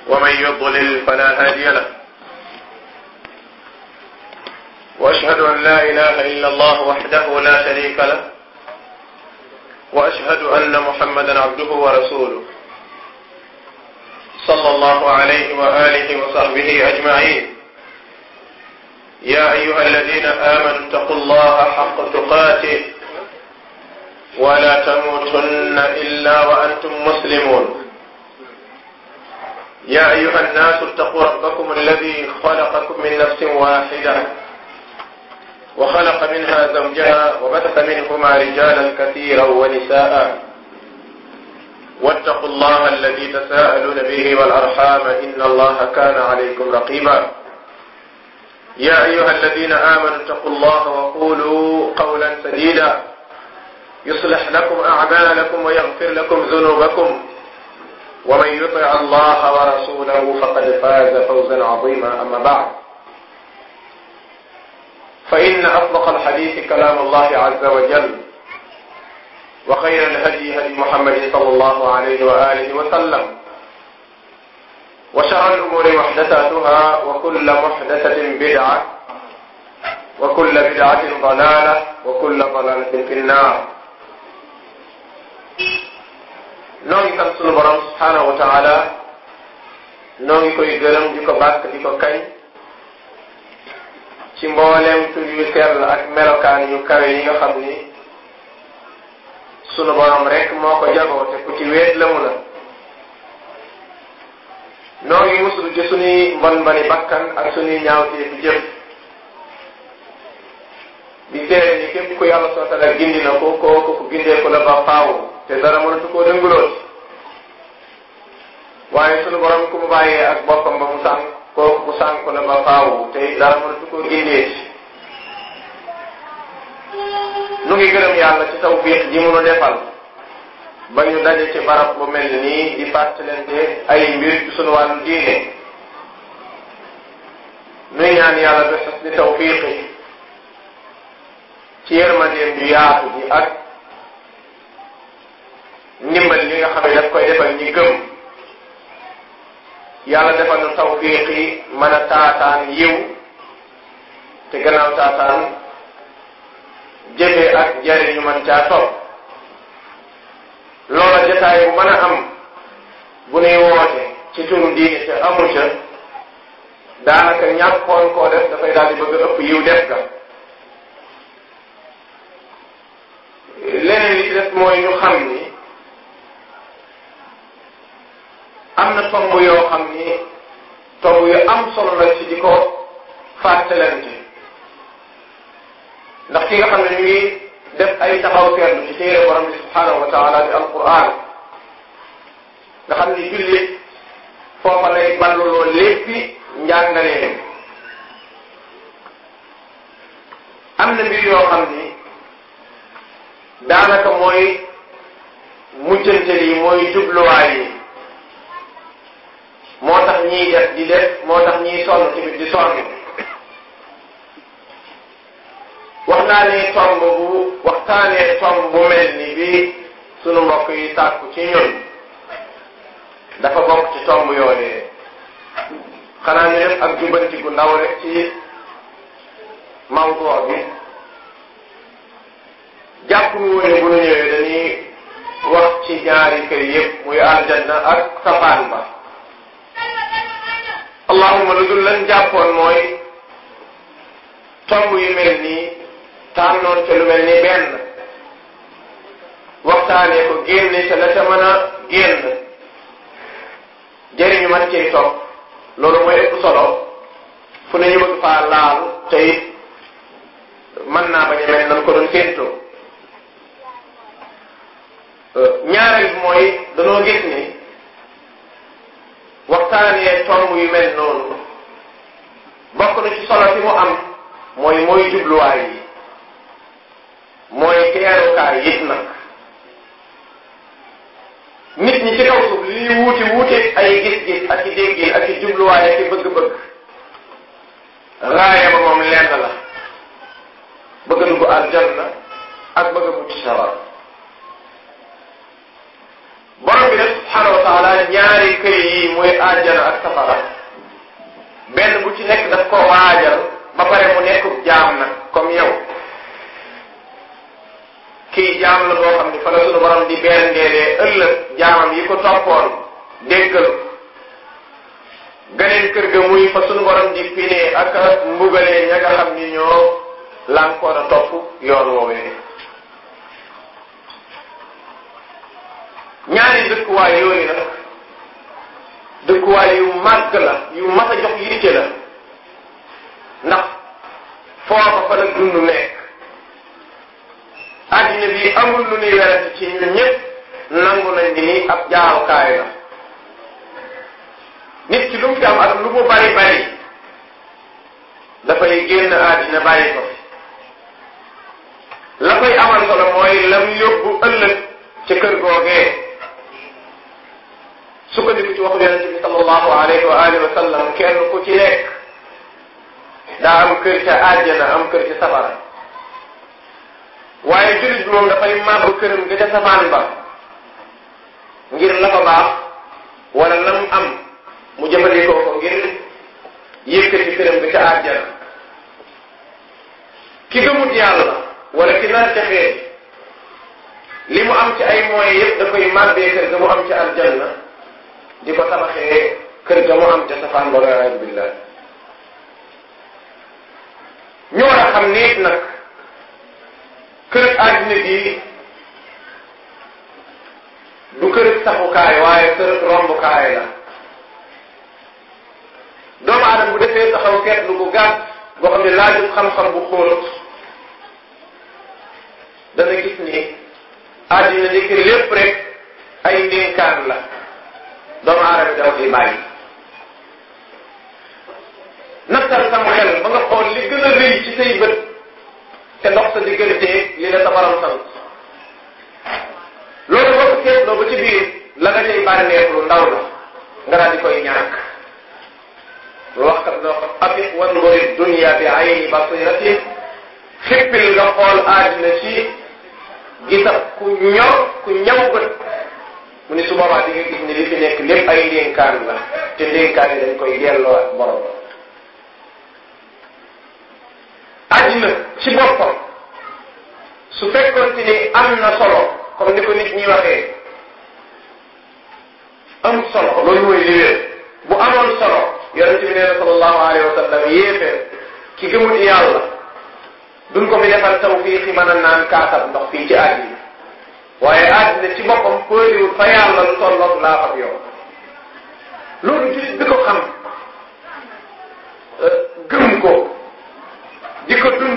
ومن يضلل فلا هادي له وأشهد أن لا إله إلا الله وحده لا شريك له وأشهد أن محمدا عبده ورسوله صلى الله عليه وآله وصحبه أجمعين يا أيها الذين آمنوا اتقوا الله حق تقاته ولا تموتن إلا وأنتم مسلمون يا أيها الناس اتقوا ربكم الذي خلقكم من نفس واحدة وخلق منها زوجها وبث منهما رجالا كثيرا ونساء واتقوا الله الذي تساءلون به والأرحام إن الله كان عليكم رقيبا يا أيها الذين آمنوا اتقوا الله وقولوا قولا سديدا يصلح لكم أعمالكم ويغفر لكم ذنوبكم ومن يطع الله ورسوله فقد فاز فوزا عظيما أما بعد فإن أصدق الحديث كلام الله عز وجل وخير الهدي هدي محمد صلى الله عليه وآله وسلم وشر الأمور محدثاتها وكل محدثة بدعة وكل بدعة ضلالة وكل ضلالة في النار noo ngi sant sunu borom subhaanahu wa taala noo ngi koy gërëm di ko bàkk di ko kañ ci mbooleem tur yu sell ak melokaan yu kawe yi nga xam ni sunu borom rek moo ko jagoo te ku ci wéet la mu la noo ngi musul ci sunuy mboni bakkan ak sunuy ñaawteefu jëf di seere ni képp ku yàlla soo tala gindi na ko kooku ku gindee ko la ba faaw te dara mënatu koo dëngulooti waaye sunu borom ku mu bàyyee ak boppam ba mu sànq kooku ku sànq la ba faaw te dara mënatu koo gindeeti nu ngi gërëm yàlla ci tawfiq ji mu nu defal ba ñu daje ci barab bu mel nii di fàttalante ay mbir ci sunu wàllu diine nuy ñaan yàlla ba sas ni tawfiqi ci yërmandeem ju yaatu ji ak ndimbal li nga xam ne daf koy defal ñi gëm yàlla defal nu tawfiqi mën a taataan yiw te gannaaw taataan jëfe ak jariñu man caa topp loola jotaay bu mën a am bu nuy woote ci turu diine te amu ca daanaka ñàkkoon koo def dafay daal di bëgg ëpp yiw def ga leneen li ci def mooy ñu xam ni am na tomb yoo xam ni tomb yu am solo la ci di ko fàttalante ndax ki nga xam ne ñu ngi def ay taxaw seetlu ci téere borom bi subhaanahu wa taala di alquran nga xam ni jullit foofa lay balluloo léppi njàngaleen am na mbir yoo xam ni daanaka mooy mujjantel yi mooy jubluwaay yi moo tax ñiy def di def moo tax ñiy sonn tamit di sonn wax naa ne waxtaanee tomb bu mel ni bi sunu mbokk yi sàkku ci ñun dafa bokk ci tomb yooyee xanaa ñu def ak jubbanti gu ndaw rek ci mawdu bi jàpp nu woone bu nu ñëwee dañuy wax ci ñaari kër yëpp muy aljanna ak safaan ba allahumma lu dul lan jàppoon mooy tomb yu mel nii tànnoon ca lu mel ni benn waxtaanee ko génne ca la ca mën a génn jëriñu man cay topp loolu mooy ëpp solo fu ne ñu bëgg faa laal te it mën naa bañ a mel nan ko doon séentoo ñaareel bi mooy danoo gis ni waxtaanee tomb yu mel noonu bokk na ci solo fi mu am mooy jubluwaay yi mooy teerukaay it nag nit ñi ci kaw suuf li ñuy wuute ay gis-gis ak i déggin ak i jubluwaay ak i bëgg-bëgg raaya ba moom lenn la bëgg dugg aljanna ak bëgg a mucc sawar borom bi nag subhanahu wa taala ñaari kër yi muy àjjana ak safara benn bu ci nekk daf ko waajal ba pare mu nekkub jaam nag comme yow kii jaam la boo xam ni fa la sunu borom di berndeelee ëllëg jaamam yi ko toppoon déggal ganeen kër ga muy fa sunu borom di pinee ak mbugalee ña nga xam ni ñoo lànkoon a topp yoon woowee ñaari dëkkuwaay yooyu nag dëkkuwaay yu màgg la yu mat a jox yitte la ndax foofa fa la dund nekk addina bi amul lu nuy werante ci ñun ñëpp nangu nañ ni ab jaarukaay la nit ki lu mu fi am ak lu mu bari bari dafay génn addina bàyyi ko fi la koy amal solo mooy lam yóbbu ëllëg ca kër googee sukkandiku ci waxu yonente bi sallallahu alayhi wa alihi wa sallam kenn ku ci nekk daa am kër ca àjjana am kër ca safara waaye jullit bi moom dafay màbb këram ga ca safaan ba ngir la fa baax wala lam am mu jëfandikoo ko ngir yëkkati këram ga ca àjjana ki gëmut yàlla wala ki nar texee li mu am ci ay moyens yëpp da koy màbbee kër ga mu am ci aljanna di ko tabaxee kër ga mu am ca safaan ba waliyaadu billah ñu war a xam nit nag kër àddina gi du kër saxukaay waaye kër rombukaay la doomu aadama bu defee taxaw seetlu bu gàtt boo xam ne laajut xam-xam bu xóot dana gis ni àddina ni ki lépp rek ay ndénkaan la doomu aadama dafa fi bàyyi nattal sam xel ba nga xool li gën a rëy ci say bët te ndox sa digganteeg li la sa borom sant loolu boo ko seetloo ba ci biir la nga cay bànneex lu ndaw la nga daal di koy ñàkk lu wax kat loo ko afiq wanzuri dunya bi ayni basiratin xippil nga xool àddina ci gisab ku ñaw bët mu ni su boobaa di nga gis ni li fi nekk lépp ay ndénkaan la te ndénkaan yi dañ koy delloo ak borom àddina ci boppam su fekkoon ci ni am na solo comme ni ko nit ñi waxee am solo loolu mooy li wér bu amoon solo yonente bi nee na sallallahu alayhi wa sallam yéeféer ki gëmul yàlla duñ ko fi defal tawfiq yi mën a naan kaasab ndox fii ci àddina waaye àddina ci boppam përiwul fa yàlla lu tolloog laa fab yow loolu jullit bi ko xam gëm ko di ko dund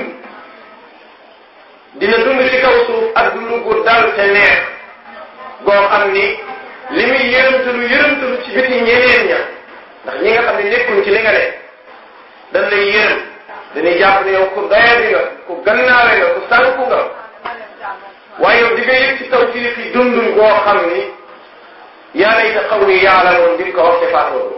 dina dund ci kaw suuf ak dund gu dal te neex goo xam ni li muy yërëmtalu ci biti ñeneen ña ndax ñi nga xam ne nekkuñ ci li nga ne dañ lay yërëm dañuy jàpp ne yow ku doyadi nga ku gannaawe nga ku sànku nga waaye yow di nga yëg ci tawfiq yi dundul goo xam ni yaa layta qawmi yaalamoon di ko wax te faatoo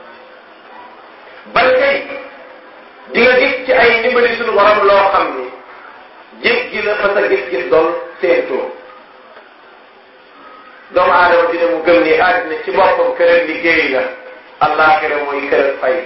bal kay di nga gis ci ay ndimbali suñu borom loo xam ni jéggi la fa sa gis-gis doon séentoo doomu aadama dina mu gëm ni àddina ci boppam kërëg liggéey la allaaxira mooy kërëg fay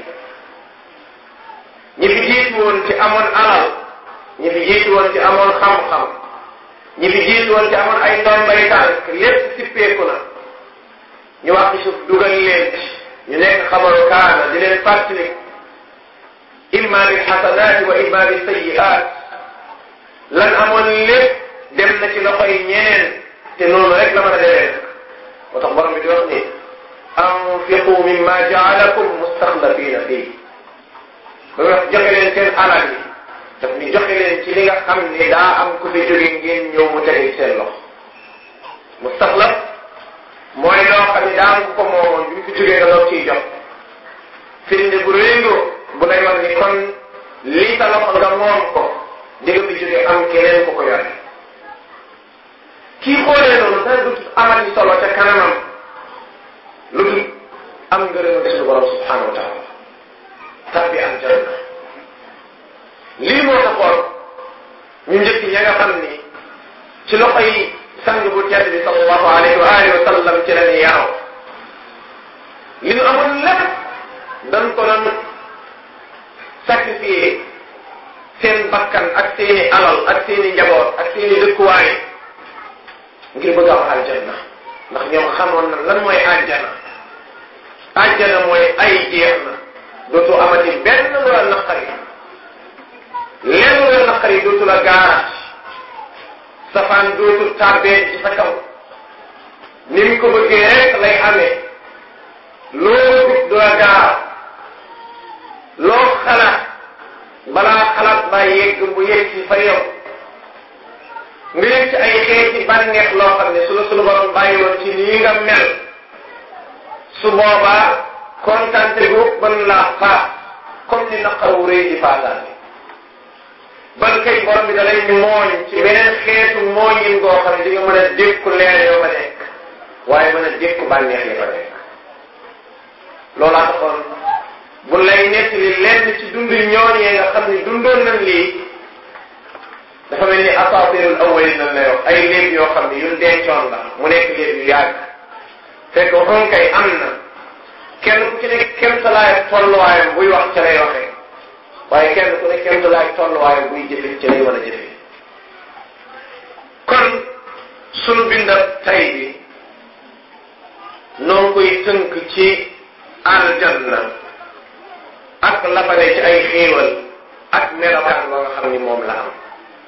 ñi fi jiitu woon ci amoon alal ñi fi jiitu woon ci amoon xam-xam ñi fi jiitu woon ci amoon ay ndombay tànk lépp sippeeku na ñu wax ci suuf dugal leen ñu nekk xabaru kaana di leen fàttali imma bil xasanaati wa imma bil sayyiaat lan amoon lépp dem na ci loxoy ñeneen te noonu rek la mën a demee moo tax borom bi di wax ni anfiqu mimma jaalakum mustaxlafina fii ba wax joxe leen seen alal yi daf ni joxe leen ci li nga xam ni daa am ku fi jóge ngeen ñëw mu tege seen loxo mustaxlaf mooy loo xam ni daa am ku ko moomoon bi mu fi jógee nga doog ciy jox firnde bu réngoo bu lay wax ni kon lii sa loxo nga moom ko di nga fi jóge am keneen ku ko yore kii xoolee noonu dara du amati solo ca kanamam lu dul am ngërëm suñu borom subhanahu wa taala tabbi aljanna lii moo taxoon ñu njëkk ña nga xam ni ci loxo yi sang bu tedd bi sallallahu alayhi wa alihi wa sallam ci la ñu yaroo li ñu amoon lépp dañ ko doon sacrifier seen bakkan ak seeni alal ak seeni njaboot ak seeni dëkkuwaay ngir bëgg a am aljanna ndax ñoom xamoon na lan mooy àjjana. àjjana mooy ay jeex na dootu amati benn lu la naqari lenn lu la naqari dootu la gaaraat safaan dootu tàbbee ci sa kaw ni mu ko bëggee rek lay amee loo gis du la gaar loo xalaat balaa xalaat ba yegg bu yegg ci fa yow nga yegg ci ay xeeti bànneex loo xam ne su la sunu borom bàyyi woon ci nii nga mel su boobaa kontante gu mën laa faat comme ni naqaru rëy di faataane ban kay borom bi da lay mooñ ci beneen xeetu mooñin goo xam ne di nga mën a dékku leer yoo fa nekk waaye mën a dékku bànneex yi fa nekk loolaa taxoon bu lay nettali lenn ci dund ñooñee nga xam ne dundoon nañ lii dafa mel ni asaatirul awwalin nañ lay wax ay léeb yoo xam ne yu dencoon la mu nekk léeb yu yàgg fekk waxoon kay am na kenn ku ci nekk kéemtalaay tolluwaayam buy wax ca lay waxee waaye kenn ku nekk kéemtalaay tolluwaayam buy jëfe ca lay mën a jëfe kon sunu bindab tay bi noo koy tënk ci aljanna ak labale ci ay xéewal ak melokaan ba nga xam ni moom la am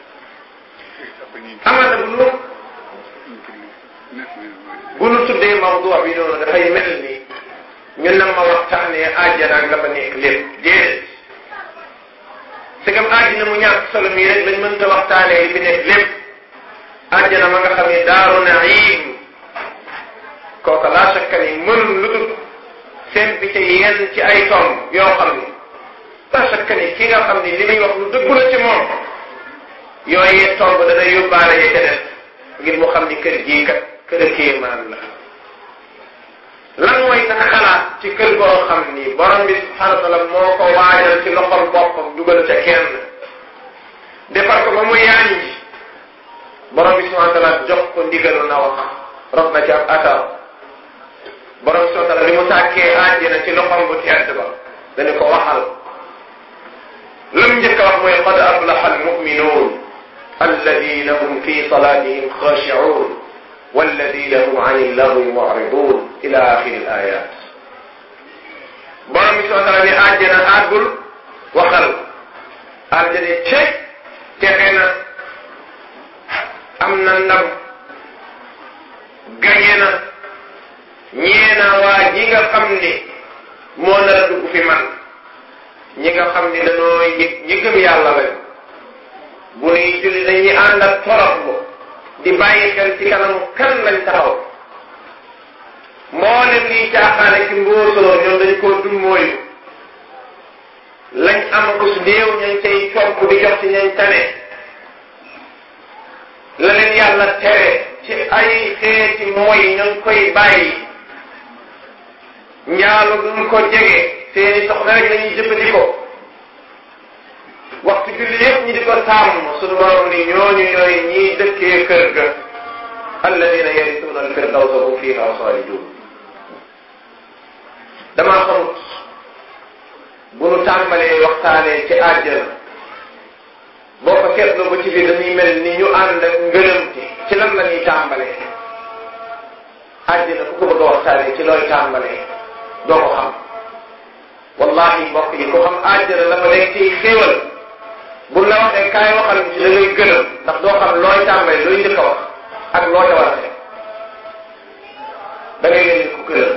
amana bu nu tuddee mawdu bi noonu dafay mel ni ñu nam ma waxtaanee àjjana ak la fa nekk lépp déedéet segam àjjana mu ñàkk solo mii rek lañ mënta waxtaanee li fi nekk lépp àjjana ma nga xam ni daaru naim kooka laa shakka ni mënul lu dul sempi ca yenn ci ay tomb yoo xam ni laa shakka ni ki nga xam ni li muy wax lu dëggu la ci moom yooyee tomb dana yóbbaale ya ca def ngir mu xam ni kër gii kat kër kéemaan la lan mooy sa xalaat ci kër goo xam ni borom bi subhanahu wa taala moo ko waajal ci loxol boppam dugal ca kenn defar ko ba mu yaañu ji borom bi subhanahu wa taala jox ko ndigalu na wax rob na ci ab atar borom bi subhanahu wa taala li mu sàkkee àjjana ci loxom bu tedd ba dañu ko waxal lam njëkk a wax mooy qad aflaha almuminuun alladina hum fi salatihim xaashicuun walladina hum an illagwi mucriduun ila axiri al ayat borom bi subhanahu wa taala ni àjjana àggul waxal àjjana ceg texe na am na ndam gañe na ñeena waa ji nga xam ni moo nar a dugg fi man ñi nga xam ni dañoo ñi gëm yàlla lañ bu nuy julli dañuy ànd ak toroxlu di bàyyi xel ci kanamu kan lañ taxaw moo leen liy caaxaane ci mbóosóor ñoom dañ koo dum mooyu lañ am ko su néew ñañ cay comp di jox ci ñañ tane la leen yàlla tere ci ay xeeti mooy ña ngi koy bàyyi njaalu duñ ko jege seeni soxna rek lañuy jëfandikoo waxtu julli yëpp ñi di ko sàmm suñu borom ni ñooñu ñooy ñiy dëkkee kër ga alladina yarisuuna alfirdawsa hum fiha xaalidun damaa xamut bu nu tàmbalee waxtaanee ci àjjana boo ko seetloo ba ci biir dañuy mel ni ñu ànd ak ngërëmti ci lan la ñuy tàmbalee àjjana ku ko bëgg a waxtaanee ci looy tàmbalee doo ko xam wallahi mbokk yi ko xam àjjana la fa nekk ci xéewal bu la waxee kaay waxal ci da ngay gërëm ndax doo xam looy tàmbalee looy njëkk a wax ak loo ca war a def da ngay leen ku gërëm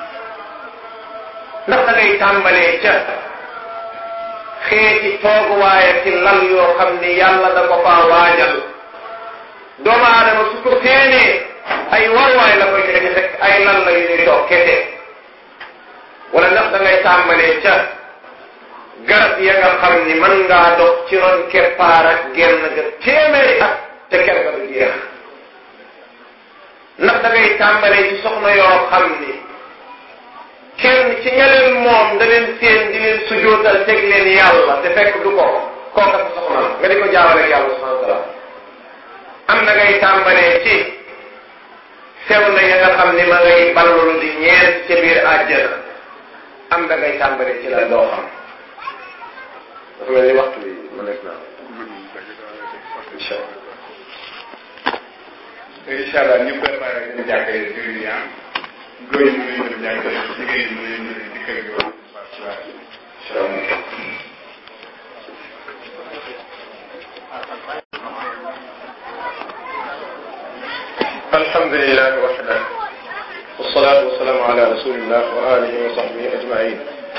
ndax da ngay tàmbalee ca xeeti tooguwaaya ci lal yoo xam ni yàlla da ko faa waajal doomu aadama su ko séenee ay warwaay la koy tege fekk ay lal la yu ñuy toog kese wala ndax da ngay tàmbalee ca garab ya nga xam ni mën ngaa dox ci ron keppaar ak genn ga téeméeri at te ker ga du jeex ndax da ngay tàmbalee ci soxna yoo xam ni kenn ci ñaleen moom da leen seen di leen sujootal teg leen yàlla te fekk du ko kooka sa soxna nga di ko jaawale ak yàlla subhanahu wa taala am na ngay tàmbalee ci sew na ya nga xam ni ma ngay ballulu di ñeent ca biir àjjana am da ngay tàmbalee ci la doo xam. dafa mel ni waxtu bi ma nekk naa incha allah ñu préparé ñu jàkkale jur yi góor yi mën nañu dem jàkkale jigéen ñi mën nañu dem ci kër gi wax incha allah. alhamdulilah waxda wasalaatu wasalaamu ala rasulillah wa alihi wa sahbihi ajmain.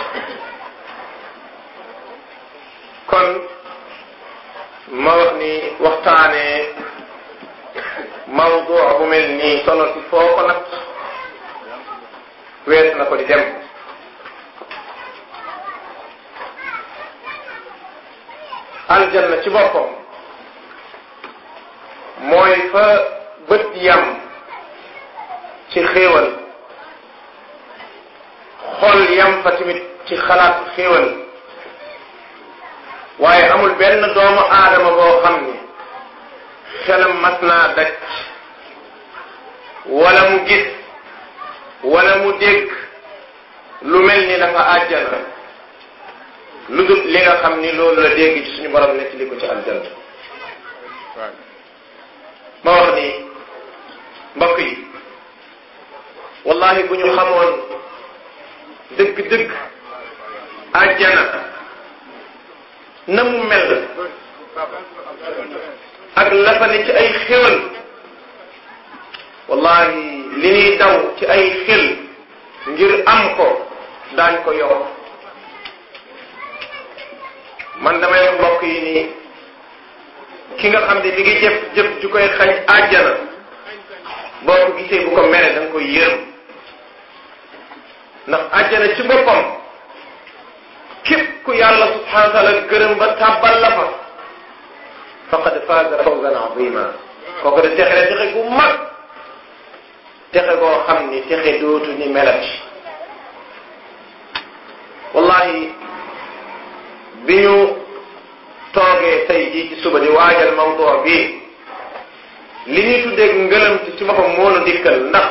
kon ma wax ni waxtaanee mawdu bu mel nii solo si foo ko nag wees na ko di dem. aljanna ci boppam mooy fa bët yam ci xéewal xol yam fa tamit ci xalaat xéewal waaye amul benn doomu aadama boo xam ni xelam mas naa daj wala mu gis wala mu dégg lu mel ni dafa àjjana lu dul li nga xam ni loolu la dégg ci suñu borom nekk li ko ci aljanna. ma wax ni mbokk yi wallahi bu ñu xamoon dëgg-dëgg àjjana na mu mel ak la fa ne ci ay xéwal wallahi li ñuy daw ci ay xel ngir am ko daañ ko yokk. man damay wax mbokk yi nii ki nga xam ne mi ngi jëf ju koy xañ àjjana boo ko gisee bu ko mere da nga koy yërëm ndax àjjana ci boppam képp ku yàlla subhanahu wa taala gërëm ba tàbbal la fa faqad faaza fawzan azima kooku de texe gu mag texe goo xam ni texe dootu ni melati. wallahi bi ñu toogee tey jii ci suba di waajal mawduu bi li ñuy tuddee ngëlëm ci boppam moo nu dikkal ndax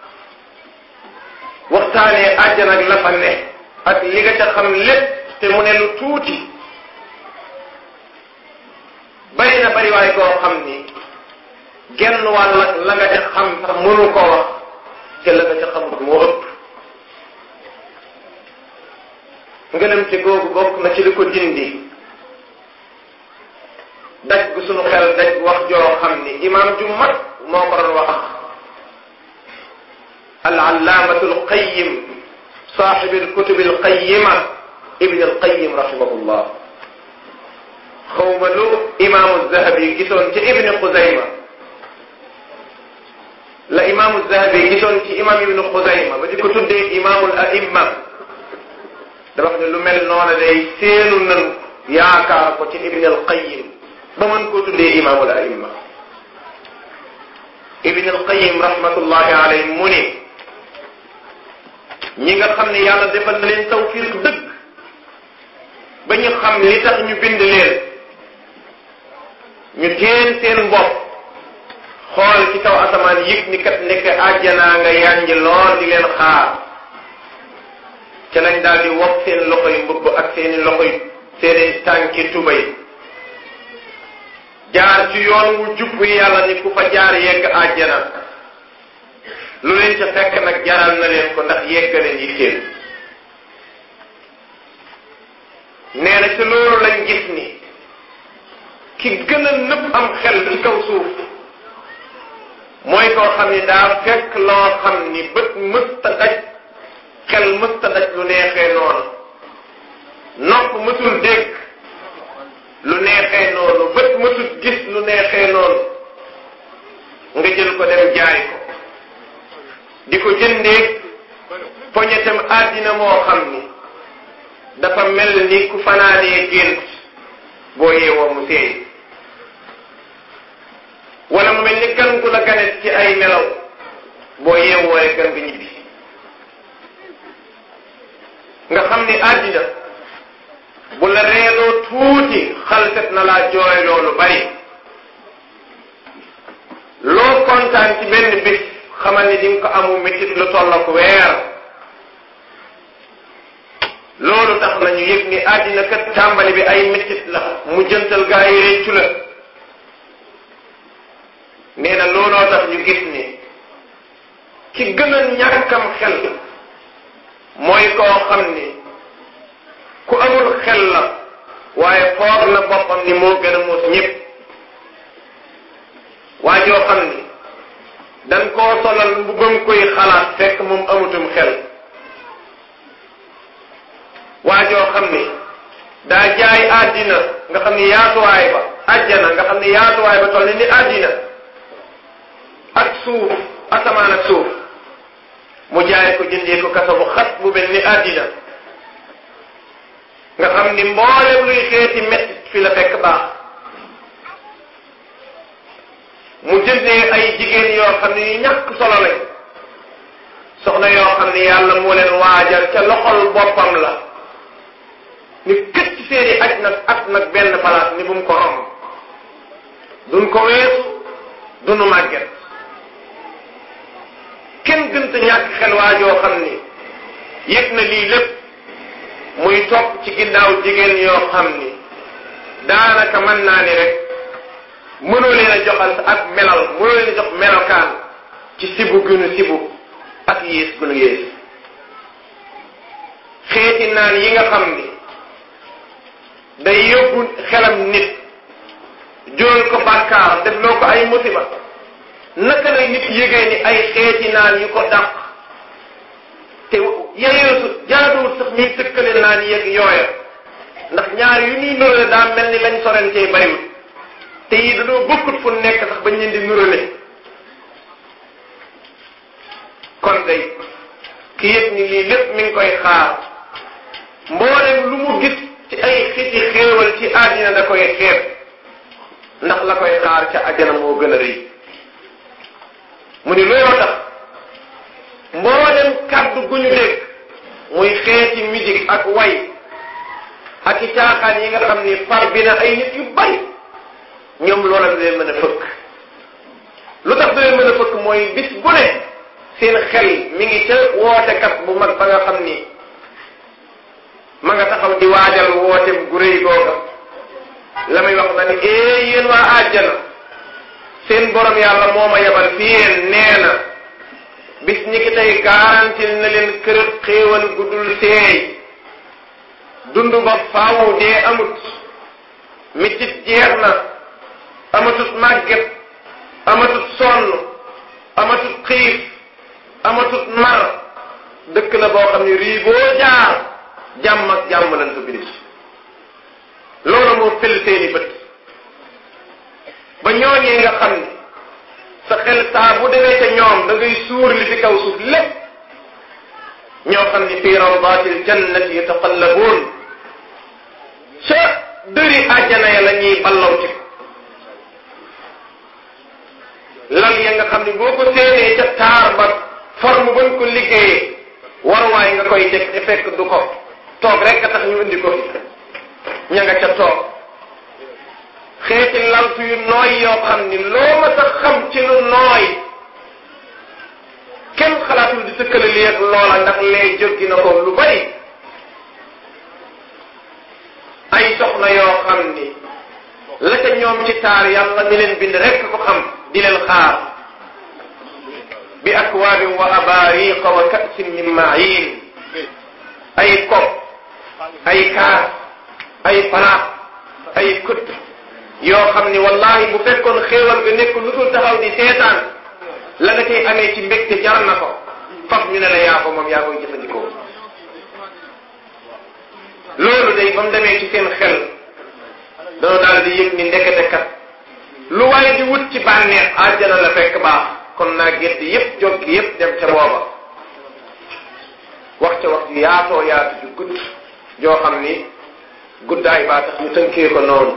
waxtaanee àjjana ak la fa ne ak li nga ca xam lépp te mu ne lu tuuti bari na bari waaye koo xam ni genn wàll la nga ca xam sax mënu ko wax te la nga ca xamut moo ëpp. ngëlëm ci googu bokk na ci li ko dindi daj gu sunu xel daj wax joo xam ni imaam ju mag moo ko doon wax al-allaamatu al-qayyim saaxibu al-kutub al-qayyima ibn al-qayyim rahimahullah. xawma lu imaamu zahabi gisoon ci ibn Xuzayma la imaamu zahabi gisoon ci imaam ibn Xuzayma ba di ko tuddee imaamul a'imma da wax ne lu mel noonu day seenu nan yaakaar ko ci ibn al-qayyim ba mën koo tuddee imaamul a'imma. ibn al-qayyim rahmatullahi alayhi mu ni ñi nga xam ne yàlla defal na leen tawfiq dëgg ba ñu xam li tax ñu bind leen ñu teen seen bopp xool ci kaw asamaan yëg ni kat nekk àjjanaa nga yànj lool di leen xaar ca lañ daal di wax seen loxoy mbubb ak seeni loxoy seeni tànki tubay jaar ci yoon wu jub yi yàlla ni ku fa jaar yegg àjjana lu leen ca fekk nag jaral na leen ko ndax yegg leen yitteel. nee na ci loolu lañ gis ni ki gën a nëpp am xel ci kaw suuf mooy koo xam ni daa fekk loo xam ni bët mësta daj xel mësta daj lu neexee noonu nopp mësul dégg lu neexee noonu bët mësul gis lu neexee noonu nga jël ko dem jaay ko di ko jëndee poñetam àddina moo xam ni dafa mel ni ku fanaanee gént boo yeewoo mu seey wala mu mel ni gan gu la ganet ci ay nelaw boo yeewoo rek gan nga ñibbi nga xam ni àddina bu la reeloo tuuti xalset na laa jooy loolu bari loo kontaan ci benn bis xamal ni di nga ko amu métit lu tollook weer tax na ñu yëg ni àddina kat tàmbali bi ay mettit la mu jëntal gaa yi réccu la nee na looloo tax ñu gis ni ki gën a ñàkkam xel mooy koo xam ni ku amul xel la waaye foog na boppam ni moo gën a muus ñëpp waa joo xam ni dañ koo solal mbubam koy xalaat fekk moom amutum xel waa joo xam ni daa jaay àddina nga xam ni yaatuwaay ba àjjana nga xam ni yaatuwaay ba toll ni àddina ak suuf asamaan ak suuf mu jaay ko jëndee ko kaso bu xat bu mel ni àddina nga xam ni mboolem luy xeeti mettit fi la fekk baax mu jëndee ay jigéen yoo xam ne yu ñàkk solo lañ soxna yoo xam ni yàlla moo leen waajal ca loxol boppam la ni këcc seeni aj nag at nag benn palaas ni bu mu ko romb duñ ko weesu duñu màgget kenn gënta ñàkk xel waajoo xam ni yëg na lii lépp muy topp ci ginnaaw jigéen yoo xam ni daanaka mën naa ni rek mënoo leen a joxal ak melal mënoo leen a jox melokaan ci sibu gënu sibu ak yées gënu yées xeeti naan yi nga xam ni day yóbbu xelam nit jóol ko bàkkaar def loo ko ay musiba naka lay nit yëgee ni ay xeeti naan yu ko dàq te yeyeesu jaaduwut sax ñuy tëkkale naan yëg yooya ndax ñaar yu ñuy nurale daa mel ni lañ sorentee bariwut te yii dañoo bokkut fu nekk sax bañ leen di nurale kon day ki yëg ni lii lépp mi ngi koy xaar mboolem lu mu gis ci ay xiti xéewal ci àddina da koy xeeb ndax la koy xaar ca àjjana moo gën a rëy mu ni looloo tax mboolem kàddu gu ñu dégg muy xeeti musique ak way ak i caaxaan yi nga xam ni far bi na ay nit yu bari ñoom loola du leen mën a fëkk lu tax du leen mën a fëkk mooy bis bu ne seen xel mi ngi ca wootekat bu mag ba nga xam ni ma nga taxaw di waajal wootem gu rëy googa la muy wax na ni yéen waa àjjana seen borom yàlla moo ma yebal fi yéen nee na bis ñi ki tey garantil na leen kër xéewal guddul seey dund ba faaw dee amut mitit jeex na amatut màgget amatut sonn amatut xiif amatut mar dëkk la boo xam ne rii boo jaar jàmm ak jàmm lañ ko bind loolu moo fël seeni bët ba ñooñee nga xam ne sa xel saa bu demee ca ñoom da ngay suur li fi kaw suuf lépp ñoo xam ne fii rawdaatil jannati yataqallabuun ca dëri àjjana ya la ñuy ballawti lal ya nga xam ne boo ko séenee ca taar ba forme bañ ko liggéeyee warwaay nga koy teg te fekk du ko toog rek a tax ñu indi ko ña nga ca toog xeeti laltu yu nooy yoo xam ni loo ma sa xam ci lu nooy kenn xalaatul di tëkkale lii ak loola ndax lee jóggi na ko lu bari ay soxna yoo xam ni la ca ñoom ci taar yàlla mi leen bind rek ko xam di leen xaar bi akwaabin wa abaariqa wa ka'sin min ma'iin ay kopp ay kaas ay palaat ay kut yoo xam ni wallahi bu fekkoon xéewal ga nekk lu dul taxaw di seetaan la nga cay amee ci mbégte jar na ko faf ñu ne la yaa ko moom yaa koy jëfandikoo loolu day ba mu demee ci seen xel dana daal di yëg ni ndekete kat lu waaye di wut ci bànneex àjjana la fekk baax kon naa gétt yépp joggi yépp dem ca booba wax ca wax ju yaatoo yaatu ju gudd joo xam ni guddaay baa tax ñu tënkee ko noonu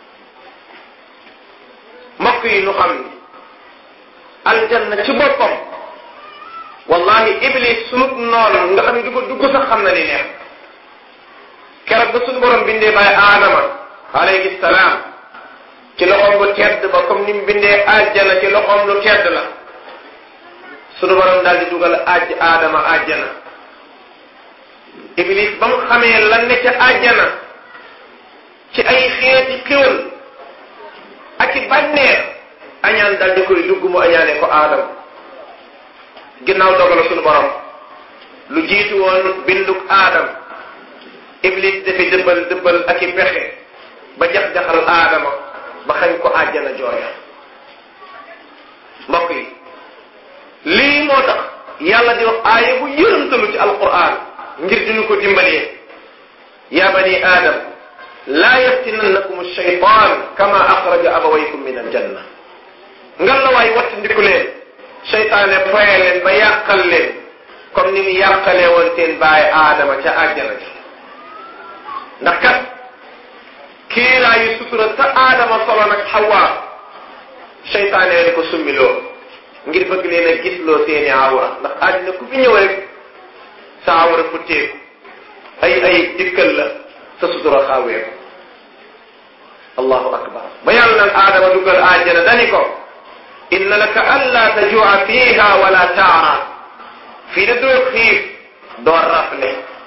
mbokk yi ñu xam ni aljanna ci boppam wallahi iblis sunub noonu nga xam ne du ko dugg sax xam na ni neex keroog ba suñu borom bindee baay aadama alayhi salaam ci loxoom bu tedd ba comme ni mu bindee àjjana ci loxoom lu tedd la suñu borom daal di dugal aadama àjjana iblis ba mu xamee lan ne ca àjjana ci ay xeeti xéwal ak i bànneex añaan dal di koy dugg mu añaane ko aadama ginnaaw dogalu suñu borom lu jiitu woon binduk aadam iblis dafi dëbbal ak i pexe ba jax-jaxal aadama ba xañ ko àjjana jooya mbokk yi lii moo tax yàlla di wax aaya bu yërëmtalu ci alquran ngir diñu ko dimbalee ya bani aadam laa yaftinannakum alcheytan kama axraja abawaykum min aljanna ngan la waay wattandiku leen cheytaane foye leen ba yàqal leen comme ni mu yàqalee woon seen baay aadama ca àjjana ji ndax kat kiiraayu sutura sa aadama solo nag xawaa cheytaane leen ko summiloo ngir bëgg leen a gisloo seeni awra ndax àddina ku fi ñëw rek sa awra futteeku ay dikkal la sa sutura xaaweeku allahu akbar ba yàlla nag aadama dugal àjjana dani ko inna laka alla tajua fiha wala taara fii da doo xiif doo rafle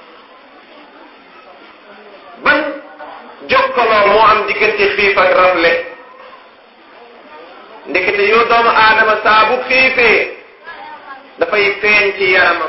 ban jokkaloo moo am diggante xiif ak rafle ndekete yoo doomu aadama saa bu xiifee dafay feeñ ci yaramam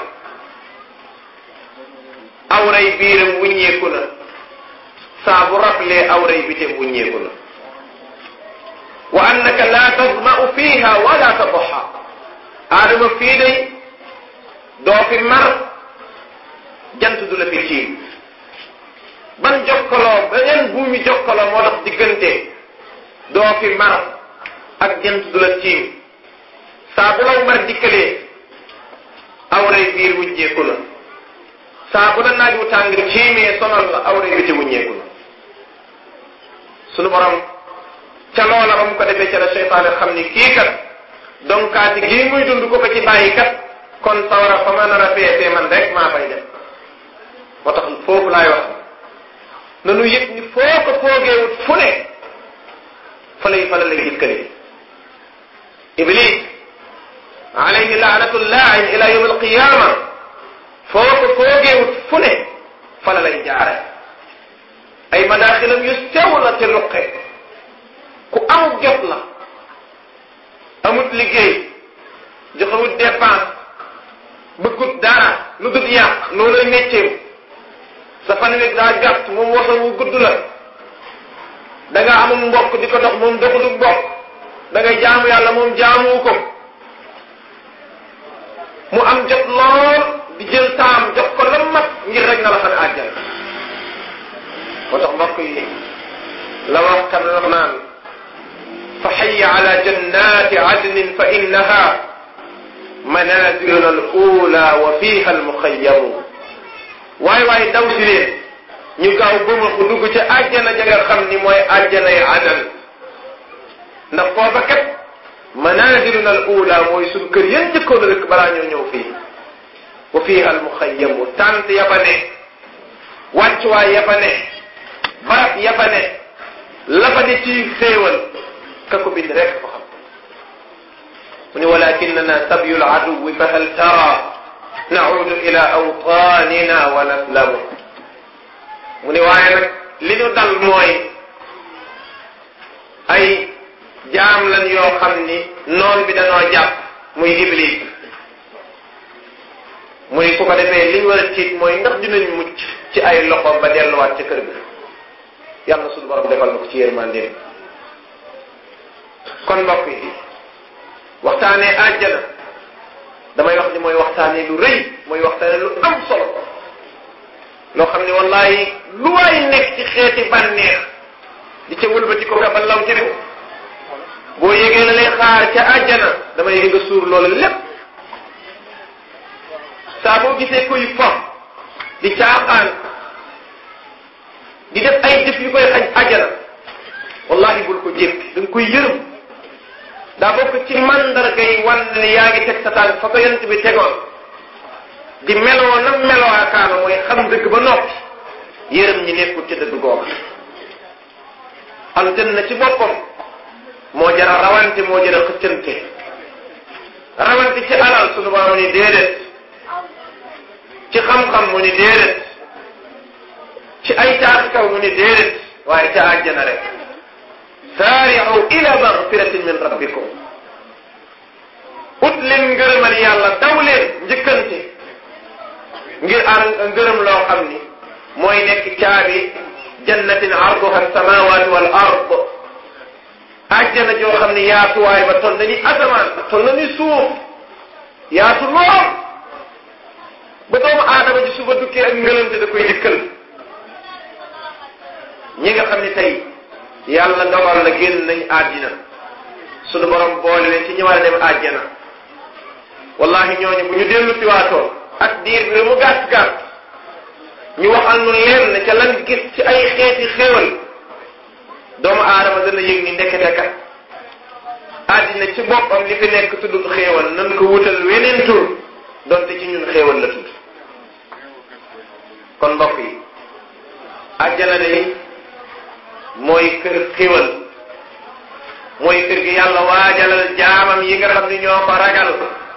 awray biiram wuññeeku na saa bu raflee awray bitam wuññeeku na wa annaka la tazma'u fiha wala tadha aadama fii day doo fi mar jant du la fi tiim ban jokkaloo beneen buumi jokkaloo moo tax diggante doo fi mar ak jant du la tiim saa bu law mar dikkalee awray biir wuññeeku na saa bu la naaj wu tàng tiimee sonal la awray biti wuññeeku na sunu borom ca loola ba mu ko defee ca la seytaane xam ni kii kat donkaati gii muy dund ko ko ci bàyyi kat kon sawara fa ma nar a feesee man rek maa fay def moo tax foofu laay wax nanu yëg ni foo ko foogeewut fu ne fa la lay dikkale iblis alayhi laanatullahi ila yawm alqiyama foo ko foogeewut fu ne fa la lay jaare ay madaaxilam yu sew la te luqe ku amut jot la amut liggéey joxewut dépense bëggut dara lu dul yàq loolay métier sa fan wi daa gàtt moom waxal wu gudd la da nga amum mbokk di ko dox moom doxulu mbokk da ngay jaamu yàlla moom jaamu ko mu am jot lool di jël taam jox ko la mat ngir rek na la xam ne àjjal moo tax mbokk yi la wax kan wax naan fa hayya ala jannati adnin fa innaha manaziluna al ula wa fiha al muxayyamu waay daw si leen ñu gaaw bëma ko dugg ca àjjana ja nga xam ni mooy àjjanay adan ndax foofa kat manaziluna al ula mooy suñu kër yéen jëkkoon a rek balaa ñoo ñëw fii wa fiha al muxayyamu tant ya fa ne wàccuwaay ya fa ne barab ya fa ne la fa ne ci xéewal ka ko bind rek ko xam mu ne walakinna sabyul aduwi fa hal tara naudu ila awtanina wa naslamu mu ne waaye nag li ñu dal mooy ay jaam lan yoo xam ni noon bi danoo jàpp muy iblis mu ne ku ko defee li ñu war a tiit mooy ndax dinañ mucc ci ay loxoom ba delluwaat ca kër ga yàlla suñu borom defal na ko ci yërmandeem kon mbokk yi waxtaanee àjjana damay wax ni mooy waxtaanee lu rëy mooy waxtaanee lu am solo loo xam ne wallahi lu waay nekk ci xeeti bànneex di ca wëlbati ko ba law ci rek boo yégee la lay xaar ca àjjana dama yége nga suur loolu lépp saa boo gisee koy fo di caaxaan di def ay jëf yu koy xañ àjjana wallahi bul ko jékki da nga koy yërëm daa bokk ci mandarga yi wan ne yaa ngi teg sa tànk fa ko yonent bi tegoon di meloo na meloo akaano mooy xam dëgg ba noppi yërëm ñi nekkul ci dëgg googa aljanna ci boppam moo jara rawante moo jara xëccante rawante ci alal sunu borom ni déedéet ci xam-xam mu ni déedéet ci ay taax kaw mu ni déedéet waaye ca àjjana rek saari'u ila magfiratin min rabbikum ut leen ngërëmal yàlla daw leen njëkkante ngir ngërëm loo xam ni mooy nekk caabi jannatin arduha as-samawati wal ard àjjana joo xam ne yaatuwaay ba toll na ni asamaan toll na ni suuf yaatu lool ba doomu aadama ji suba dukkee ak ngëlante da koy dikkal ñi nga xam ne tey yàlla dogal na génn nañ àddina sunu borom boole leen ci ñi war a dem àjjana wallahi ñooñu bu ñu dellu si waatoon ak diir bi mu gàtt gàtt ñu waxal nu leen ca lan gis ci ay xeeti xéewal doomu aadama dana yëg ni ndekete kat àddina ci boppam li fi nekk tuddul xéewal nan ko wutal weneen tur donte ci ñun xéewal la tudd kon mbokk yi àjjana de mooy kër xéewal mooy kër gi yàlla waajalal jaamam yi nga xam ni ñoo ko ragal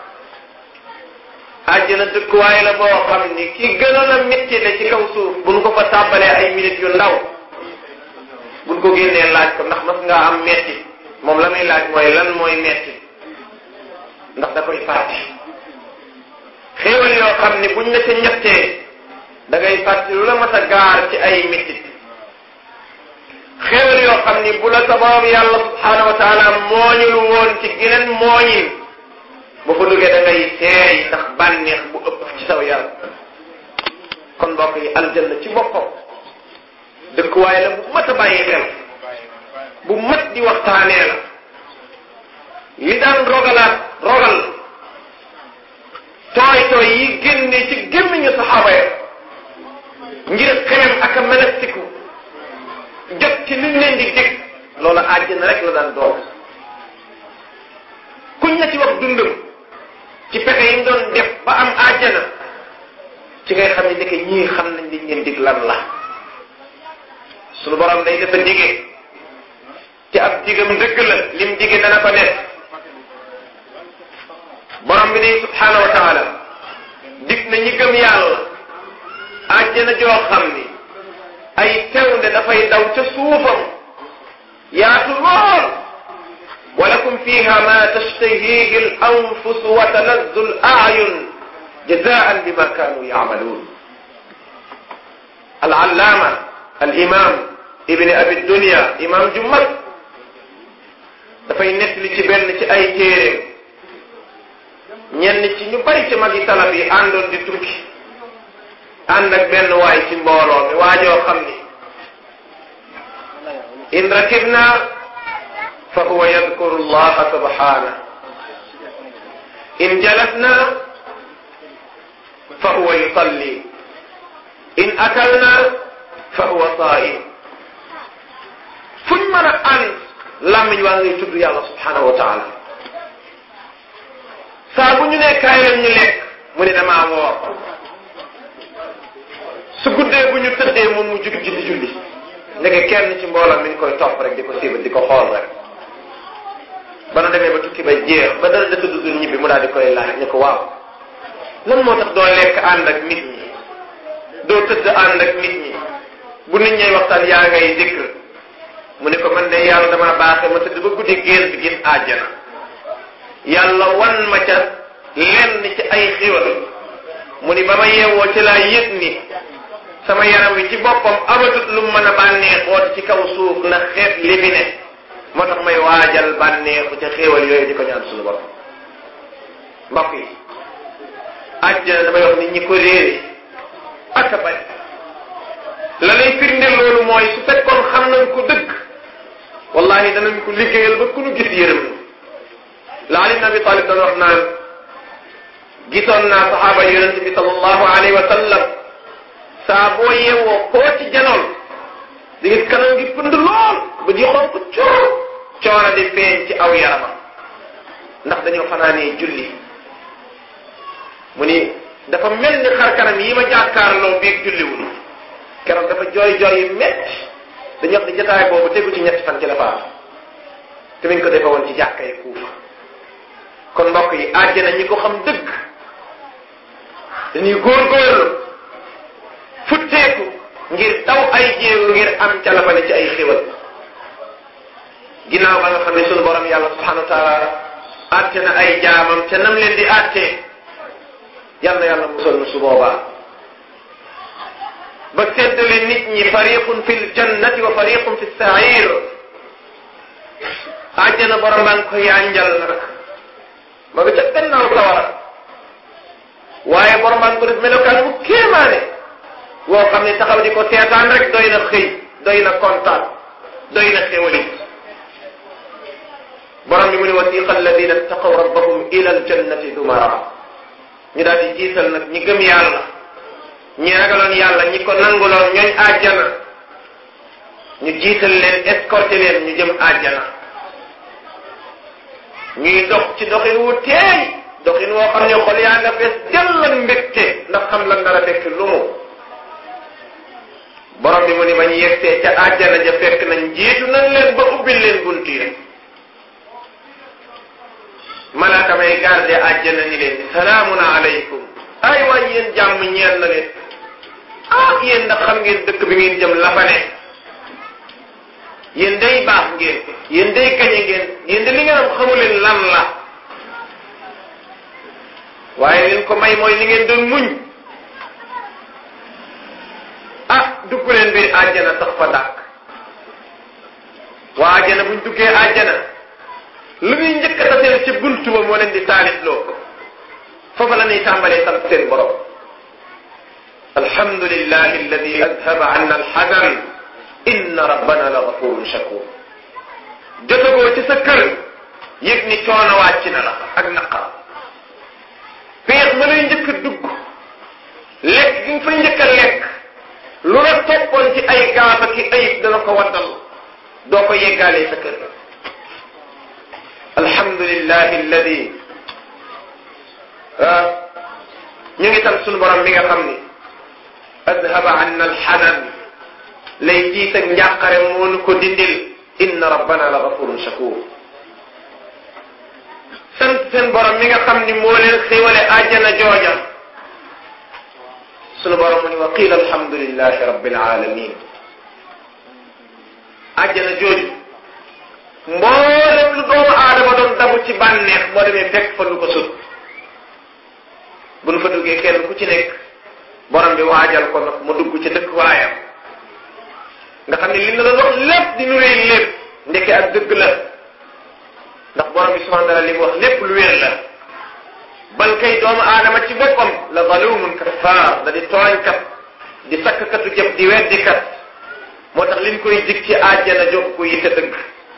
àjjana dëkkuwaay la boo xam ni ki gënoon a métti la ci kaw suuf buñ ko fa tàbbalee ay minutes yu ndaw buñ ko génnee laaj ko ndax mas ngaa am metti moom la muy laaj mooy lan mooy metti ndax da koy fàtte xéewal yoo xam ni buñ la ca ñettee da ngay fàtte lu la mas a gaar ci ay métti xéewal yoo xam ni bu la sa borom yàlla subhaanahu wa taala mooñul woon ci geneen mooñin bu fa duggee da ngay seey ndax bànneex bu ëpp ci saw yaram kon mbokk yi aljanna ci boppam dëkkuwaay la bu mat a bàyyi xel bu mat di waxtaanee la li daan rogal tooy yi génne ci gémmiñu saxaaba ya ngir xemem ak a melestiku jot ci liñ leen di dig loola àjjana rek la daan doon kuñ la ci wax dundam ci pexe yi mu doon def ba am àjjana ci ngay xam ne ndeke ñii xam nañ liñ leen dig lan la sunu borom day dafa dige ci ab digam dëgg la lim dige dana ko def borom bi day subhaanahu wa taala dig na ñi gëm yàlla àjjana joo xam ni ay tewnde dafay daw ca suufam yaatu lool walakum fiha ma tashtahihi al anfus wa talazzu al a'yun jazaan bima kanu ya'malun al allama al imam ibn abi dunya imam ju mag dafay nettali ci benn ci ay téeréem ñenn ci ñu bari ci magi salaf yi àndoon di tukki ànd ak benn waay ci mbooloo mi waajoo xam ni in rakibna fa huwa yadkuru allaha subhanahu in jalasna fa huwa yusalli in akalna fa huwa saa'im fuñ mën a ànd làmmiñ waa ngay tudd yàlla subhanahu wa taala saa bu ñu ne kaay leen ñu lekk mu ne damaa woor su guddee bu ñu tëddee moom mu jug ji di julli ndeke kenn ci mbooloo mi ngi koy topp rek di ko siiba di ko xool rek ba na demee ba tukki ba jeex ba dara dafa dudul ñibbi mu daal di koy laaj ne ko waaw lan moo tax doo lekk ànd ak nit ñi doo tëdd ànd ak nit ñi bu nit ñay waxtaan yaa ngay dikr mu ne ko man de yàlla dama baaxee ma tëdd ba guddi gént gis àjjana yàlla wan ma ca lenn ci ay xiwal mu ni ba ma yeewoo ci laa yëg ni sama yaram wi ci boppam amatut lu mën a bànneexooti ci kaw suuf ndax xeet li fi ne moo tax may waajal bànneexu ca xéewal yooyu di ko ñaan suñu borom mbokk yi àjjana damay wax nit ñi ko réere ak a bari la lay firndeel loolu mooy su fekkoon xam nañ ko dëgg wallahi danañ ko liggéeyal ba ku nu gis yërëm la Ali ibn Abi Talib doon wax naan gisoon naa saxaaba yonent bi sallallahu alayhi wa sallam saa boo yeewoo koo ci janool di gis kanam gi pënd lool ba di xonk coono di feeñ ci aw yaramam ndax dañoo fanaanee julli mu ni dafa mel ni xar kanam yi ma jàkkaarloo biig julliwul keroog dafa jooy yu metti dañu wax ni jotaay boobu tegu ci ñetti fan ci la faatu te miñ ko defe woon ci jàkkay Kuufa kon mbokk yi àjjana ñi ko xam dëgg dañuy góorgóorlu futteeku ngir daw ay jéego ngir am ca la fa ne ci ay xéwal ginnaaw ba nga xam ne sunu borom yàlla subhanahu wa taala àtte na ay jaamam te nam leen di àttee yal na yàlla musal nu su boobaa ba séddale nit ñi fariqun fi ljannati wa fariqun fi sair àjjana borom baa ngi koy yànjal nag ma nga ca gannaaw sawara waaye borom baa ngi ko def melokaan bu kéemaane woo xam ne taxaw di ko seetaan rek doy na xëy doy na kontaan doy na xéwali borom bi mu ne wasiqa alladina ittaqaw rabbahum ila aljannati dumara ñu daal di jiital nag ñi gëm yàlla ñi ragaloon yàlla ñi ko nanguloon ñooñ àjjana ñu jiital leen escorté leen ñu jëm àjjana ñuy dox ci doxin wu teey doxin woo xam ne xol yaa nga fees jël ak mbégte ndax xam lan dara fekk lu mu borom bi mu ni bañ yegsee ca àjjana ja fekk nañ jiitu nañ leen ba ubbil leen bunt yi malaaka may garde àjjana ni leen salaamun alaykum ay waay yéen jàmm ñeel na leen yéen ndax xam ngeen dëkk bi ngeen jëm la fa ne yéen day baax ngeen yéen day kañe ngeen yéen de li ngeen am xamu leen lan la waaye leen ko may mooy li ngeen doon muñ dugg leen biir àjjana sax fa dàq waa àjjana buñ duggee àjjana lu ñuy njëkk a taseel ci buntu ba moo leen di taalitloo foofa la ñuy tàmbalee sant seen borom alhamdulillahi alladi adhaba anna alxadan inna rabbana la gafurun shakur jotagoo ci sa kër yëg ni coono wàcc na la ak naqar peex ma lay njëkk a dugg lekk gi nga fay njëkk a lekk lu la toppoon ci ay gaaf ak ayib dana ko waddal doo ko yeggaalee sa kër alhamdulillahi alladi ñu ngi tam sunu borom mi nga xam ni adhaba anna alxanan lay jiit ak njàqare moo nu ko dindil inna rabbana la gafurun shakur sant seen borom mi nga xam ni moo leen xéwale àjjana jooja sunu borom mu ni wa qiila alhamdulillahi rabbil alamin àjjana jooju mboolem lu doomu aadama doon dabu ci bànneex boo demee fekk fa lu ko sut bu nu fa duggee kenn ku ci nekk borom bi waajal ko nag mu dugg ci dëkk waayam nga xam ne li na doon wax lépp di nu réy lépp ndeke ak dëgg la ndax borom bi subhanahu wa taala li mu wax lépp lu wér la bal kay doomu aadama ci boppam la zalumun kaffaar da di tooñkat di sakkatu jëf di weddikat moo tax liñ koy dig ci àjjana jox ko yitte dëgg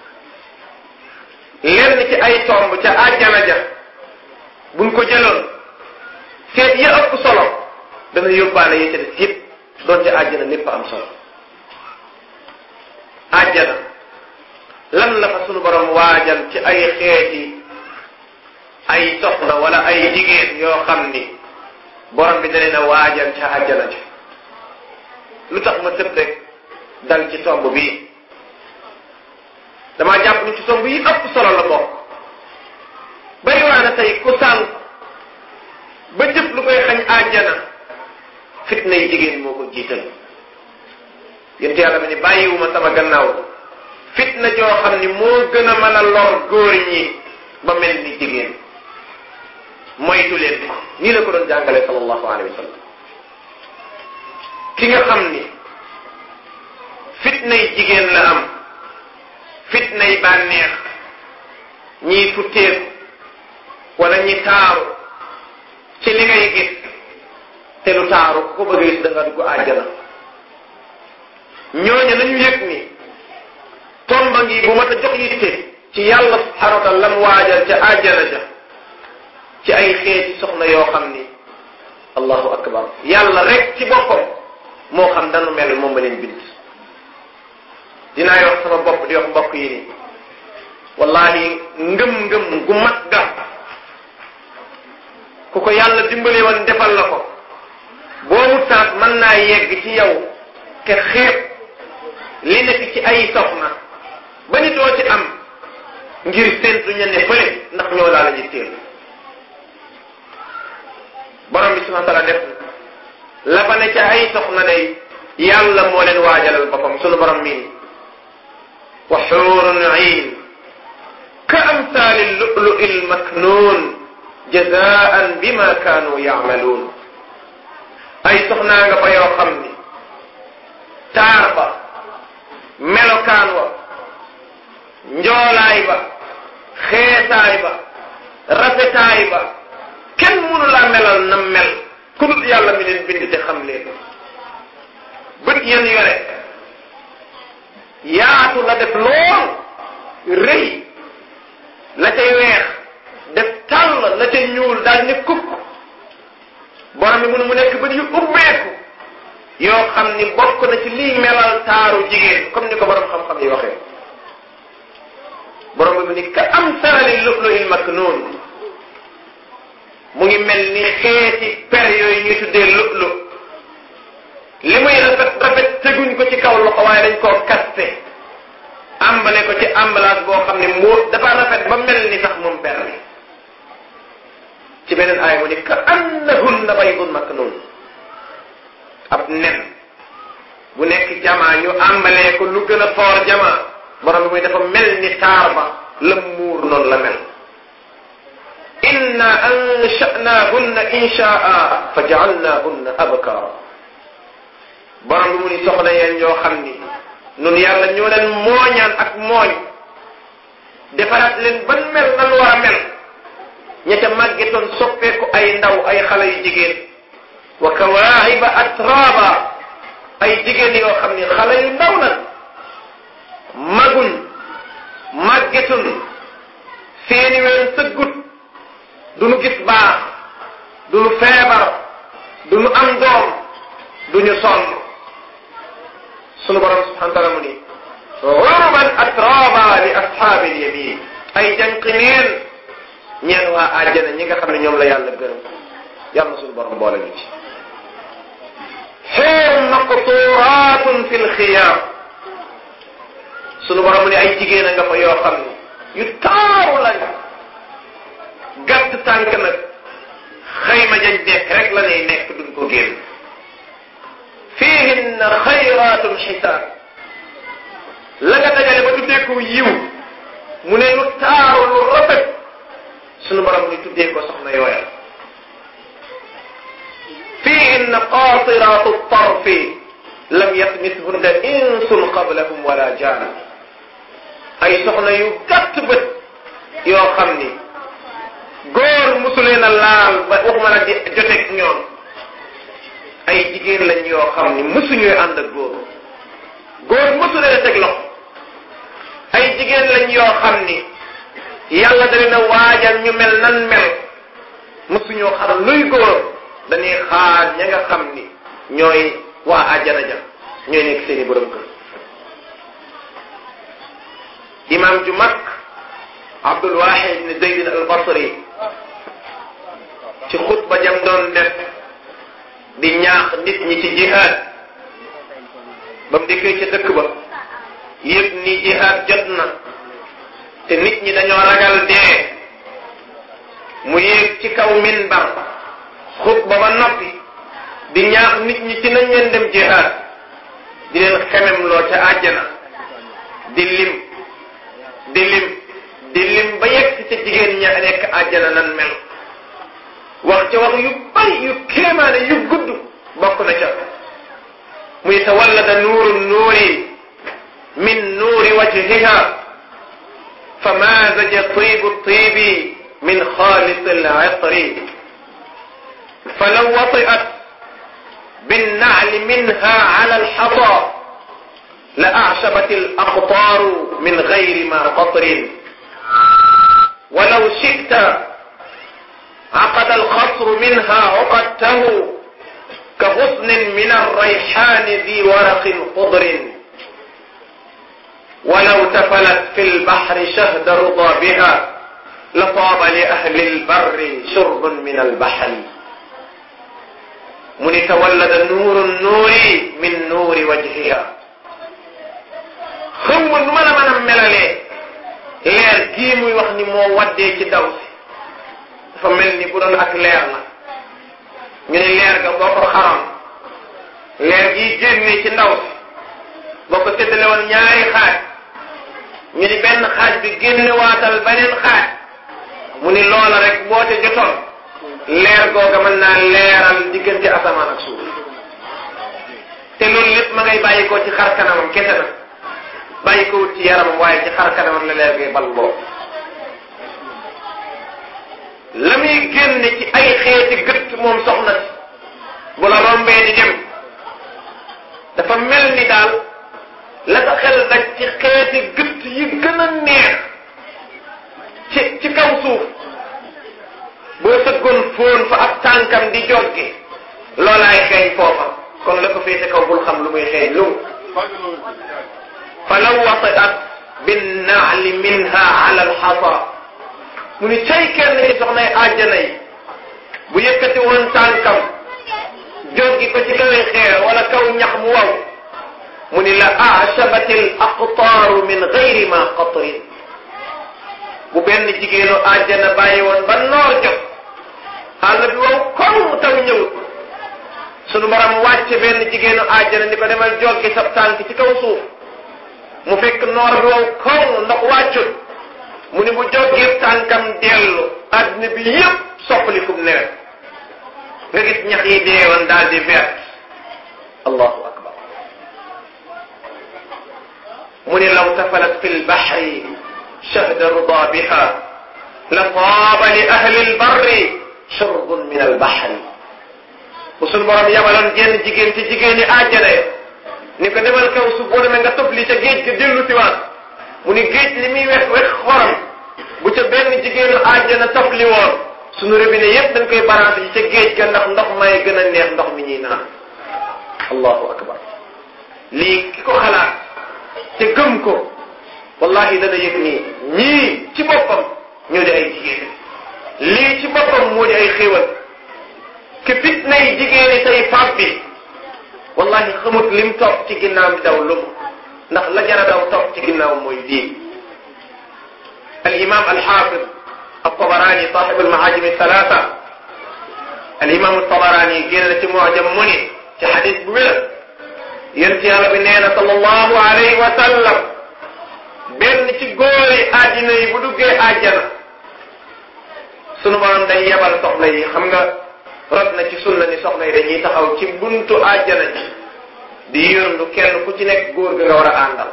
lenn ci ay tomb ca àjjana ja buñ ko jëloon seet ya ëpp solo dana yóbbaale yi ca des yëpp doon ca àjjana lépp am solo àjjana lan la fa sunu borom waajal ci ay xeeti ay soxna wala ay jigéen yoo xam ni borom bi da leen a waajal ca àjjana ja lu tax ma tëb rek dal ci tomb bii damaa jàpp ni ci tomb yi ëpp solo la bokk bari waa na tey ku sànq ba jëf lu koy xañ àjjana fitna yi jigéen moo ko jiital yéen yàlla bi ni bàyyiwuma sama gannaaw fitna joo xam ni moo gën a mën a lor góor ñi ba mel ni jigéen moytu leen ko nii la ko doon jàngale sallallahu alayhi wa sallam ki nga xam ni fitna yi jigéen la am fitna yi bànneex ñii futteeku wala ñi taaru ci li ngay gis te lu taaru ku ko bëgg a gis da nga dugg àjjana ñooñu nañu yëg ni tomba ngi bu mat a jox yitte ci yàlla subhanahu wa taala lam waajal ca àjjana ja ci ay xeeti soxna yoo xam ni allahu akbar yàlla rek ci boppam moo xam danu mel moom ba leen bind dinaay wax sama bopp di wax mbokk yi ni wallahi ngëm-ngëm gu mat ga ku ko yàlla dimbali woon defal la ko boobu taat mën naa yegg ci yow te xeeb li nekk ci ay soxna ba ni doo ci am ngir séntu ña ne fële ndax ñoo laa la yitteel borom bi subhanahu wa taala def la fa ne ca ay soxna day yàlla moo leen waajalal boppam sunu borom mi wa xuurun iin ka amsaali lu'lu'i l-maknuun jazaan bima kaanu yaamaluun ay soxnaa nga fa yoo xam ni taar ba melokaan wa njoolaay ba xeesaay ba rafetaay ba kenn mënu laa melal na mel ku dul yàlla mi leen bind te xam leen bët yéen yore yaatu la def lool rëy la cay weex def tàll la cay ñuul daal ni kukk borom bi mënu mu nekk bët yu ubbeeku yoo xam ni bokk na ci lii melal taaru jigéen comme ni ko borom xam-xam yi waxee borom bi mu ni ka amsaali lu'lu'il maknuun mu ngi mel ni xeeti per yooyu ñuy tuddee lu'lu li muy rafet rafet teguñ ko ci kaw loxo waaye dañ koo kaste ambale ko ci emballage boo xam ne moo dafa rafet ba mel ni sax moom per li ci beneen aaya mu ni ka annahunna baydun maknuun ab nen bu nekk jamaa ñu ambalee ko lu gën a foor jamaa borom bi muy dafa mel ni taar ba la muur noonu la mel inna ansha'naahunna insha'a fa ja'alnaahunna abkaara borom bi mu ni soxna yeen yoo xam ni nun yàlla ñoo leen mooñaan ak mooñ defaraat leen ban mel nan war a mel ña ca màggetoon soppeeku ay ndaw ay xale yu jigéen wa kawaahiba atraaba ay jigéen yoo xam ni xale yu ndaw lan maguñ màggetun seeni ween sëggut duñu gis baax duñu feebar duñu am doom duñu sonn sunu borom subhanahu wa taala mu ni urban atraba li ashaabil yamin ay jànqineen ñeen waa àjjana ñi nga xam ne ñoom la yàlla gërëm yàlla sunu borom boole ñu ci xuurun maqturatun fi lxiyaam sunu borom mu ni ay jigéen a nga fa yoo xam ne yu taaru lañ gàtt tànk nag xayma jañ dekk rek la ñuy nekk duñ ko génn fiihinna xayraatun xisaab la nga dajale ba tuddee ko yiw mu ne lu taaru lu rafet sunu borom ni tuddee ko soxna yooya fiihinna qaasiraatu tarfi lam yatmithunna insun qablahum wala jaan ay soxna yu gàtt bët yoo xam ni góor musuleen a laal ba waxuma la di joteeg ñoom ay jigéen lañ yoo xam ni musuñuy ànd ak góor musuleen a teg loxo ay jigéen lañ yoo xam ni yàlla da leen a waajal ñu mel nan mel musuñoo xam luy góor dañuy xaar ña nga xam ni ñooy waa àjjana ja ñooy nekk seeni borom kër imam ju mag Abdul Wahid ibn Zayd al-Basri ci xutba jam doon def di ñaax nit ñi ci jihaad ba mu dikkee ca dëkk ba yëg ni jihaad jot na te nit ñi dañoo ragal dee mu yéeg ci kaw minbar xutba ba noppi di ñaax nit ñi ci nañ leen dem jihaad di leen xemem loo ca àjjana di lim ba yegg ci ca jigéen ña nekk àjjana nan mel wax ca wax yu bari yu kéemaane yu gudd bokk na ca muy tawallada nuuru nuuri min nuuri wajhiha fa maazaja tiibu tiibi min xaalis al-itri fa law wati'at binna'li minha ala al-hasa la a'shabat al-aqtaru min ghayri ma qatrin ولو شئت عقد الخصر منها عقدته كغصن من الريحان ذي ورق خضر ولو تفلت في البحر شهد رضا بها لطاب لأهل البر شرب من البحر من تولد نور النور من نور وجهها خم من ملله leer gii muy wax ni moo waddee ci daw si dafa mel ni bu doon ak leer la ñu ne leer ga boo ko xaram leer gi génne ci ndaw si boo ko séddale woon ñaari xaaj ñu ni benn xaaj bi génne waatal beneen xaaj mu ni loola rek boo ca jotoon leer googa mën naa leeral diggante asamaan ak suuf te loolu lépp ma ngay bàyyi ko ci xar kanamam kese na bàyyi ko wut ci yaramam waaye ci xar kanamam la leer ngay bal boo la muy génne ci ay xeeti gët moom soxna si bu la rombee di dem dafa mel ni daal la sa xel daj ci xeeti gët yi gën a neex ci kaw suuf boo sëggoon fóon fa ab tànkam di joggi loolaay xeeñ foofa kon la ko féete kaw bul xam lu muy xeeñ lu fa law wasiat binnaali minha ala alxasa mu ni cay kenn ci soxnay àjjana yi bu yëkkati woon tànkam joggi ko ci kawe xeer wala kaw ñax mu waw mu ni la ashabati al aqtaaru min gayri ma qatrin bu benn jigéenu àjjana bàyyi woon ba noor jot àll bi wow kow mu taw ñëwut sunu borom wàcce benn jigéenu àjjana ni ko demal joggi sa tànk ci kaw suuf mu fekk noor bi wow kow ndox wàccut mu ni bu joggee tànkam dellu àddina bi yépp soppali kum nawet nga gis ñax yi deewoon daal di vert allahu akbar mu ni law tafalat fi lbahri shahda ruda biha la taaba li ahli lbarri shurbun min albahri bu sunu borom yabaloon jenn jigéen ci jigéeni àjjana ni ko demal kaw su boo demee nga tofli ca géej ga dellu siwaat mu ni géej li muy wex wex xorom bu ca benn jigéenu àjjana tofli woon sunu robinet yépp dañ koy barancé ci ca géej ga ndax ndox may gën a neex ndox mi ñuy naan allahu akbar lii ki ko xalaat te gëm ko wallahi dana yëg nii ñii ci boppam ñoo di ay jigéen lii ci boppam moo di ay xéewal ke fitnay jigéeni tay fab bi wallahi xamut lim topp ci ginnaaw di daw lumu ndax la jara daw topp ci ginnaaw mooy lii al imam al xaafid الطبراني صاحب المعاجم الثلاثة الإمام الطبراني قال في معجم مني في حديث بويل ينتي على بنينا صلى الله عليه وسلم بين تقولي آجنا يبدوكي آجنا sunu borom day yebal soxna yi xam nga rot na ci sunna ni soxna yi dañuy taxaw ci buntu àjjana ji di yërndu kenn ku ci nekk góor ga nga war a àndal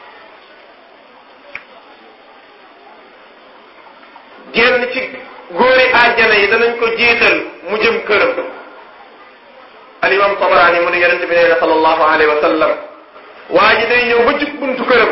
génn ci góori àjjana yi danañ ko jiital mu jëm këram al imam Tabarani mu ne yonente bi nee na sallallahu alayhi wa sallam waa ji day ñëw ba jub buntu këram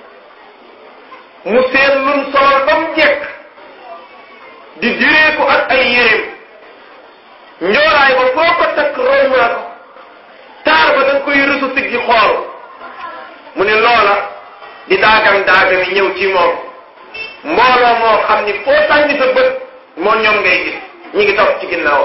mu seen lun solol ba mu jekk di direeku ak ay yéreem njooraay ba foo ko takk roy naa ko taar ba danga koy rësu siggi xool mu ne loola di daagam yi ñëw ci moom mbooloo moo xam ni foo sànni sa bët moo ñoom ngay gis ñi ngi topp ci ginnaaw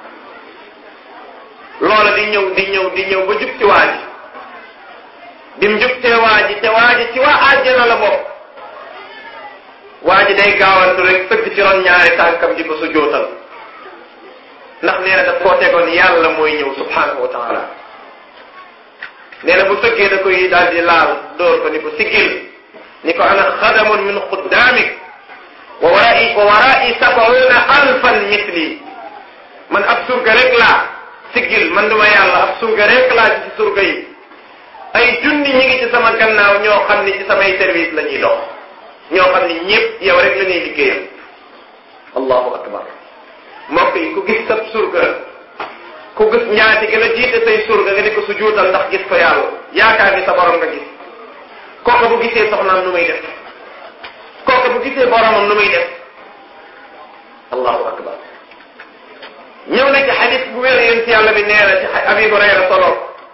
loola di ñëw ba jub ci waa ji bim jub te waa ji ci waa àjjana la bokk waa ji day gaawantu rek sëgg ci ron ñaari tànkam di ko su jootal ndax nee na daf koo tegoon yàlla mooy ñëw subhanahu wa taala nee na bu sëggee da koy daal di laal door ko ni ko siggil ni ko ana xadamun min xuddaamik wa wara'i sabauna alfan misli man ab surga rek laa siggil man duma yàlla ab surga rek laa ci surga yi ay junni ñi ngi ci sama gannaaw ñoo xam ni ci samay service la ñuy dox ñoo xam ni ñëpp yow rek la ñuy liggéeyal allahu akbar mbokk yi ku gis sa surga ku gis ñaati gën a jiite say surga nga di ko sujuutal ndax gis ko yàlla yaakaar ni sa borom nga gis kooka bu gisee soxnaam nu muy def kooka bu gisee boromam nu muy def allahu akbar ñëw na ci xadis bu wér yéen ci yàlla bi nee na ci Abi Hurayra solo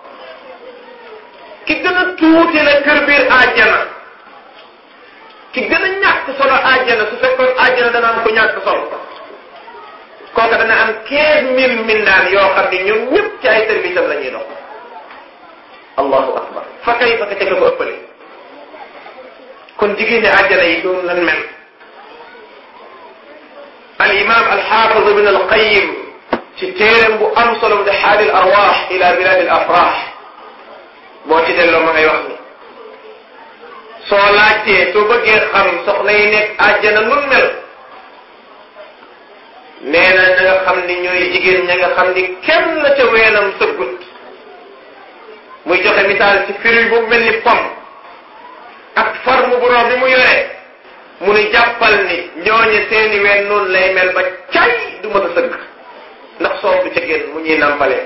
ki gën a tuuti la kër biir àjjana ki gën a ñàkk solo àjjana su fekkoon àjjana dana am ko ñàkk solo kooka dana am 15,000 mindaan yoo xam ne ñoom ñëpp ci ay service am la ñuy dox allahu akbar fa kay fa ka ca ko ëppale kon jigéen ñi àjjana yi doon lan mel al imam al xaafid ibn al qayyim ci téeram bu am solo de xaalil arwaax ila bilaadil afraax boo ci delloo ma ngay wax ni soo laajtee soo bëggee xam soxna yi nekk àjjana nun mel nee na ña nga xam ni ñooy jigéen ña nga xam ni kenn la ca weenam sëggut muy joxe misaal ci fruit bu mel ni pomme ak forme bu roo bi mu yoree mu ni jàppal ni ñooñe seeni ween noonu lay mel ba cay du mën a sëgg ndax soow du ca génn mu ñuy nàmpalee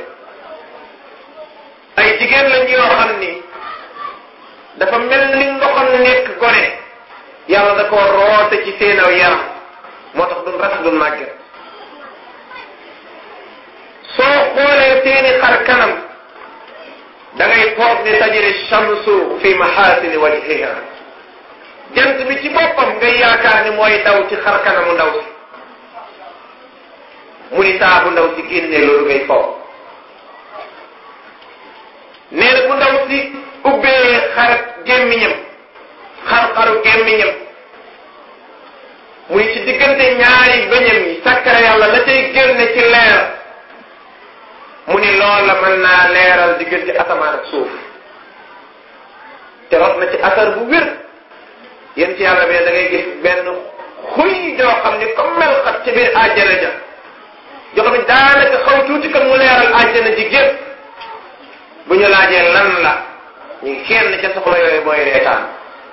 ay jigéen lañ yoo xam ni dafa mel ni ndoxam nekk gone yàlla da ko roote ci seenaw yaram moo tax duñ ras duñ màgget soo xoolee seeni xar kanam da ngay foog ni tajri shamsu fi mahasini wajhiha jant bi ci boppam ngay yaakaar ni mooy daw ci xar kanamu ndaw si mu ni saa bu ndaw si génnee loolu ngay foog nee na bu ndaw si ubbee xar-xaru gémmiñam mu ni ci diggante ñaari bëñam yi sakkara yàlla la cay génne ci leer mu ni loola mën naa leeral diggante asamaan ak suuf te rot na ci asar bu wér yéen ci yàlla bi da ngay gis benn xuy joo xam ni comme mel xat ci biir àjjana ja joo xam ni daanaka xaw tuuti kan mu leeral àjjana ji gépp bu ñu laajee lan la ñu ngi kenn ca soxla yooyu booy reetaan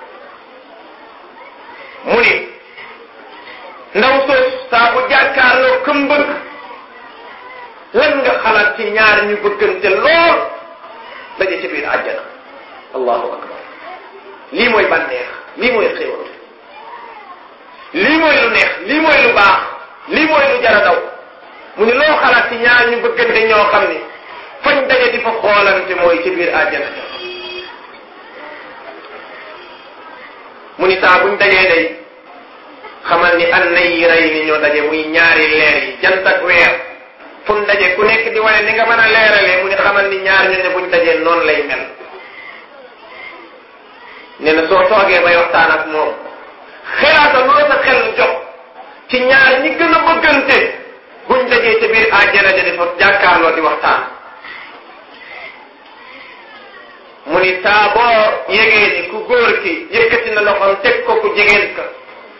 mu ni ndaw soos saa bu jàkkaarloo këm bëgg lan nga xalaat ci ñaar ñu bëggante lool daje ci biir àjjana allahu akbar lii mooy bànneex lii mooy xéwal lii mooy lu neex lii mooy lu baax lii mooy lu jara daw mu ni loo xalaat ci ñaar ñu bëggante ñoo xam ni fañ daje di fa xoolante mooy ci biir àjjana mu ni saa buñ dajee day xamal ni an nay rey ni ñoo daje muy ñaari leer yi jant ak weer fun daje ku nekk di wane ni nga mën a leeralee mu ni xamal ni ñaar ñu ne buñ dajee noonu lay mel nee na soo toogee bay waxtaan ak moom xelaatal lu la sa xel jox ci ñaar ñi gën a bëggante buñ dajee ci biir àjjana ja di fa jàkkaarloo di waxtaan mu ni saa boo yégee ni ku góor ki yëkkati na loxoom teg ko ku jigéen ka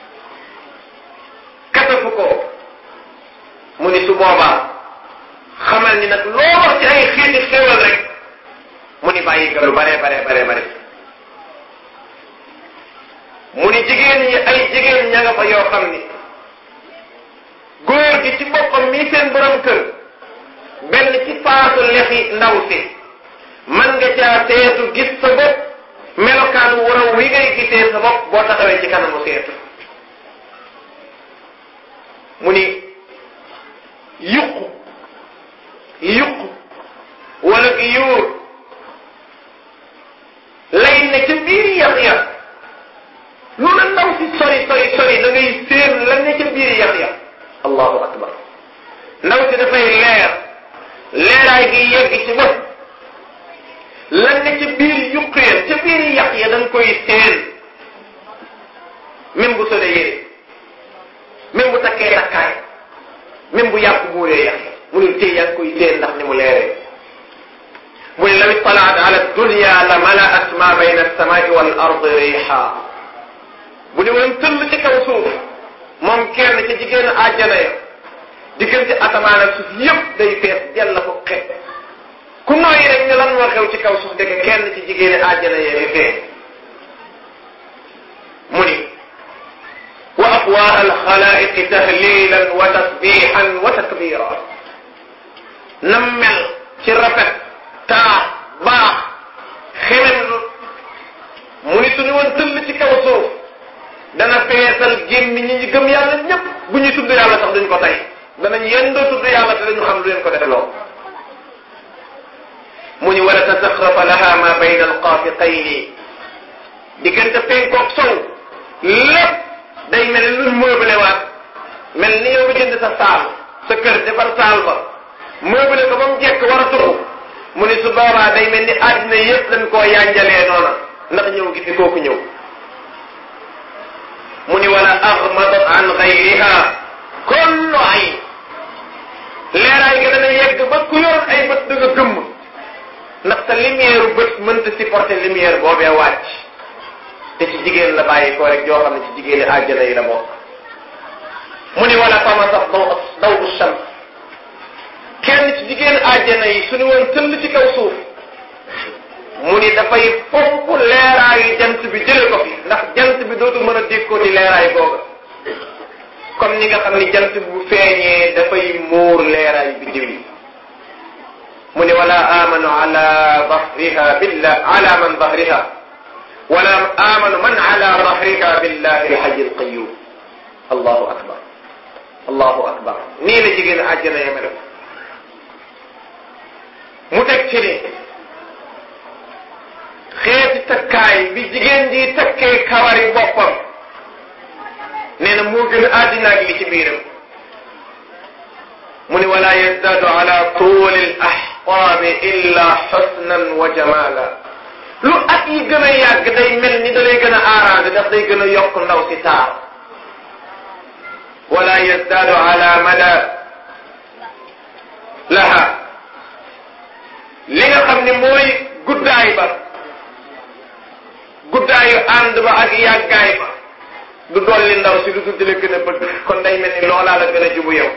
kasafu ko mu ni su boobaa xamal ni nag loo wax ci ay xiiti xéwal rek mu ni bàyyi nga lu bare mu ni jigéen ñi ay jigéen ña nga fa yoo xam ni góor gi ci boppam mii seen borom kër benn ci faatu lexi ndaw si man nga caa seetu gis sa bopp melokaan wu raw wi ngay gisee sa bopp boo taxawee ci kanamu seetu mu ni yuq wala gi yuur lay ne ca biir yax lu la ndaw si sori da ngay séen la ne ca biir yax allahu akbar ndaw si dafay leeraay gi yegg ci bopp la ne ca biir yuqyeen ca biir yax ya da nga koy séen même bu solee yére même bu takkee takkaay même bu yàpp buuree yax ya mu ne tey yaa ngi koy séen ndax ni mu leeree mu ne law ittalaat ala dunya la malaat ma bayna alsamai wal ardi riha bu ne woon tëll ci kaw suuf moom kenn ci jigéenu àjjana ya diggante asamaan ak suuf yëpp day fees jël la ko xet ku nooyi rek ñu lan moo xew ci kaw suuf dëgg kenn ci jigéenu àjjana ya di fees mu ni wa afwaa alxalaiqi tahlilan wa tasbihan wa takbira nam mel ci rafet taa baax xemen lu mu ni suñu woon tëll ci kaw suuf dana feesal gémmi ñi gëm yàlla ñëpp bu ñuy tudd yàlla sax duñ ko tey danañ yendoo tudd yàlla te dañu xam lu leen ko def loo mu ni wala tasaxrafa laha ma bayna alqaafiqayni diggante penkoog sow lépp day mel ni luñ meublé waat mel ni yow nga jënd sa saal sa kër defar saal ba meublé ko ba mu jekk war a tuxu mu ni su boobaa day mel ni àddina yëpp dañ koo yanjalee noona ndax ñëw gi fi kooku ñëw mu ni wala axmadat an gayriha kullu ayn leeraay ga dana yegg ba ku yor ay bët da nga gëmm ndax sa lumière bët mënta supporter lumière boobee wàcc te ci jigéen la bàyyi ko rek joo xam ne ci jigéeni àjjana yi la bokk mu ni wala tamasax daw shams kenn ci jigéen àjjana yi suñu woon tëll ci kaw suuf mu ni dafay fomp leeraayu jant bi jële ko fi ndax jant bi dootu mën a dékkoo di leeraay googa comme ni nga xam ni jant bu feeñee dafay muur leeraayu biddiw yi mu ni wala amanu ala dahriha billah ala man dahriha wala amanu man ala dahriha billahi alhayy alqayyum allahu akbar allahu akbar nii la jigéen àjjana yeme def mu teg ci ni xeeti takkaay bi jigéen ji takkee kawari boppam nee na moo gën a àddina ak li ci biiram mu ni wala yazdadu ala tuuli al ahqaabi illa xusnan wa jamala lu at yi gën a yàgg day mel ni da lay gën a arrangé ndax day gën a yokk ndaw si taar wala yazdadu ala mada laha li nga xam ni mooy guddaayu ànd ba ak yàggaay ba du dolli ndaw si lu dul di la gën a bëgg kon day mel ni loolaa la gën a jubu yow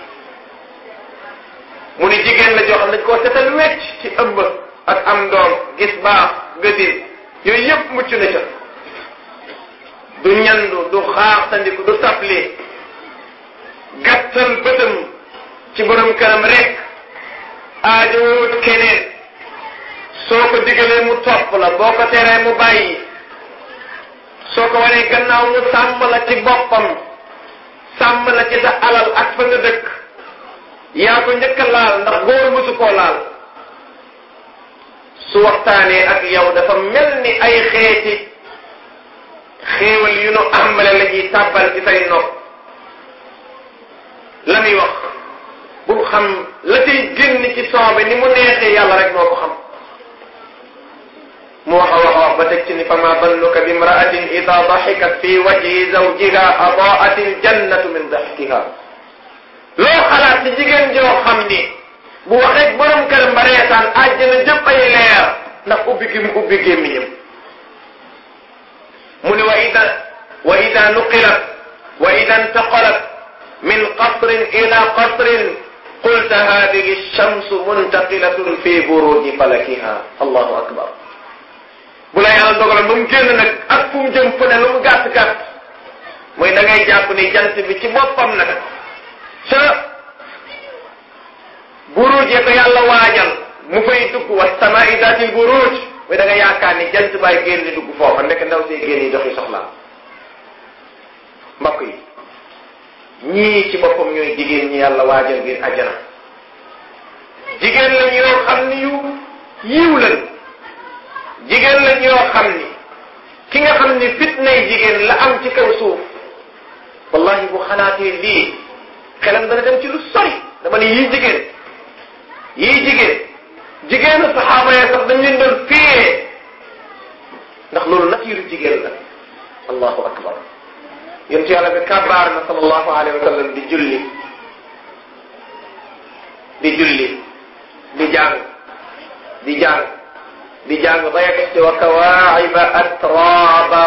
mu ni jigéen la joo xam ne dañ koo setal wecc ci ëmb ak am doom gis baax gësin yooyu yëpp mucc na ca du ñandu du xaaxtandiku du tapli gàttal bëtam ci borom kanam rek aajowut keneen soo ko digalee mu topp la boo ko teree mu bàyyi soo ko wanee gannaaw mu sàmm la ci boppam sàmm la ci sa alal ak fa nga dëkk yaa ko njëkk a laal ndax góor mësu koo laal su waxtaanee ak yow dafa mel ni ay xeeti xéewal yu nu àmbale la ñuy tàbbal ci say nopp la muy wax bu xam la cay génn ci soobe ni mu neexee yàlla rek moo ko xam mu wax a wax ba teg ci ni fa ma dannuka bi imraatin ida daxikat fi wajhi zawjiha adaat aljannatu min daxkiha loo xalaat ci jigéen joo xam ni bu waxee borom këram ba reetaan àjjana jëpp ay leer ndax ubbi gi mu ubbi gémmiñam mu ni wa ida nuqilat wa ida intaqalat min qasrin ila qasrin qulta hadihi shamsu muntaqilatun fi buruji falakiha allahu akbar bu la yàlla dogaloon ba mu génn nag ak fu mu jëm fu ne lu mu gàtt gàtt mooy da ngay jàpp ni jant bi ci boppam nag ca buruj ya ko yàlla waajal mu fay dugg wa samaa'i daatil buruj mooy da nga yaakaar ni jant baay génn dugg foofa ndek ndaw see génn yi doxi soxlaam mbokk yi ñii ci boppam ñooy jigéen ñi yàlla waajal biir ajjana jigéen lañ yoo xam ni yu yiw lañ jigéen lañ yoo xam ni ki nga xam ni fitnay jigéen la am ci kaw suuf wallahi bu xalaatee lii xelam dana dem ci lu sori dama ne yii jigéen jigéenu saxaaba ya sax dañ leen doon fiyee ndax loolu natiiru jigéen la allahu akbar yonent yàlla bi kabaar na sallallahu alayhi wa sallam di julli di jàng ba yegg ci wa kawaa'iba atraaba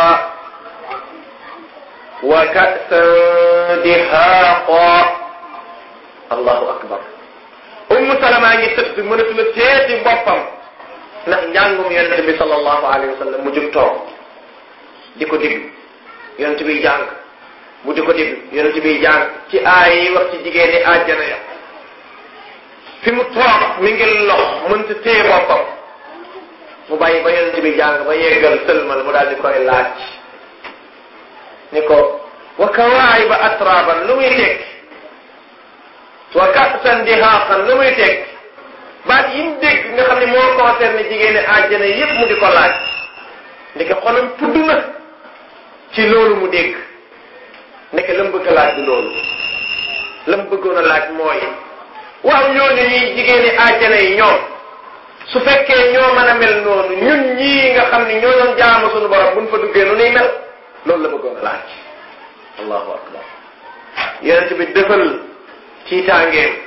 wa ka'san dihaaqa allahu akbar ummu salama ngi tëdd mënatu la teeti boppam ndax njàngum yonent bi sallallahu alayhi wa sallam mu jóg toog di ko déglu yonent bi jàng mu di ko déglu yonent bi jàng ci aay yi wax ci jigéen ñi àjjana ya fi mu toog mi ngi lox mënta téye boppam mu bàyyi ba yonent bi jàng ba yeggal sëlmal mu daal di koy laaj ni ko wa kawaa'iba atraaban lu muy tekki wa ka'san dihaaqan lu muy tekki baat yi mu dégg nga xam ne moo concerne jigéen ñi àjjana yépp mu di ko laaj ndeke xolam tudd na ci loolu mu dégg ndeke la mu bëgg a laaj du loolu la mu bëggoon a laaj mooy waaw ñooñu ñuy jigéen ñi àjjana yi ñoom su fekkee ñoo mën a mel noonu ñun ñii nga xam ni ñoo doon jaamu suñu borom buñ fa duggee nu nuy mel loolu la bëggoon a laaj allahu akbar yonent bi defal tiitaangeem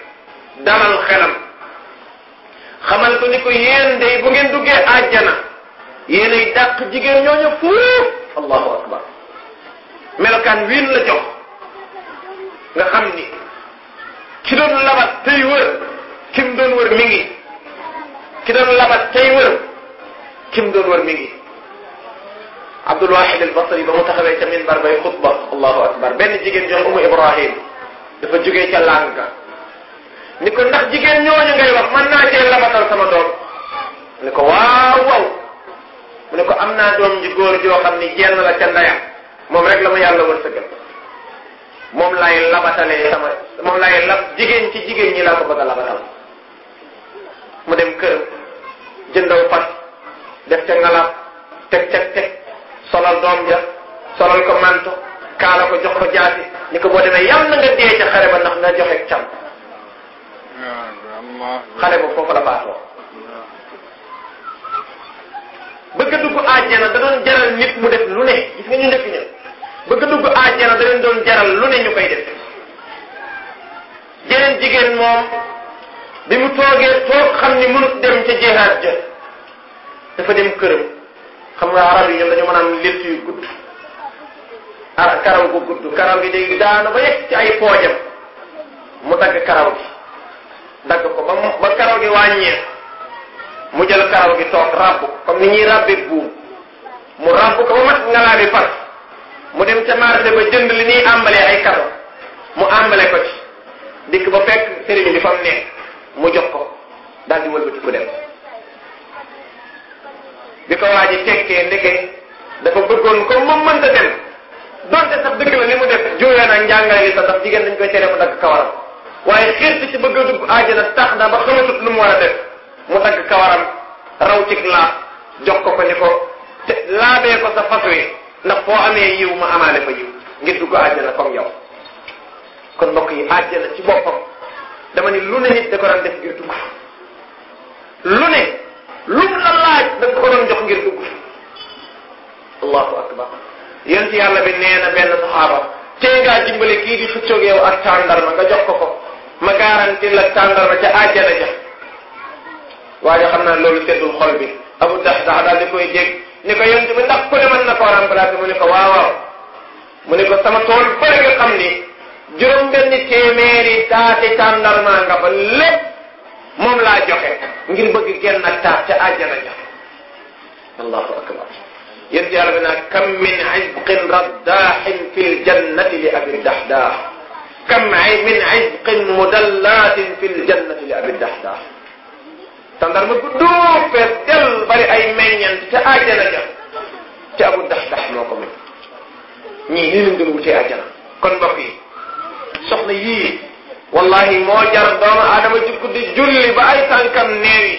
dalal xelam xamal ko ni ko yéen day bu ngeen duggee àjjana yéenay dàq jigéen ñooñu fuuf allahu akbar melokaan wiin la jox nga xam ni ki doon labat tey wër kim doon wër mi ngi ki doon labat tey wër kim doon wër mi ngi Abdul Wahid al-Basri ba mu taxawee ca minbar bay xutba allahu akbar benn jigéen jox Umu Ibrahim dafa jógee ca lànga ni ko ndax jigéen ñooñu ngay wax mën naa cee labatal sama doom mu ne ko waaw waaw mu ne ko am naa doom ji góor joo xam ni jenn la ca ndeyam moom rek la ma yàlla wërsëgal moom lay labatalee moom lay lab jigéen ci jigéen ñi laa ko bëgg a labatal mu dem këram jëndaw fas def ca ngalab teg solal doom ja solal ko manto kaala ko jox ko jaasi ni ko boo demee yal na nga dee ca xare ba ndax nga joxe can xale ba foofu la faatoo bëgg a dugg àjjana da doon jaral nit mu def lu ne gis nga ñu njëkk ña bëgg a dugg àjjana da leen doon jaral lu ne ñu koy def jeneen jigéen moom bi mu toogee toog xam ni mënut dem ca jihaad ja dafa dem këram xam nga arab yi ñoom dañu mën a am létt yu gudd karaw gu gudd karaw gi day daanu ba yegg ci ay poojam mu dagg karaw gi dagg ko ba karaw gi wàññee mu jël karaw gi toog ràbb comme ni ñuy ràbbe buum mu ràbb ko ba mat ngalaa bi far mu dem ca marché ba jënd li ñuy àmbalee ay kado mu àmbale ko ci dikk ba fekk sëriñ bi fa mu nekk mu jox ko daal di wëlbati ku dem bi ko waa ji tekkee ndeke dafa bëggoon comme moom mënta dem donte sax dëgg la li mu def jóoyee na njàngale li sax ndax jigéen dañ koy tere mu dagg kawaram waaye xiirti ci bëgg a dugg àjjana tax na ba xamatut lu mu war a def mu dagg kawaram raw ci laa jox ko ko ni ko te laabee ko sa fas wi ndax foo amee yiw ma amaale fa yiw ngir dugg àjjana comme yow kon mbokk yi àjjana ci boppam dama ni lu ne nit da ko daan def ngir dugg lu ne lu mu la laaj da ko doon jox ngir dugg allahu akbar yonent yàlla bi nee na benn saxaaba tey ngaa dimbale kii di xëccoog yow ak tàndarma nga jox ko ko ma garanti la tàndarma ca àjjana ja waaye xam naa loolu seddul xol bi Abu Dahdah daal di koy dégg ni ko yonent bi ndax ku ne mën na koo remplacer mu ne ko waaw waaw mu ne ko sama tool bëri nga xam ni juróom-benni téeméeri taati tàndarma nga ba lépp moom laa joxe ngir bëgg genn ak taat ca àjjana ja allahu akbar yéen yàlla bi naa kam min izqin raddaahin fi ljannati li abi dahdah kam min izqin mudallatin fi ljannati li abi dahdah tàndarma gudd fees del bari ay meññeent ca àjjana ja ca abu dahdah moo ko may ñii nii lañ doon wutee àjjana kon mbokk yi soxna yii wallahi moo jar doomu aadama jukku di julli ba ay tànkam neewi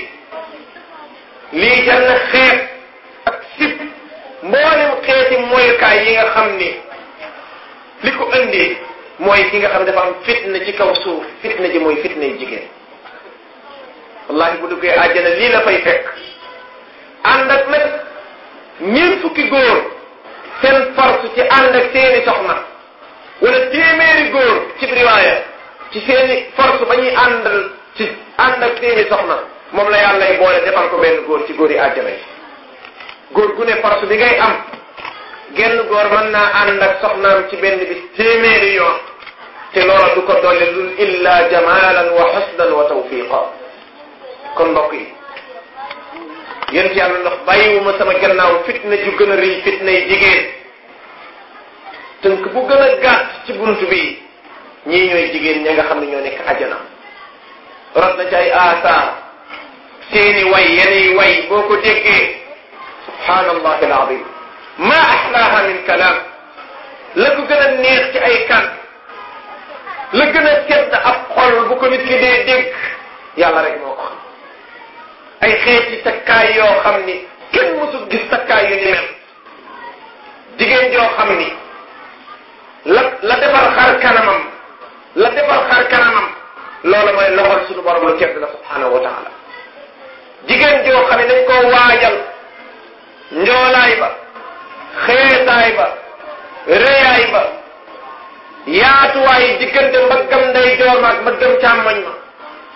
lii jar na xeet ak sib mboolem xeeti moyukaay yi nga xam ni li ko indi mooy ki nga xam dafa am fitna ci kaw suuf fitna ji mooy fitna yi jigéen wallahi bu duggee àjjana lii la fay fekk ànd ak nag ñeent fukki góor seen force ci ànd ak seeni soxna wala téeméeri góor ci riwaaya ci seeni force ba ñuy àndal ci ànd ak seeni soxna moom la yàllay boole defal ko benn góor ci góor yi àjjana yi góor gu ne force bi ngay am genn góor mën naa ànd ak soxnaam ci benn bis téeméeri yoon te loola du ko dolli lul illa jamalan wa xusnan wa tawfiqa kon mbokk yi yéen yàlla ndax bàyyiwuma sama gannaaw fitna ju gën a rëy fitna yi jigéen tënk bu gën a gàtt ci buntu bi ñii ñooy jigéen ña nga xam ne ñoo nekk ajana rot na ci ay asaar seeni way yeni way boo ko déggee subhaanallahi alazim ma ahlaaha min kalaam la ko gën a neex ci ay kan la gën a sedd ab xol bu ko nit ki dee dégg yàlla rek moo ko xam ay xeeti takkaay yoo xam ni kenn mësul gis takkaay yu ni mel jigéen joo xam ni la defar xar kanamam loolu mooy loxol suñu borom lu tedd la subhaanahu wa taala jigéen joo xam ne dañ koo waajal njoolaay ba xeetaay ba réyaay ba yaatuwaay diggante mbaggam ndeyjoor ma ak mbaggam càmmoñ ma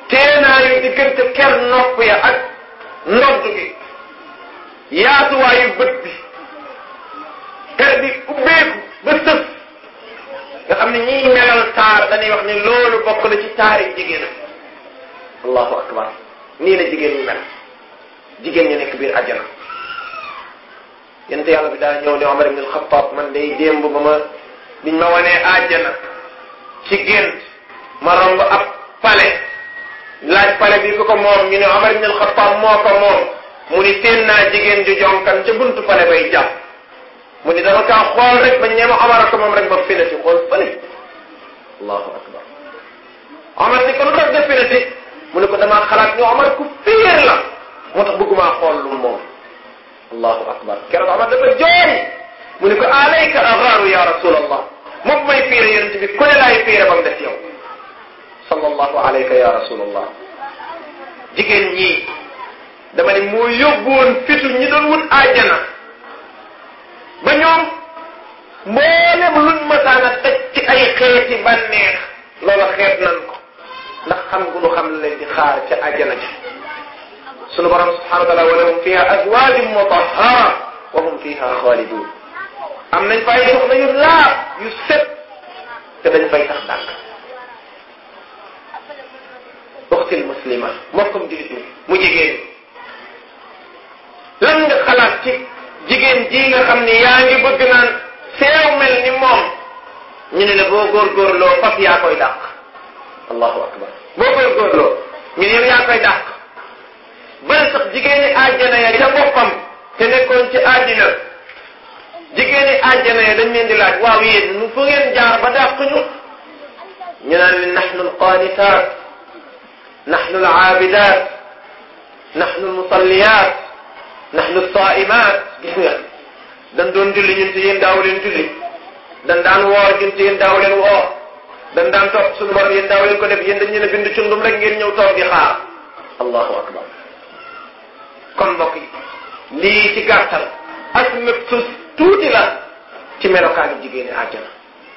teenaayu diggante ker nopp ya ak ndodd gi yaatuwaayu bët bi ker bi ubbeeku ba sëf nga xam ne ñiy melal taar dañuy wax ni loolu bokk na ci taari jigéen allahu akbar nii la jigéen ñi mel jigéen ñi nekk biir àjjana yonent yàlla bi daa ñëw ne Omar ibn al-Khattab man day démb ba ma biñ ma wanee àjjana ci gént ma romb ab palais laaj palais bi ku ko moom ñu ne Omar ibn al-Khattab moo ko moom mu ni seen naa jigéen ju jonkan ca buntu palais bay jàpp mu ni dama kaa xool rek ba ñeema Omar ko moom rek ba finati xool fële allahu akbar Omar ni ko lu tax def finati mu ne ko damaa xalaat ni Omar ku fiir la moo tax bëggumaa xool lu moom allahu akbar keroog Omar dafa jooy mu ne ko alayka agaaru ya rasulallah moom may fiire yonent bi ku ne laay fiire ba mu des yow sallallahu alayka ya rasulallah jigéen ñii dama ne moo yóbbuwoon fitu ñi doon wut àjjana ba ñoom mboolem luñ mësaan a teg ci ay xeeti bànneex loola xeet nan ko ndax xam gu nu xam la leen di xaar ca àjjana ji sunu borom subhanahu wa taala wa lahum fiha azwajun mutahhara wa hum fiha xaalidun am nañ fay soxna yu laab yu set te dañ fay tax dàkk uxtil muslima mokkum jullit mi mu jigéen lan nga xalaat ci jigéen ji nga xam ni yaa ngi bëgg naan seew mel ni moom ñu ne la boo góorgóorloo faf yaa koy dàq allahu akbar boo góorgóorloo ñu ne yow yaa koy dàq bal sax jigéeni àjjana ya ca boppam te nekkoon ci àddina jigéeni àjjana ya dañ leen di laaj waaw yéen nu fu ngeen jaar ba dàq ñu naan leen nahnu alqaanitat nahnu alaabidat nahnu almusalliyaat nahnu alsaimat gis nga dañ doon julli ñun te yéen daaw leen julli dañ daan woor ñun te yéen daaw leen woor dañ daan topp suñu borom yéen daaw leen ko def yéen dañ leen a bind cundum rek ngeen ñëw toog di xaar allahu akbar kon mbokk yi lii ci gàttal ak nëb sus tuuti la ci melokaanu jigéeni àjjana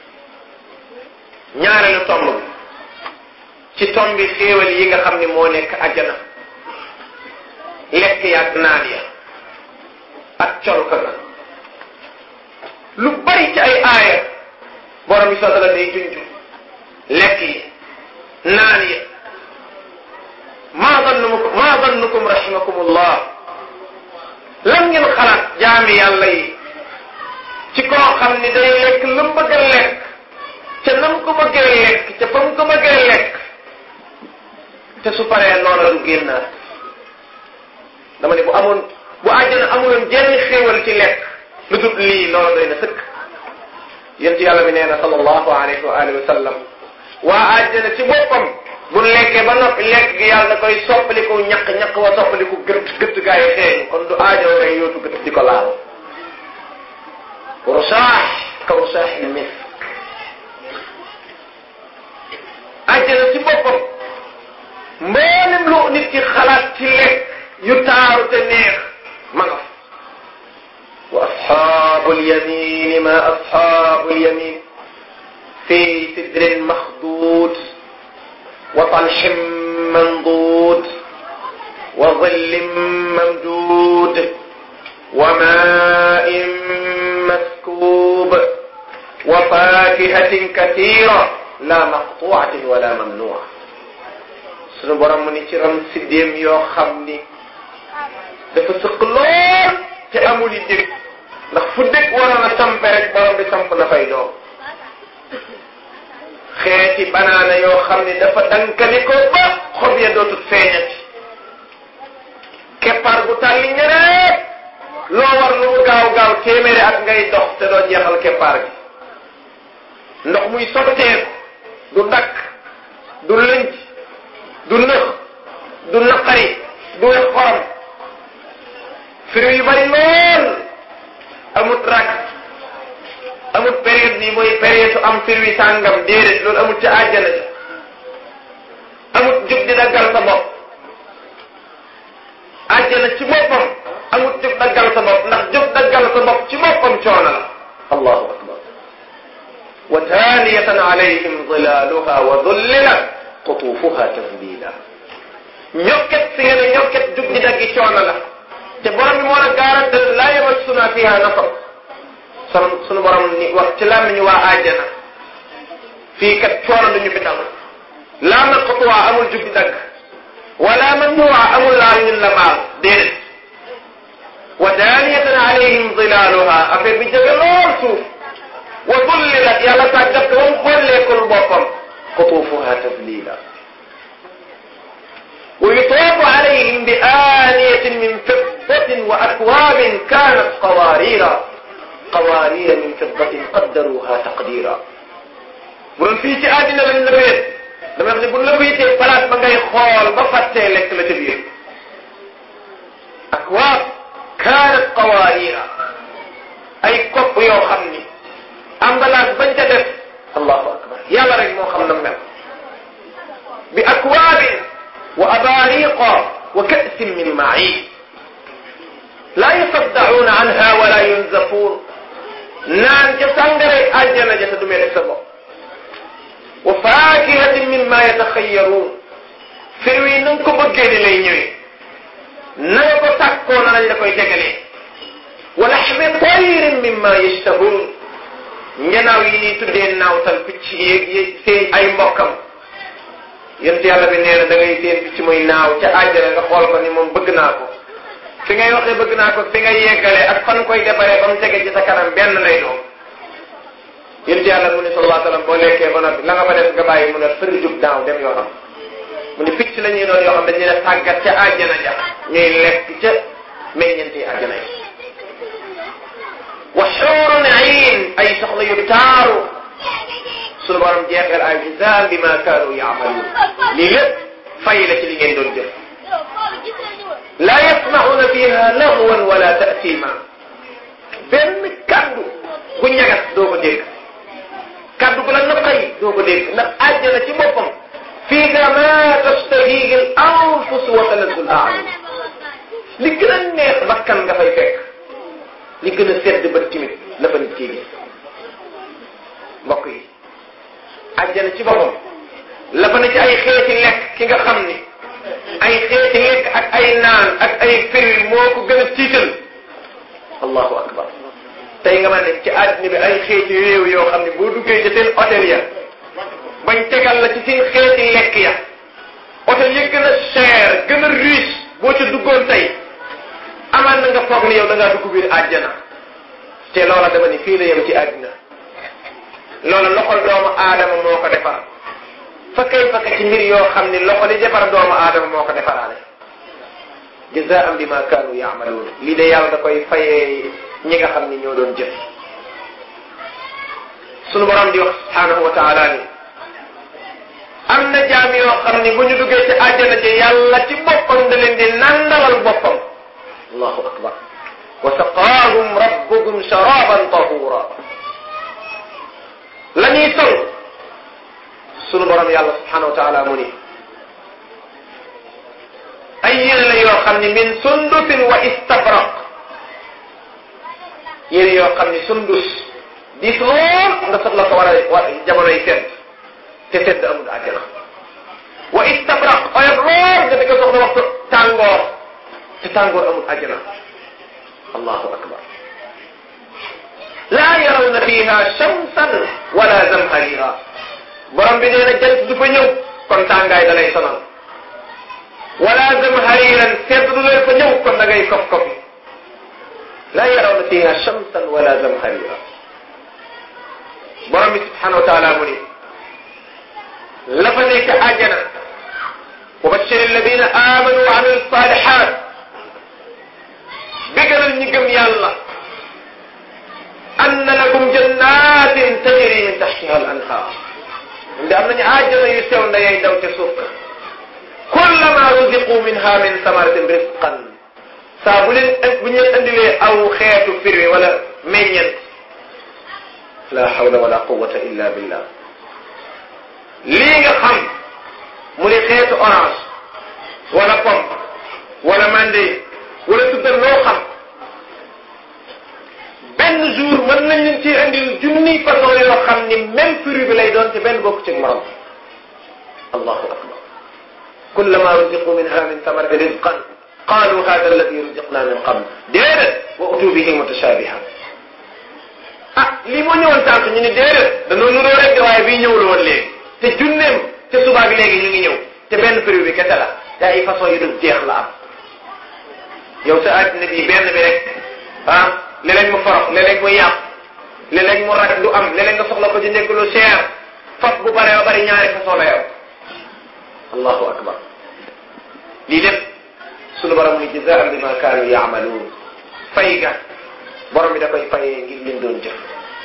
ñaareelu tomb bi ci tombi xéewal yi nga xam ni moo nekk àjjana lekk ya ak naan ya ak colka ga lu bari ci ay aaya borom bi sootala day junju lekk yi naan yi maa zannukum rahimakumullah lan ngeen xalaat jaami yàlla yi ci koo xam ni day lekk lu mu bëgg a lekk ca nam ko bëggee lekk ca fa mu ko bëggee lekk te su paree loola du génnaat dama ne bu àjjana amuloon jenn xéewal ci lekk lu dul lii loola doy na sëkk yéen ci yàlla bi nee na sallallahu alayhi wa alihi wa sallam waa àjjana ci boppam bu lekkee ba noppi lekk gi yàlla da koy soppaliku ñaq wa soppaliku gëtt gaa yi xeeñ kon du aajo ngay yootu gëtt di ko laal rusaax ka rusaax misk àjjana ci boppam mboolem lu nit ki xalaat ci lekk yu taaru te neex ma nga wa asxaabu alyamin ma asxaabu alyamin fi sidrin maxduud wa talxin manduud wa zillin mamduud wa maa'in maskuub wa faakihatin kasiira la maqtuucatin wala mamnuuca sunu borom mu ni ci ron siddéem yoo xam ni dafa sëq lool te amul yi dégg ndax fu dégg waroon a sampe rek borom bi samp na fay doom xeeti banaana yoo xam ni dafa dankali ko ba xob ya dootut feeñati keppaar gu tàlli ñereet loo war lu mu gaaw gaaw téeméeri at ngay dox te doo jeexal keppaar gi ndox muy sotteeku du dakk du lënc du nëx du naqari du wex xorom fruit yu bari lool amut rak amut période bi mooy période am fruit sàngam déedéet loolu amut ci àjjana ci amut jug di daggal sa bopp àjjana ci boppam amut jug daggal sa bopp ndax jug daggal sa bopp ci boppam coono la allahu akbar wa taaniyatan alayhim zilaluha wa dhullilat qutufuha tadlila ñokket si nga ne ñokket jug di daggi coono la te borom bi moo la garanti laa yamassuna fiha nasab sunu borom ni wax ci làmmiñu waa àjjana fii kat coono duñu fi dal laa maqtuwa amul jug di dagg wala mamnuwa amul laal ñun la baal déedéet wa daaniyatan alayhim zilaluha affaire bi jege lool suuf wa dullilat yàlla tàggat ko ba mu xolleekul boppam qutuufuha tadlila wa yutaafu alayhim bi aaniyatin min fiddatin wa akwaabin kaanat qawaariira min fiddatin qaddaruha taqdiira bu doon fii ci àddina lañ la wéet dama wax ne bu la ko yitee place ba ngay xool ba fàttee lekk la ca biir akwaab kaanat qawaariira ay kopp yoo xam ni emballage bañ ca def allahu akbar yàlla rek moo xam na mel bi akwaabin wa abaariqa wa ka'sin min ma'iin laa yusaddacuuna anha wala yunzafuun naan ca sàngare àjjana ja te du mee def sa bopp wa faakihatin mimma yataxayyaruun fir wi na nga ko bëggee ni lay ñëwee na nga ko sàkkoo na lañ la koy tegalee wa laxmi tayrin mimma yashtahuun njanaaw yi ñuy tuddee naawtal picc yéeg seen ay mbokkam yent yàlla bi nee na da ngay seen picc muy naaw ca àjjana nga xool ko ni moom bëgg naa ko fi ngay waxee bëgg naa ko fi ngay yeggalee ak fan koy defaree ba mu tege ci sa kanam benn lay doon yent yàlla mu ne sallallahu alayhi wa sallam boo lekkee ba noppi la nga fa def nga bàyyi mu ne fëri jub daaw dem yoonam mu ne picc la ñuy doon yoo xam dañuy ne tàggat ca àjjana ja ñuy lekk ca meññeenti àjjana yi wa xuurun ayn ay soxla yu taaru sunu borom jeexal ay jazaan bi ma kaanu yaamaluun lii lépp fay la ci li ngeen doon jëf laa yasmacuuna fiha lagwan wala ta'siima benn kaddu gu ñagas doo ko dégg kaddu gu la naqari doo ko dégg ndax àjjana ci boppam fiiha ma tashtahihi al anfus wa talazzu al a'yun li gën a neex bakkan nga fay fekk li gën a sedd ba timit la fa nit kii gis mbokk yi àjjana ci boppam la fa ne ci ay xeeti lekk ki nga xam ni ay xeeti lekk ak ay naan ak ay firi moo ko gën a tiital allahu akbar tey nga ma ne ci àddina bi ay xeeti réew yoo xam ne boo duggee ci seen hôtel ya bañ tegal la ci seen xeeti lekk ya hôtel yi gën a cher gën a riche boo ci duggoon tey amaan na nga foog ni yow da ngaa dugg biir àjjana te loola dama ni fii la yem ci àddina loola loxol doomu aadama moo ko defar fa kay ci mbir yoo xam ni loxo li defar doomu aadama moo ko defaraale jazaan bima kaanu yaamaluun lii de yàlla da koy fayee ñi nga xam ni ñoo doon jëf sunu borom di wax subhaanahu wa taala ni am na jaam yoo xam ni bu ñu duggee ci àjjana ci yàlla ci boppam da leen di nandalal boppam allahu akbar wa saqaahum rabbuhum sharaban tahura la ñuy sol sunu borom yàlla subhanahu wa taala mu ni ay yére la yoo xam ni min sundusin wa istabraq yére yoo xam ni sundus diis lool nga soxla ko war a jamonoy sedd te sedd amul àjjana wa istabraq oyof lool nga di ko soxla waxtu tàngoor te tàngoor amul àjjana allahu akbar laa yarawna fiha shamsan wala zamharira borom bi nee na jant du fa ñëw kon tàngaay da lay sonal wala zamhariran sedd du leen fa ñëw kon da ngay kof kofi laa yarawna fiha shamsan wala zamharira borom bi subhanahu wa taala mu ni la fa nekk àjjana wa bashir alladina amanu wa amilu salihat bégalal ñi gëm yàlla anna lakum jannatin tajri min tahtiha al anhar nde am nañu àjjana yu sew ndeyay daw te suuf ka kullama ruziqu minha min samaratin rizqan saa bu ñu leen andilee aw xeetu firwi wala meññent la hawla wala quwwata illa billah lii nga xam mu ni xeetu orange wala pomme wala mandarin wala tuddal loo xam benn jour mën nañ leen ci indil junniy façon yoo xam ni même fruit bi lay doon te benn bokk ci morom allahu akbar kullama ruziqu minha min thamaratin rizqan qalu hada alladi ruziqna min qabl déedéet wa utu bihi mutashabiha lii moo ñëwoon sànq ñu ni déedéet danoo nuroo rek de waaye bii ñëwul woon léegi te junneem te subaa bi léegi ñu ngi ñëw te benn prix bi kese la te ay façon yu dul jeex la am yow sa àddina bi benn bi rek léeg-léeg mu forox léeg-léeg mu yàq léeg-léeg mu raj du am léeg-léeg nga soxla ko ci nekk lu cher fas bu bare ba bari ñaari façon la yow allahu akbar lii lépp sunu borom ni jazaan bima kaanu yaamaluun fay ga borom bi da koy fayee ngir lim doon jëf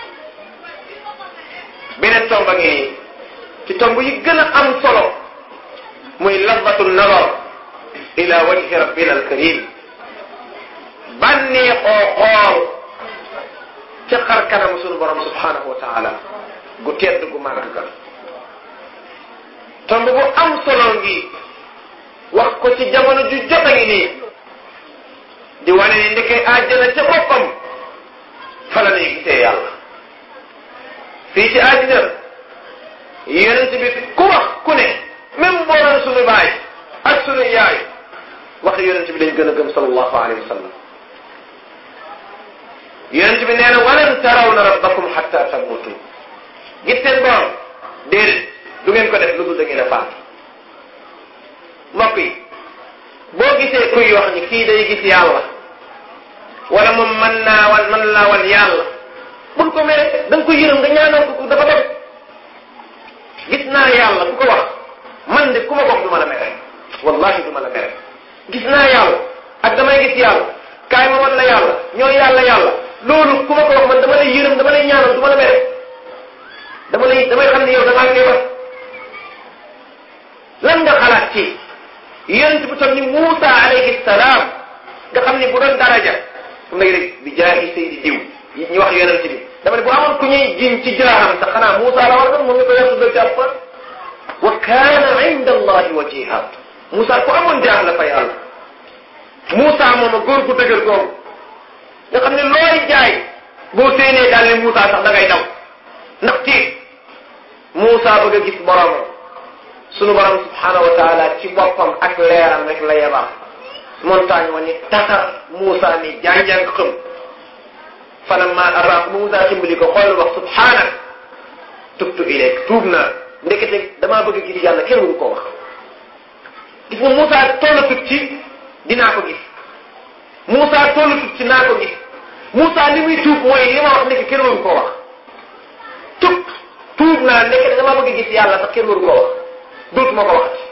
beneen tomba ngi nii ci tomb yi gën a am solo muy lazatu nazar ila wajhi rabbina alkarim bànneexoo xool ca xar kanam sunu borom subhanahu wa taala gu tedd gu màgg ga tomb bu am solo ngi wax ko ci jamono ju jot a ngi nii di wane ni ndeke àjjana ca boppam fa la ñuy gisee yàlla fii ci àddina yonent bi ku wax ku ne même boo doon sunu baay ak sunu yaay wax yonent bi dañ gën a gëm sallallahu alayhi wa sallam yonent bi nee na walan tarawna rabbakum hatta tamutu gis seen borom déedéet du ngeen ko def lu dul da ngeen a faatu mbokk yi boo gisee kuy wax ni kii day gis yàlla wala moom mën laa wan yàlla bul ko mere da nga ko yërëm nga ñaanal ko dafa def gis naa yàlla ku ko wax man de ku ma ko wax du ma la mere wallahi du ma la mere gis naa yàlla ak damay gis yàlla kaay ma wan la yàlla ñooy yàlla loolu ku ma ko wax man dama lay yërëm dama lay ñaanal du ma la mere damay xam ne yow da ngaa feebar lan nga xalaat ci yonent bu toll ni Muusa alayhi salaam nga xam ni bu doon daraja fu may rek bi jaahi saydi diw ñu wax yonent bi dama ne bu amoon ku ñuy jiñ ci jaaram sax xanaa Muusa la war doon moom nga ko yàlla dal ci alquran wa kaana inda allahi wajiha Muusa ku amoon jaam la fa yàlla Muusa moom a góor gu dëgër googu nga xam ne looy jaay boo séenee daal ni Muusa sax da ngay daw ndax tiit Muusa bëgg a gis boromam sunu borom subhanahu wa taala ci boppam ak leeram rek la yebal montagne wa ni tatar Muusa ni janjang xëm falamma araahu Muusa ximbali ko xool wax subhanak tubtu ilayk tuub naa ndekete damaa bëgg a gis yàlla kenn waru koo wax gis nga Muusa tollatut ci dinaa ko gis Muusa tollatut ci naa ko gis Muusa li muy tuub mooy li ma wax ndeke kenn waru koo wax tuub naa ndekete damaa bëgg a gis yàlla sax kenn waru koo wax dootuma ko waxati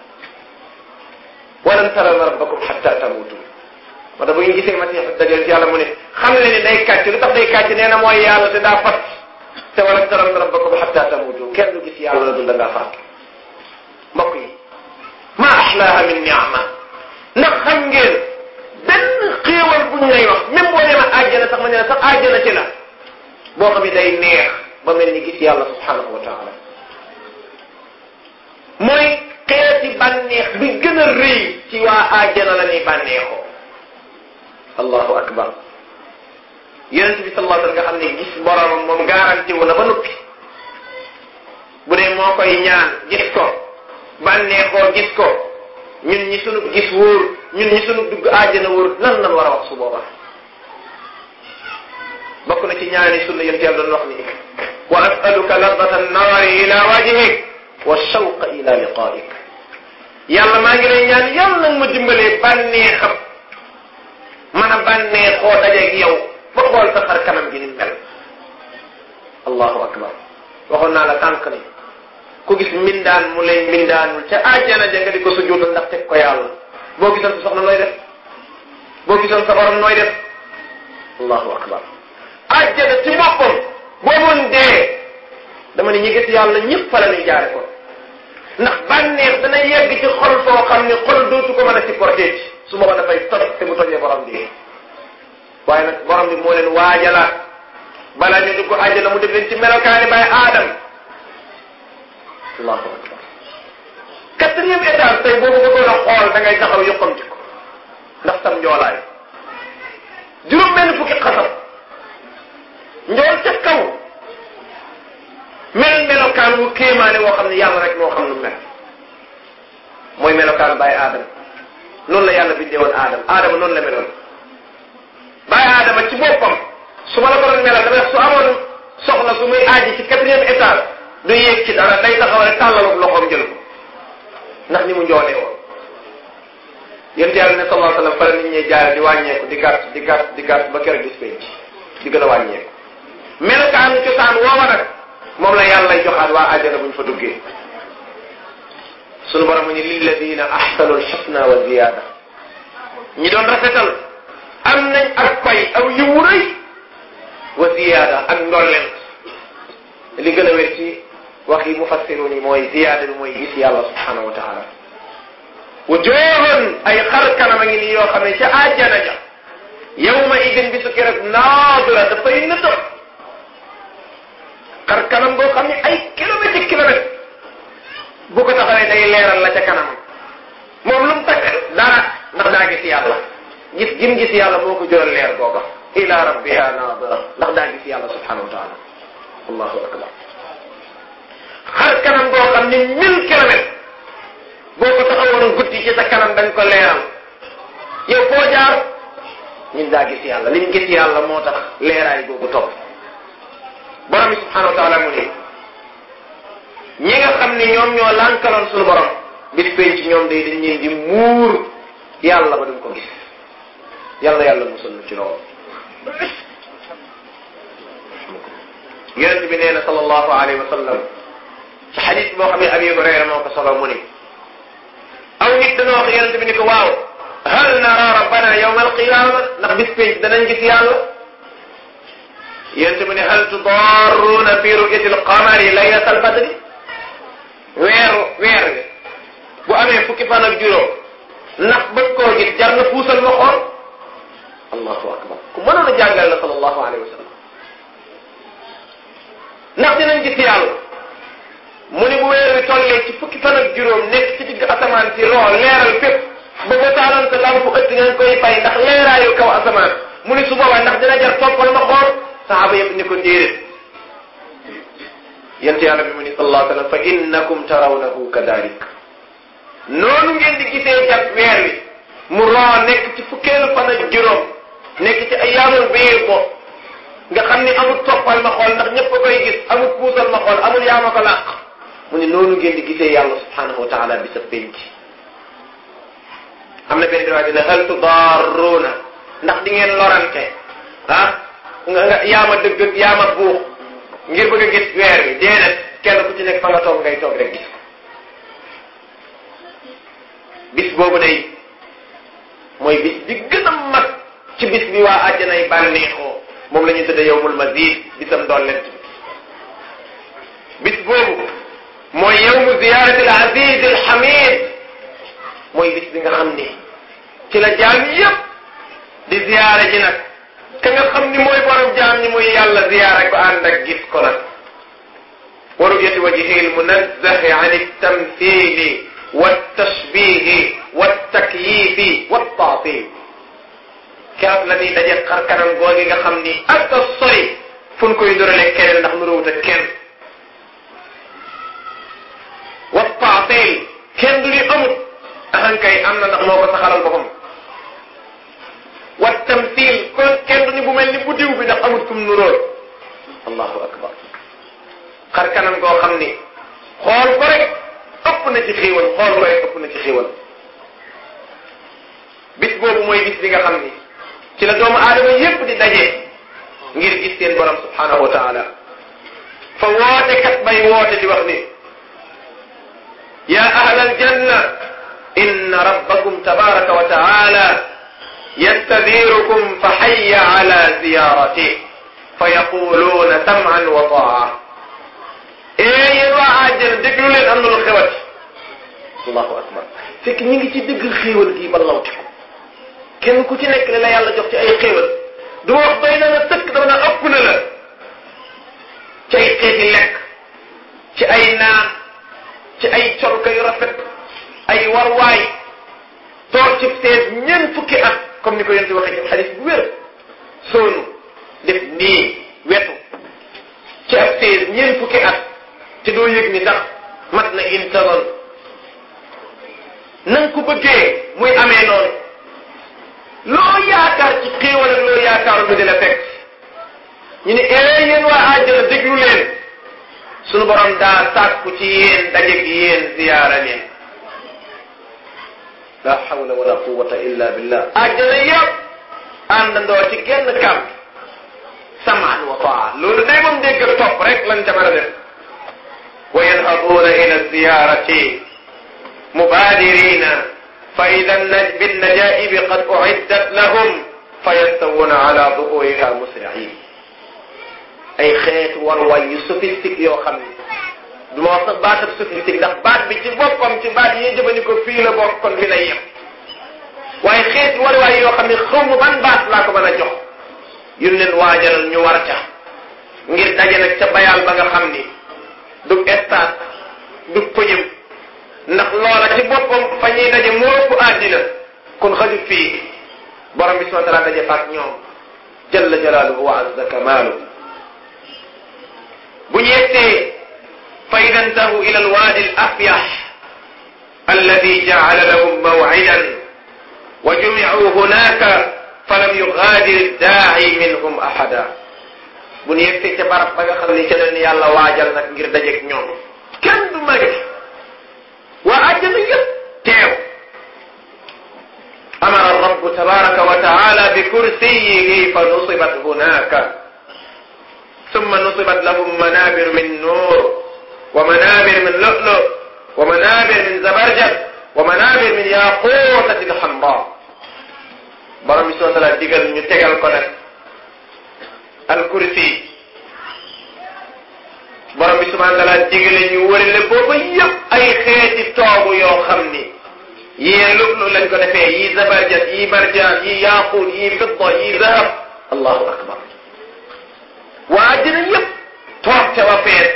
walan tarawna rabbakum hatta tamutu moo tax bu ñu gisee Masiix dajal ci yàlla mu ne xam le ni day kàcc lu tax day kàcc nee na mooy yàlla te daa fat te walan tarawna rabbakum hatta tamutu kenn du gis yàlla la dul da ngaa faatu mbokk yi ma ahlaaha min ni'ma ndax xam ngeen benn xéewal bu ñu lay wax même boo demee àjjana sax ma ne sax àjjana ci la boo xam ne day neex ba mel ni gis yàlla subhanahu wa taala mooy xeeti bànneex bi gën a rëy ci waa àjjana la ñuy bànneexoo allahu akbar yonent bi sallallahu alayhi wa sallam nga xam ne gis boromam moom garanti wu na ba noppi bu dee moo koy ñaan gis ko bànneexoo gis ko ñun ñi sunu gis wóor ñun ñi sunu dugg àjjana wóor lan lan war a wax su boobaa bokk na ci ñaani sunna yonent yàlla doon wax ni wa as'aluka ladata an-naari ila wajhik wa shawqa ila liqaa'ik yàlla maa ngi lay ñaan yàlla nag ma dimbalee bànneexam mën a bànneexoo dajeeg yow ba xool sa xar kanam gi ni mel allahu akbar waxoon naa la tànk ni ku gis mbindaan mu lay mbindaanul ca àjjana ja nga di ko sujjóotal ndax teg ko yàlla boo gisoon sa soxna nooy def boo gisoon sa borom nooy def allahu akbar àjjana ci boppam boo mën dee dama ne ñi gis yàlla ñëpp fa la ñuy jaare ko ndax bànneex dana yegg ci xol foo xam ne xol dootu ko mën a supporter ci su booba dafay toj te bu tojee borom bi waaye nag borom bi moo leen waajalaat balaa ñu dugg àjjana mu def leen ci melokaani bay aadam allahu akbar 4e étage tey boobu bëggoon a xool da ngay taxaw yokkamti ko ndax sam njoolaay juróom benn fukki xasam njool ca kaw melokaan wu kéemaane woo xam ne yàlla rek moo xam nu mel mooy melokaan bàyyi aadama noonu la yàlla bindee woon aadama noonu la meloon bàyyi aadama ci boppam su ma la ko doon melal dama su amoon soxla su muy aaji ci 4e étage du yéeg ci dara day taxaw rek tàllaloog loxoom jël ko ndax ni mu njoolee woon yéen yàlla ne sallallahu alayhi wa sallam fara nit ñi jaare di wàññeeku di gàtt ba keroog gis penc di gën a wàññeeku melokaanu cosaan woowa nag moom la yàlla lay joxaat waa àjjana bu ñu fa duggee sunu borom mu ni lilladina ahsanu alxusna wa ziyaada ñi doon rafetal am nañ ak pay aw yiwu rëy wa ziyaada ak ndollent li gën a wér ci wax yi mufassiruun yi mooy ziyaada bi mooy gis yàlla subhanahu wa taala wujuhun ay xar kanam a ngi nii yoo xam ne ca àjjana ja yawma idin bi su keroog naadira dafay nëtëb xar kanam boo xam ne ay kilomètre bu ko taxawee day leeral la ca kanam moom lu mu takk dara ndax daa gis yàlla gis gis yàlla moo ko jural leer googa ila rabbiha naadira ndax daa gis yàlla subhanahu wa taala allahu akbar xar kanam boo xam ne 1000 kilomètres boo ko taxawoon guddi ci sa kanam dañ ko leeral yow foo jaar ñun daa gis yàlla liñ gis yàlla moo tax leeraay googu topp borom bi subhanahu wa taala mu ne ñi nga xam ne ñoom ñoo lànkaloon suñu borom bis penc ñoom day dañ leen di muur yàlla ba duñ ko gis yàlla musal ci loolu yonent bi nee na sallallahu alayhi wa sallam ci xadis boo xam ne Abi Hurayra moo ko solo mu ne aw nit dana wax yonent bi ni ko waaw hal nara rabbana yawma alqiyama ndax bis penc danañ gis yàlla yonent bi ne hal tudarruuna fi ru'yati alqamari laylata albadri weer wi bu amee fukki fan ak juróom ndax bëgg koo gis jar na puusal ma xool allahu akbar ku mënoon a jàngal la sallallahu alayhi wa sallam ndax dinañ gis yàlla mu ni bu weer wi tollee ci fukki fan ak juróom nekk ci digg asamaan si roo leeral fépp ba ba taaloon sa lamp ëtt ngeen koy fay ndax leeraayu kaw asamaan mu ni su boobaa ndax dina jar toppal ma xool saxaaba yëpp ni ko déedéet yent yàlla bi mu ni sallallahu alayhi wa sallam fa innakum tarawnahu kadalik noonu ngeen di gisee jàpp weer wi mu roo nekk ci fukkeelu fan ak juróom nekk ci ayyaamul biir ko nga xam ni amul toppal ma xool ndax ñëpp a koy gis amul puusal ma xool amul yaa ma ko làq mu ni noonu ngeen di gisee yàlla subhanahu wa taala bi sa penc am na benn riwaaya dina hal tudarruuna ndax di ngeen lorante nga yaama dëgg ak yaama buux ngir bëgg a gis weer wi déedéet kenn ku ci nekk fa nga toog ngay toog rek gis ko bis boobu day mooy bis bi gën a mag ci bis bi waa àjjanay bànneexoo moom la ñuy tudde yawmul mazid bisam dollent bis boobu mooy yawmu ziyarati al aziz al hamid mooy bis bi nga xam ni ci la jaam yépp di ziyaare ji nag ka nga xam ni mooy borom jaam ñi muy yàlla ziyaare ko ànd ak gis ko nag wa ru'yati wajhihi al munazzahi an at-tamthili wat-tashbihi wat-takyifi wat-ta'til keroog la ñuy daje xar kanam googi nga xam ni ak a sori fu ñu koy ndurale keneen ndax nuróowut ak kenn wat-ta'til kenn du li amut ahankay am na ndax moo ko saxalal boppam wat-tamthil kon kenn du ni bu mel ni bu diw bi ndax amut kum nuróol allahu akbar xar kanam goo xam ni xool ko rek ëpp na ci xéewal xool ko rek ëpp na ci xéewal bis boobu mooy bis bi nga xam ni ci la doomu aadama yépp di daje ngir gis seen borom subhanahu wa taala fa woote kat bay woote di wax ni ya ahla aljanna inna rabbakum tabaraka wa taala yastadirukum fa hayya ala ziyarati fa yaquluuna sam'an wa taa yéen waa àjjana déglu leen am na lu xewati allahu akbar fekk ñi ngi ci dëgg xéewal gii ba lawti ko kenn ku ci nekk li la yàlla jox ci ay xéewal du wax doy na la tëkk dama na ëpp na la ci ay xeeti lekk ci ay naan ci ay colka yu rafet ay warwaay toog ci sees ñeent fukki at comme ni ko yonent waxee ci xadis bu wér soonu def nii wetu ci ab sees ñeent fukki at te doo yëg ni ndax mat na intanon na nga ko bëggee muy amee noonu loo yaakaar ci xéewal ak loo yaakaaru mu di la fekk ñu ne yéen waa àjjana déglu leen sunu borom daa sàkku ci yéen dajeeg yéen ziyaara leen la hawla wala quwwata illa billah àjjana yëpp àndandoo ci genn kàmm samaan wa taa loolu day moom dégg topp rek lañ ca mën a def wa yanhaduuna ila ziyarati mubadirina fa ida binnajaibi qad uiddat lahum fa yastawuna ala duhuriha musri'in ay xeetu warwaay yu sophistique yoo xam ne du ma wax sax baatab sophistique ndax baat bi ci boppam ci baat yi jëfandikoo fii la bokk kon fi lay yem waaye xeetu warwaay yoo xam ne xaw ma ban baat laa ko mën a jox yu leen waajalal ñu war ca ngir daje nag ca bayal ba nga xam ni du stade du pëñëm ndax loola ci boppam fa ñuy daje moo ëpp àddina kon xajut fii borom bi subhanahu wa taala daje faak ñoom jalla jalaaluhu wa azza kamaalu bu ñu yegsee fa ida ntahu ila alwaadi al afyax alladi jaala lahum mawcidan wa jumicuu hunaka falam yugaadir daaci minhum ahada bu ñu yegsee ca barab ba nga xam ne ca leen yàlla waajal nag ngir dajeeg ñoom kenn du magi waa àjjana yëpp teew amara rabbu tabaraka wa taala bi kursiyihi fa nusibat hunaka summa nusibat lahum manabir min nur wa manabir min lu'lu wa manabir min zabarjad wa manabir min yaqutatin hamra borom bi subhanahu wa taala digal ñu tegal ko nag al kursi borom bi subhanahu wa taala digale ñu wërale booba yëpp ay xeeti toogu yoo xam ni yii lu'lu lañ ko defee yii zabarjad yii marjaan yii yaqut yii fidda yii zahab allahu akbar waa àjjana yëpp toog ca wa feet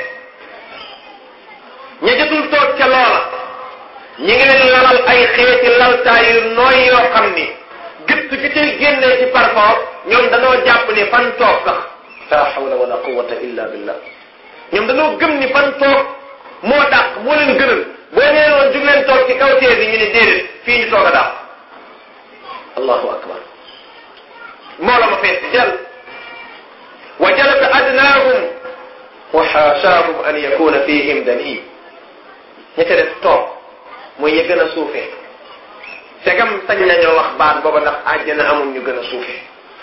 ña jotul toog ca loola ñi ngi leen lalal ay xeeti laltaay yu nooy yoo xam ni gëtt gi cay génnee ci parfum ñoom dañoo jàpp ni fan toog sax la hawla wala quwwata illa billah ñoom dañoo gëm ni fan toog moo dàq moo leen gënal boo nee woon jug leen toog ci kaw tee bi ñu ne déedéet fii ñu toog a dàq allahu akbar moo la ma fees jël wa jalasa adnaahum wa xaasaahum an yakuna fihim danii ña ca def toog mooy ña gën a suufee segam sañ nañoo wax baat booba ndax àjjana amul ñu gën a suufee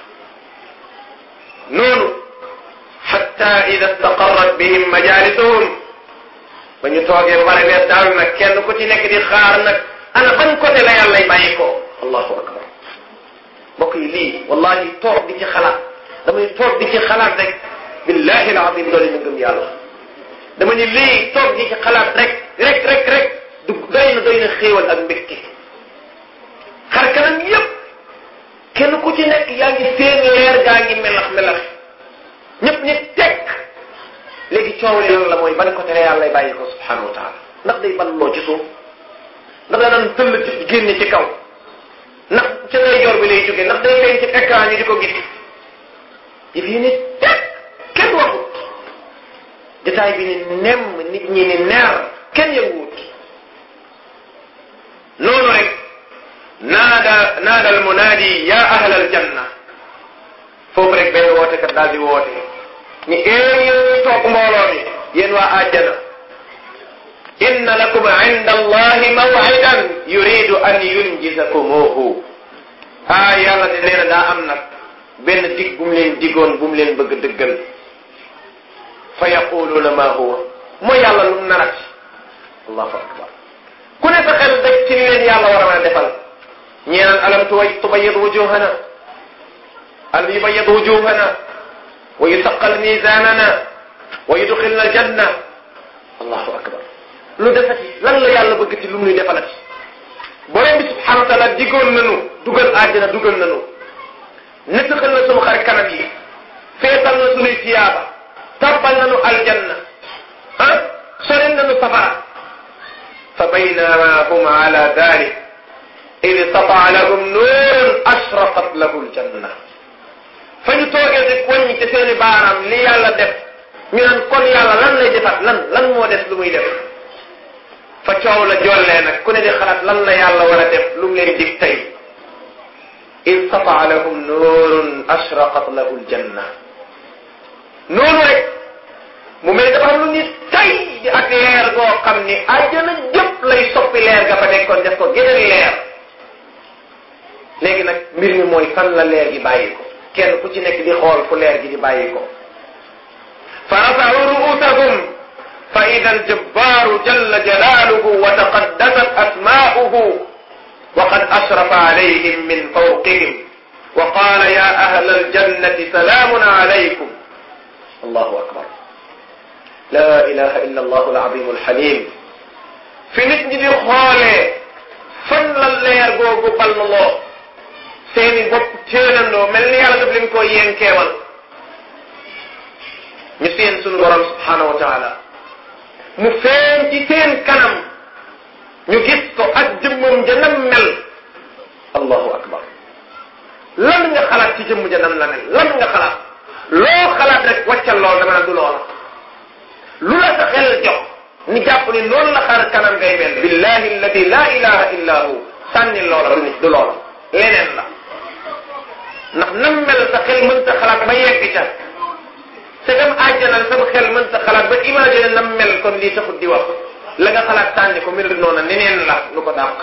noonu xatta ida staqarrat bihim majalisuhum ba ñu toogee bare weer daal nag kenn ku ci nekk di xaar nag ana ban côté la yàllay bàyyi ko allahu akbar mbokk yi lii wallahi toog di ci xalaat damay toog di ci xalaat rek billahi alazim doole ñu gëm yàlla dama ni lii toog di ci xalaat rek du doy na xéewal ak mbégte xar kanam yépp kenn ku ci nekk yaa ngi seen leer gaa ngi melax ñëpp ñi tekk léegi coow li lan la mooy ban côté la yàlla lay bàyyi ko subhanahu wa taala ndax day balloo ci suuf ndax danaan tëll ci génne ci kaw ndax ca ndeyjoor bi lay jógee ndax day feeñ ci écran ñu di ko gis yi fii ni tekk kenn waxut jotaay bi ni nemm nit ñi ni neer kenn yënguwut noonu rek naada al munaadi ya ahla al janna foofu rek benn wootekat daal di woote ni yéen toog mbooloo mi yéen waa àjjana inna lakum inda allahi maw'idan yuridu an yunjizakumuhu yàlla de nee na daa am nag benn dig bu mu leen digoon bu mu leen bëgg a dëggal fa yaquluuna ma huwa mooy yàlla lu mu narat allahu akbar ku ne sa xel daj ci li leen yàlla war a mën a defal ñee naan alam tubayyid wujuhana alam yubayyid wujuhana wa yusaqqal mizanana wa yudxilna aljanna allahu akbar lu defati lan la yàlla bëgg ci lu mu nuy defalati borom bi subhanahu wa taala digoon nañu dugal àjjana dugal nañu nettaxal na sunu xar kanam yi feetal na sunuy tiyaaba tabbal nañu aljanna soril nañu safara fa baynama hum ala dalik id istataa lahum nuurun ashraqat lahu aljanna fa ñu toogee di wàññi ci seeni baaraam li yàlla def ñu naan kon yàlla lan lay defaat lan moo des lu muy def fa coow la jollee nag ku ne di xalaat lan la yàlla war a def lu mu leen dig tey id sataa lahum nuurun ashraqat lahu aljanna noonu rek mu mel dafa am lu ni tay di ak leer goo xam ni àjjana jëpp lay soppi leer ga fa nekkoon def ko geneen leer léegi nag mbir mi mooy fan la leer gi bàyyi ko kenn ku ci nekk di xool fu leer gi di bàyyi ko fa rafa'u ru'usahum fa ida aljabbaru jalla jalaluhu wa taqaddasat asma'uhu wa qad ashrafa alayhim min fawqihim wa qala ya ahla aljannati salamun alaykum allahu akbar la ilaha illa allahu alazim alhalim fi nit ñi di xoolee fan la leer googu balluloo seeni bopp téenandoo mel ni yàlla daf leen koo yénkeewal ñu seen sunu borom subhanahu wa taala mu feeñ ci seen kanam ñu gis ko ak jëmmam ja nam mel allahu akbar lan nga xalaat ci jëmm ja nam la mel lan nga xalaat loo xalaat rek wàccal lool dama na du loola lu la sa xel jox ni jàpp ni noonu la xar kanam ngay mel billahi alladi la ilaha illa hu sànni loola du nit du loola leneen la ndax nam mel sa xel mënta xalaat ba yegg ca segam àjjanal sama xel mënta xalaat ba imaginer nam mel kon lii taxut di wax la nga xalaat sànni ko melut noona neneen la lu ko dàq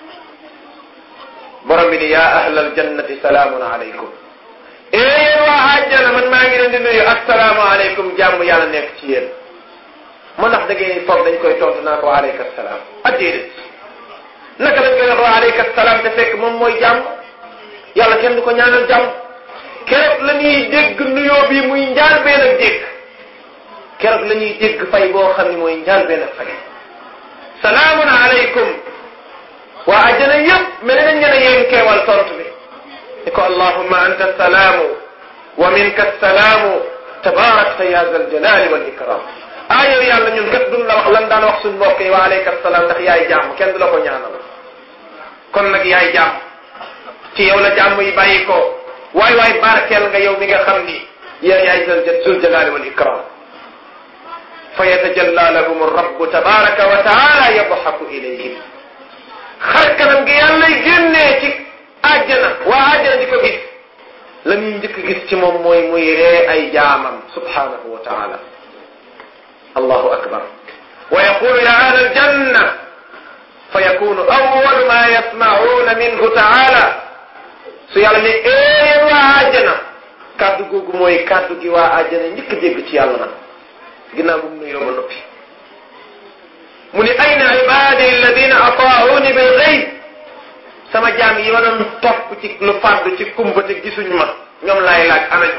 borom bi ni yaa ahlal jannati salaamun alaykum waa àjjana man maa ngi leen di nuyu assalaamu alaykum jàmm yàlla nekk ci yéen moo ndax da ngeen foog dañ koy tontu naa ko wa aleyka salaam déedéet naka lañ koy wax wa aleyka salaam te fekk moom mooy jàmm yàlla kenn du ko ñaanal jàmm keroog la ñuy dégg nuyoo bi muy njaal been ak dégg keroog la ñuy dégg fay boo xam ne mooy njaal been ak fay salaamun aleykum waa àjjana yëpp mel nañ ngeen a yéen keewal tontu bi ni ko allahumma anta salaamu wa minka salaamu tabaarakta ya zal jalali wal ikram yow yàlla ñun kat duñ la wax lan daan wax suñ mbokk yi wa aleyka salaam ndax yaay jàmm kenn du la ko ñaanal kon nag yaay jàmm ci yow la jàmm yi bàyyi ko waay waay barkeel nga yow mi nga xam ni yaay zul jalali wal ikram fa yatajalla lahum rabbu tabaraka wa taala yadhaku ilayhim xar kanam gi yàlla génnee ci àjjana waa àjjana di ko gis la muy njëkk gis ci moom mooy muy ree ay jaamam subhanahu wa taala allahu akbar wa yaqulu ya ahla aljanna fa yakunu awwalu ma yasma'una minhu taala su yàlla ne waa àjjana kàddu googu mooy kàddu gi waa àjjana njëkk dégg ci yàlla nag ginnaaw bu mu nuyoo ba noppi mu ni ayna ibadi alladina ataa'uni bil ghayb sama jaam yi ma doon topp ci lu fàddu ci kumba te gisuñ ma ñoom laay laaj anañu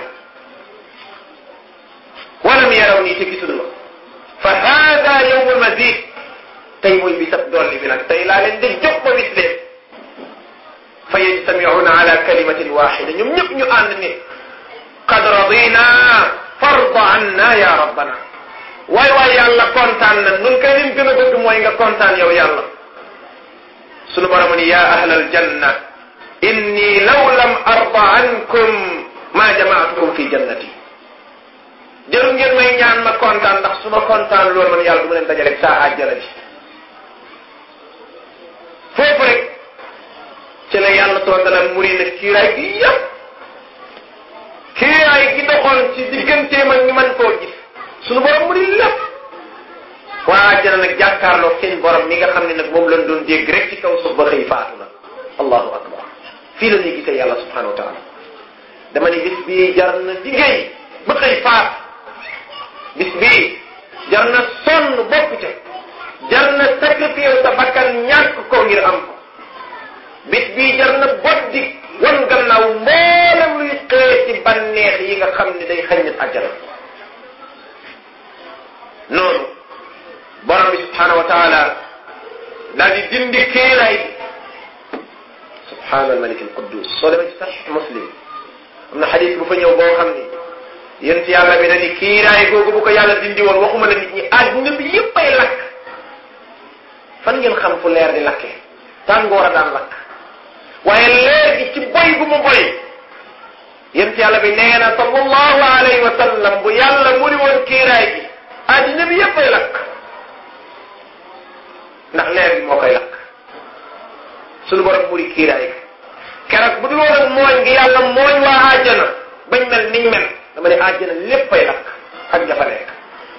walam yaraw nii te gisuñ ma fa hada yawmul mazid tey mooy bisab dolli bi nag tey laa leen di jóg ba bis leen fa yajtami'una ala kalimatin wahida ñoom ñëpp ñu ànd ni qad radina farda anna ya rabbana waay waay yàlla kontaan na nun kay lim gën a bëgg mooy nga kontaan yow yàlla sunu borom ni ya ahlal janna inni law lam arda ankum ma jamaatukum fi jannati jëru ngeen may ñaan ma kontaan ndax su ma kontaan loolu man yàlla du ma leen dajale saa àjjana ji foofu rek ci la yàlla subhanahu wa ta'ala muri na kiiraay gi yëpp kiiraay gi doxoon ci digganteem ak ñu mën koo gis sunu borom muri lépp waa àjjana nag jàkkaarloo seen borom mi nga xam ne nag moom lañ doon dégg rek ci kaw suuf ba xëy faatu na allahu akbar fii la ñuy gisee yàlla subhanahu wa ta'ala dama ni bis bii jar na liggéey ba xëy faatu bis bii jar na sonn bokk ca jar na sacrifier sa bakkan ñàkk ko ngir am ko bis bii jar na boddi wan gannaaw mboolem luy xëy ci banneex yi nga xam ne day xañ nit àjjana noonu borom bi subhanahu wa taala daal di dindi kiiraay subhaana al malik al quddus soo demee ci sahih muslim am na xadis bu fa ñëw boo xam ni yént yàlla bi dañi kiiraay googu bu ko yàlla dindi woon waxuma la nit ñi àdduna bi yëpp ay lakk fan ngeen xam fu leer di lakke tàngoor a daan lakk waaye leer gi ci boy gu mu boy yént yàlla bi nee na sallallahu alayhi wa sallam bu yàlla muri woon kiiraay gi àdduna bi yëpp ay lakk ndax leer bi moo koy lakk sunu borom muri kiiraay keroog bu dul woon ak mooñ ngi yàlla mooñ waa àjjana bañ mel niñ mel dama ne àjjana léppay lakk ak jafa nekk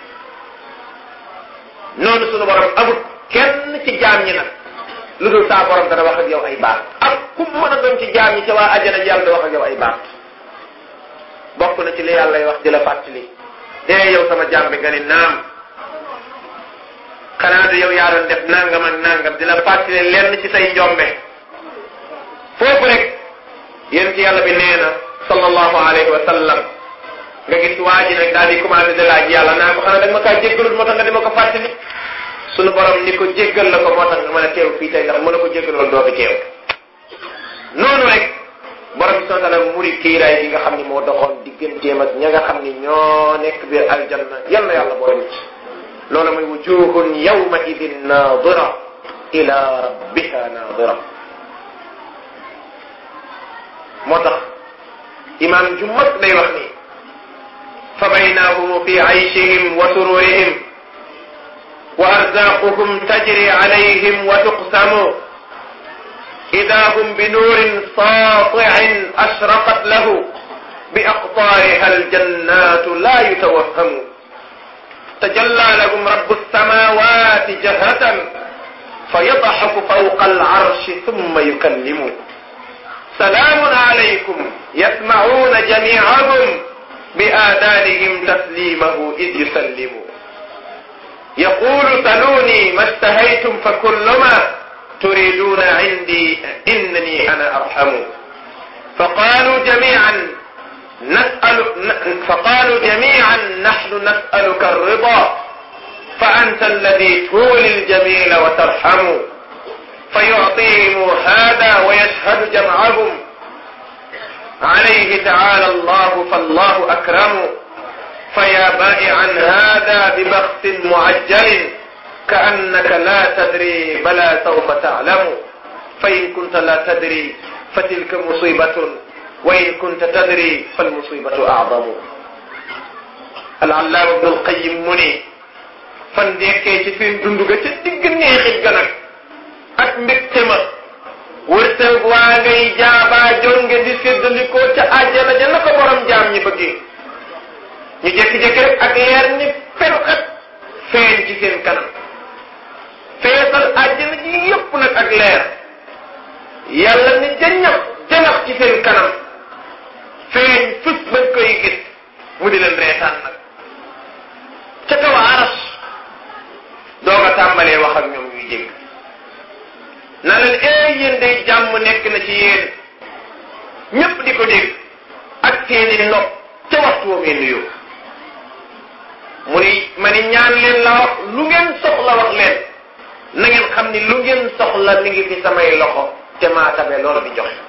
noonu sunu borom amut kenn ci jaam ñi nag lu dul saa borom dana wax ak yow ay baat ak ku mën a doon ci jaam ñi ca waa àjjana ji yàlla da wax ak yow ay baat bokk na ci li yàlla wax di la fàttali yow sama jaam bi nga ni naam xanaa du yow yaa doon def nangam ak nangam di la fàttali lenn ci say njombe foofu rek yéen ci yàlla bi nee na sallallahu alayhi wa sallam nga gis waa ji nag daal di commencé de laaj yàlla naa ko xanaa da nga ma kaa jéggalul moo tax nga di ma ko fàttali sunu borom ni ko jéggal la ko moo tax nga mën a teew fii tey ndax mën na ko jéggaloon doo fi teew noonu rek borom bi subhanahu wa ta'ala muri kiiraay gi nga xam ni moo doxoon digganteem ak ña nga xam ni ñoo nekk biir aljanna yal na yàlla boole ci loolu mooy wujuhun yawma idin nadira ila rabbiha nadira moo tax imaam ju mag day wax ni fa baynahum fi ayshihim wa sururihim wa arzaquhum tajri alayhim wa tuqsamu ida hum bi nuurin saati'in ashraqat lahu bi aqtaariha aljannatu la yutawahhamu tajalla lahum rabbu samawati jahratan fa yadhaku fawqa alarshi thumma yukallimu salaamun alaykum yasma'una jami'ahum bi aadanihim taslimahu id yusallimu yaqulu saluni ma ishtahaytum fa kullu ma turiduna indi innani ana arhamu faqalu jami'an nahnu nas'aluka ar-rida fa anta alladhi tuli al-jamila wa tarhamu فيعطيهم هذا ويشهد جمعهم عليه تعالى الله فالله أكرم فيا بائعا هذا ببخس معجل كأنك لا تدري بلى سوف تعلم فإن كنت لا تدري فتلك مصيبة وإن كنت تدري فالمصيبة أعظم العلامة ابن القيم مني فنديكي ci fi dunduga ci digg neexit ga nag ak mbégte ma wërsëg waa ngay jaabaa jonge di séddalikoo ca àjjana ja na ko borom jaam ñi bëggee ñu jékki-jékki rek ak leer ni feruxat feeñ ci seen kanam feesal àjjana ji yépp nag ak leer yàlla ni janax ci seen kanam feeñ fës bañ koy gis mu di leen reetaan nag ca kaw aras dooga tàmbalee wax ak ñoom ñuy dégg na leen yéen day jàmm nekk na ci yéen ñépp di ko dégg ak seeni nopp ca waxtu woo ngeen nuyoo mu ni ma ni ñaan leen la wax lu ngeen soxla wax leen na ngeen xam ni lu ngeen soxla mi ngi fi samay loxo te maa tabe loolu di joxe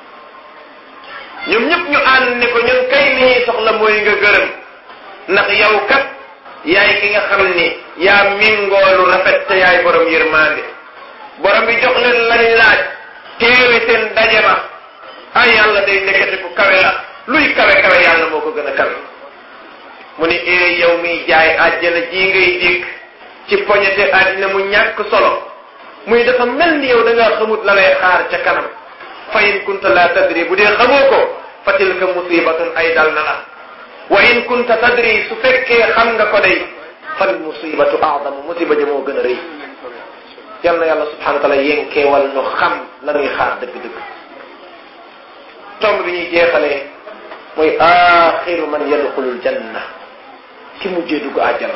ñoom ñëpp ñu ànd ne ko ñun kay li ñuy soxla mooy nga gërëm ndax yow kat yaay ki nga xam ni yaa mingoolu rafet te yaay borom yërmande borom bi jox leen lañ laaj teewe seen daje ba ay yàlla day nekkati ku kawe la luy kawe kawe yàlla moo ko gën a kawe mu ni yow miy jaay àjjana ji ngay dégg ci poñete àddina mu ñàkk solo muy dafa mel ni yow da ngaa xamut la lay xaar ca kanam fa in kunta la tadri bu dee xamoo ko fa tilka musibatun ay dal na la wa in kunta tadri su fekkee xam nga ko day fal musibatu a'zamu musiba ja moo gën a rëy yal na yàlla subhanahu wa taala yénkeewal nu xam la ñuy xaar dëgg-dëgg tomb bi ñuy jeexalee mooy axiru man yadxulul janna ki mujjee dugg àjjana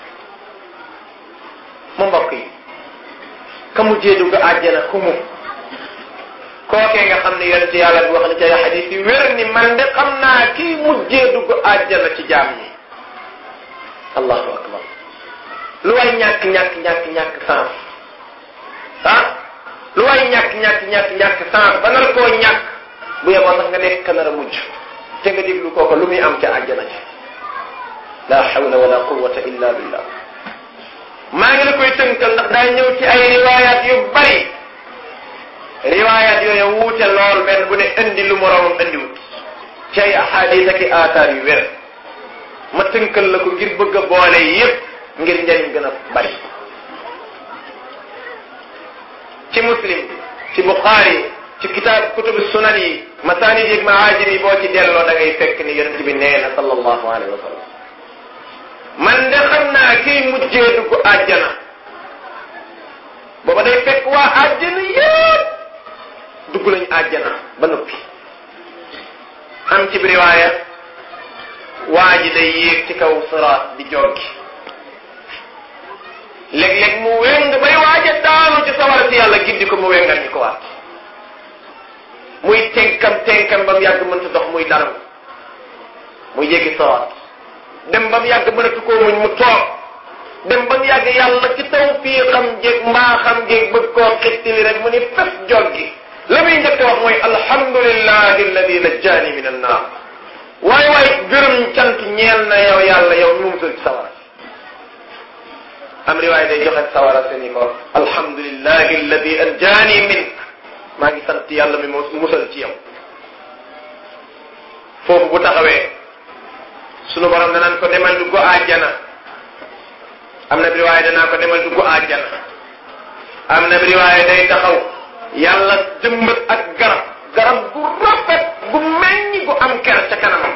mu mbokk yi ka mujjee dugg àjjana xumu kookee nga xam ne yonent yàlla bi wax na ci ay xadis yi wér ni man de xam naa kii mujjee dugg àjjana ci jaam ñi allahu akbar lu way ñàkk sens lu way ñàkk sens ba nar koo ñàkk bu yeboo sax nga nekk ka nar a mujj te nga déglu kooko lu muy am ca àjjana ci la hawla wala quwwata illa billah maa ngi la koy tënkal ndax daa ñëw ci ay riwaayaat yu bari riwaayaat yooyu wuute lool benn bu ne indi lu moroomam indiwut ci ay ahadis ak i aataar yu wér ma tënkal la ko ngir bëgg a boole yépp ngir njariñ gën a bari ci muslim ci buxaari ci kutubu sunan yi masaanid yeeg maajim yi boo ci delloo da ngay fekk ni yonent bi nee na sallallahu alayhi wa sallam man de xam naa kii mujjee dugg àjjana booba day fekk waa àjjana yépp dugg lañu àjjana ba noppi am ci riwaaya waa ji day yéeg ci kaw siraat di joggi léeg-léeg mu wéng bay waaja daanu ci sawara si yàlla giddi ko mu wéngal ñu ko waat muy tenkam ba mu yàgg mënta dox muy daram muy yéegi siraat dem ba mu yàgg mënatu koo muñ mu toog dem ba mu yàgg yàlla ci tawfiiqam jéeg mbaaxam jéeg bëgg koo xittili rek mu ni fes joggi la muy njëkk wax mooy alhamdulillahi alladi najjaani min annaar waay gërëm cant ñeel na yow yàlla yow ñu musal ci sawara am riwaay day joxe sawara seeni ko alhamdulillahi alladi anjaani mink maa ngi sant yàlla mi musal ci yow foofu bu taxawee sunu borom danaan ko demal dugg àjjana am na riwaay danaa ko demal dugg àjjana am na riwaay day taxaw yàlla jëmbat ak garab gu rafet gu meññ gu am ker ca kanamam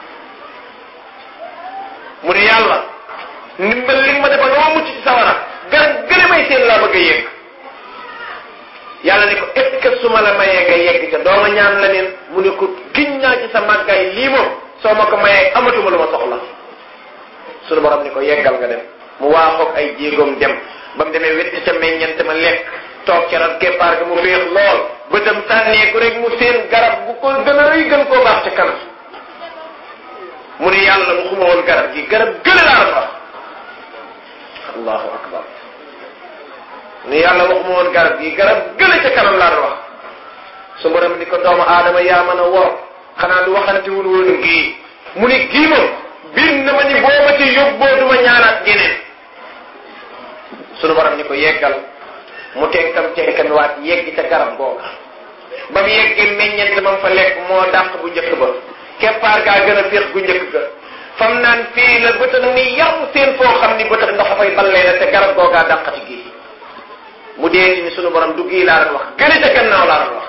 mu ne yàlla ndimbal li ma defal loo mucc ci sawara garab gën a may seen laa bëgg a yegg yàlla ne ko est-ce que su ma la mayee nga yegg ca dooma ñaan la neen mu ne ko giñ naa ci sa màggaay lii moom soo ma ko mayee amatuma lu ma soxla sunu borom ni ko yeggal nga dem mu waaxoog ay jéegoom dem ba mu demee wett ca meññante ma lekk toog ca rat keppaar ga mu féex lool bëtam sànneeku rek mu seen garab bu ko gën a rëy gën koo baax ca kanam mu ne yàlla mu xuma woon garab gi garab gële laa doon wax allahu akbar ni yàlla waxuma woon garab gi garab gële ca kanam laa doon wax su borom ni ko doomu aadama yaa mën a wor xanaa du waxantiwul woon gii mu ni gii moom biir na ma ni boo ma ci yóbboo du ma ñaanaat geneen sunu borom ni ko yeggal mu tenkam waat yegg ca garab googa ba mu yeggee meññeent ba mu fa lekk moo dàq bu njëkk ba keppaar gaa gën a féex gu njëkk ga fam naan fii la bëtam ni yam seen foo xam ni bëtam ndox fay ballee na te garab googaa dàqati gi mu dee ni sunu borom du gii laa doon wax gën a ca gannaaw laa doon wax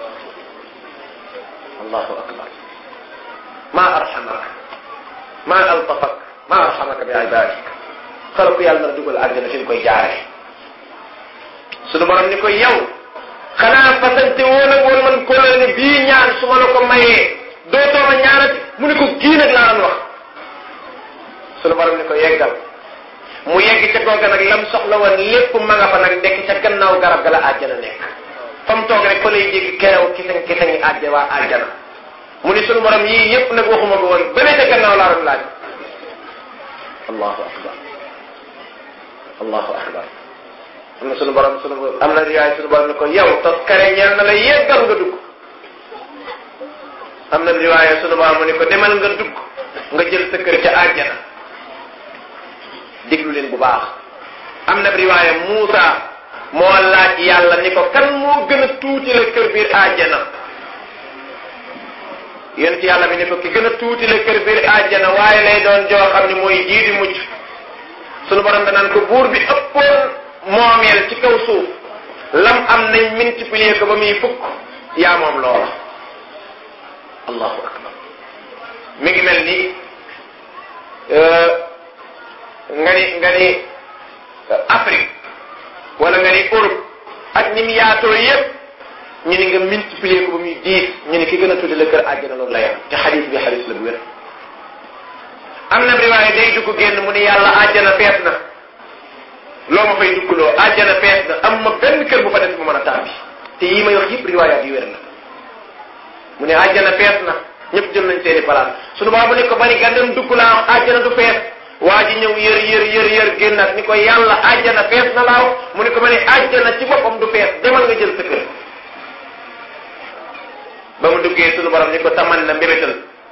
allahu akbar maa arhamak maa altafak maa arhamaka bi ibadik xala ko yàlla na dugal àjjana fi ñu koy jaaree sunu borom ni ko yow xanaa fasante woon ak woon man kóllal ne bii ñaan su ma la ko mayee dootoo ma ñaanati mu ne ko gii nag laa doon wax sunu borom ni ko yeggal mu yegg ca googa nag lam soxla woon lépp ma nga fa nag ndekk ca gannaaw garab ga la àjjana nekk fa mu toog rek fa lay jéggi kerew kisaŋi àjja waa àjjana mu ni sunu borom yii yépp nag waxuma ko woon ba ne ca gannaaw laa doon laaj allahu akbar allahu akbar am na sunu borom am na riwaay sunu borom ni ko yow tos kare ñeel na la yeggal nga dugg am na riwaay sunu borom mu ni ko demal nga dugg nga jël sa kër ca àjjana déglu leen bu baax am na riwaaya Muusa moo laaj yàlla ni ko kan moo gën a tuuti la kër biir àjjana yonent yàlla bi ni ko ki gën a tuuti la kër biir àjjana waaye lay doon joo xam ni mooy jiidi mucc sunu borom danaan ko buur bi ëppoon moomeel ci kaw suuf lam am nañ multiplier ko ba muy fukk yaa moom loola allahu akbar mi ngi mel ni nga ni Afrique wala nga ni Europe ak ni mu yaatoo yépp ñu ni nga multiplier ko ba muy 10 ñu ni ki gën a tuuti la kër àjjana loolu la yam te xadis bi xadis la bu wér am na riwaaya day dugg génn mu ni yàlla àjjana fees na loo ma fay duggloo àjjana fees na am ma benn kër bu fa des bu mën a tàbbi te yii may wax yëpp riwaayaat yi wér na mu ne àjjana fees na ñëpp jël nañ seeni palaas sunu baa bu ne ko bari gàndam dugg laa àjjana du fees waa ji ñëw yër génnaat ni ko yàlla àjjana fees na laaw mu ne ko ma ne àjjana ci boppam du fees demal nga jël sa kër ba mu duggee sunu borom ni ko taman na mbébétal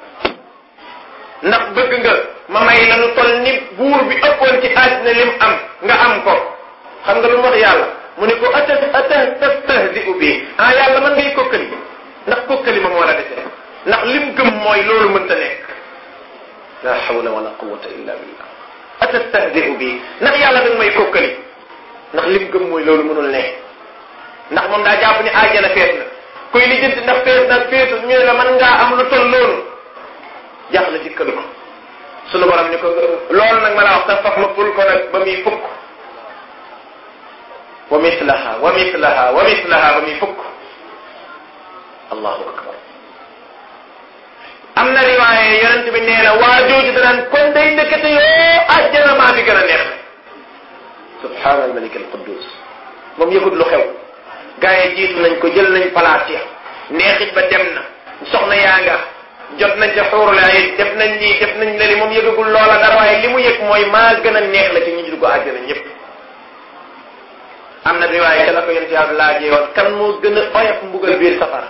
ndax bëgg nga ma may la nu toll ni buur bi ëppoon ci àddina lim am nga am ko xam nga lu mu wax yàlla mu ne ko atastahzi'u bi yàlla man ngay kokkali ndax kokkali ma moo la dese ndax lim gëm mooy loolu mënta nekk la hawla wala quwwata illa billah atastahzi'u bi ndax yàlla danga may kokkali ndax lim gëm mooy loolu mënul ne ndax moom daa jàpp ni àjjana fees na kuy lijjanti ndax fees na feesu ñu ne la mën ngaa am lu toll loolu jaaxle dikkal ko sunu borom ni ko loolu nag ma la wax sax faf ma ful ko nag ba muy fukk wa mislaha wa mislaha wa mislaha ba muy fukk allahu akbar am na riwaaye yonent bi nee na waa jooju danaan kon day ndekete yoo àjjana maa bi gën a neex subhaana al malik al quddus moom yëgut lu xew gaa yi jiitu nañ ko jël nañ palaas ya neexit ba dem na soxna yaa nga jot nañ ca xuurul ayn def nañ lii def nañ leli moom yëgagul loola dara waaye li mu yëg mooy maa gën a neex la ci ñu dugg àjjana ñëpp am na riwaaye ca la ko yonent yàlla laajee woon kan moo gën a oyof mbugal biir safara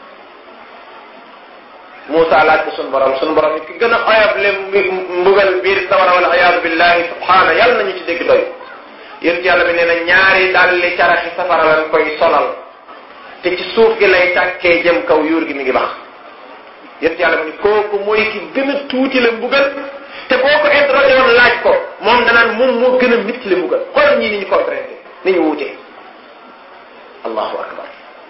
Moussa laaj ko sunu borom ki gën a oyof le mbugal biir safara wala iyaadu billahi subhaana yàlla nañu ci dégg doy yonent yàlla bi nee na ñaari dalli caraxi safara lañ koy solal te ci suuf gi lay tàkkee jëm kaw yuur gi mi ngi bax yonent yàlla bi ni kooku mooy ki gën a tuuti la mbugal te boo ko introsé woon laaj ko moom danaan moom moo gën a métti la mbugal xoolal ñii ni ñu comprendre ni ñu wuutee allahu akbar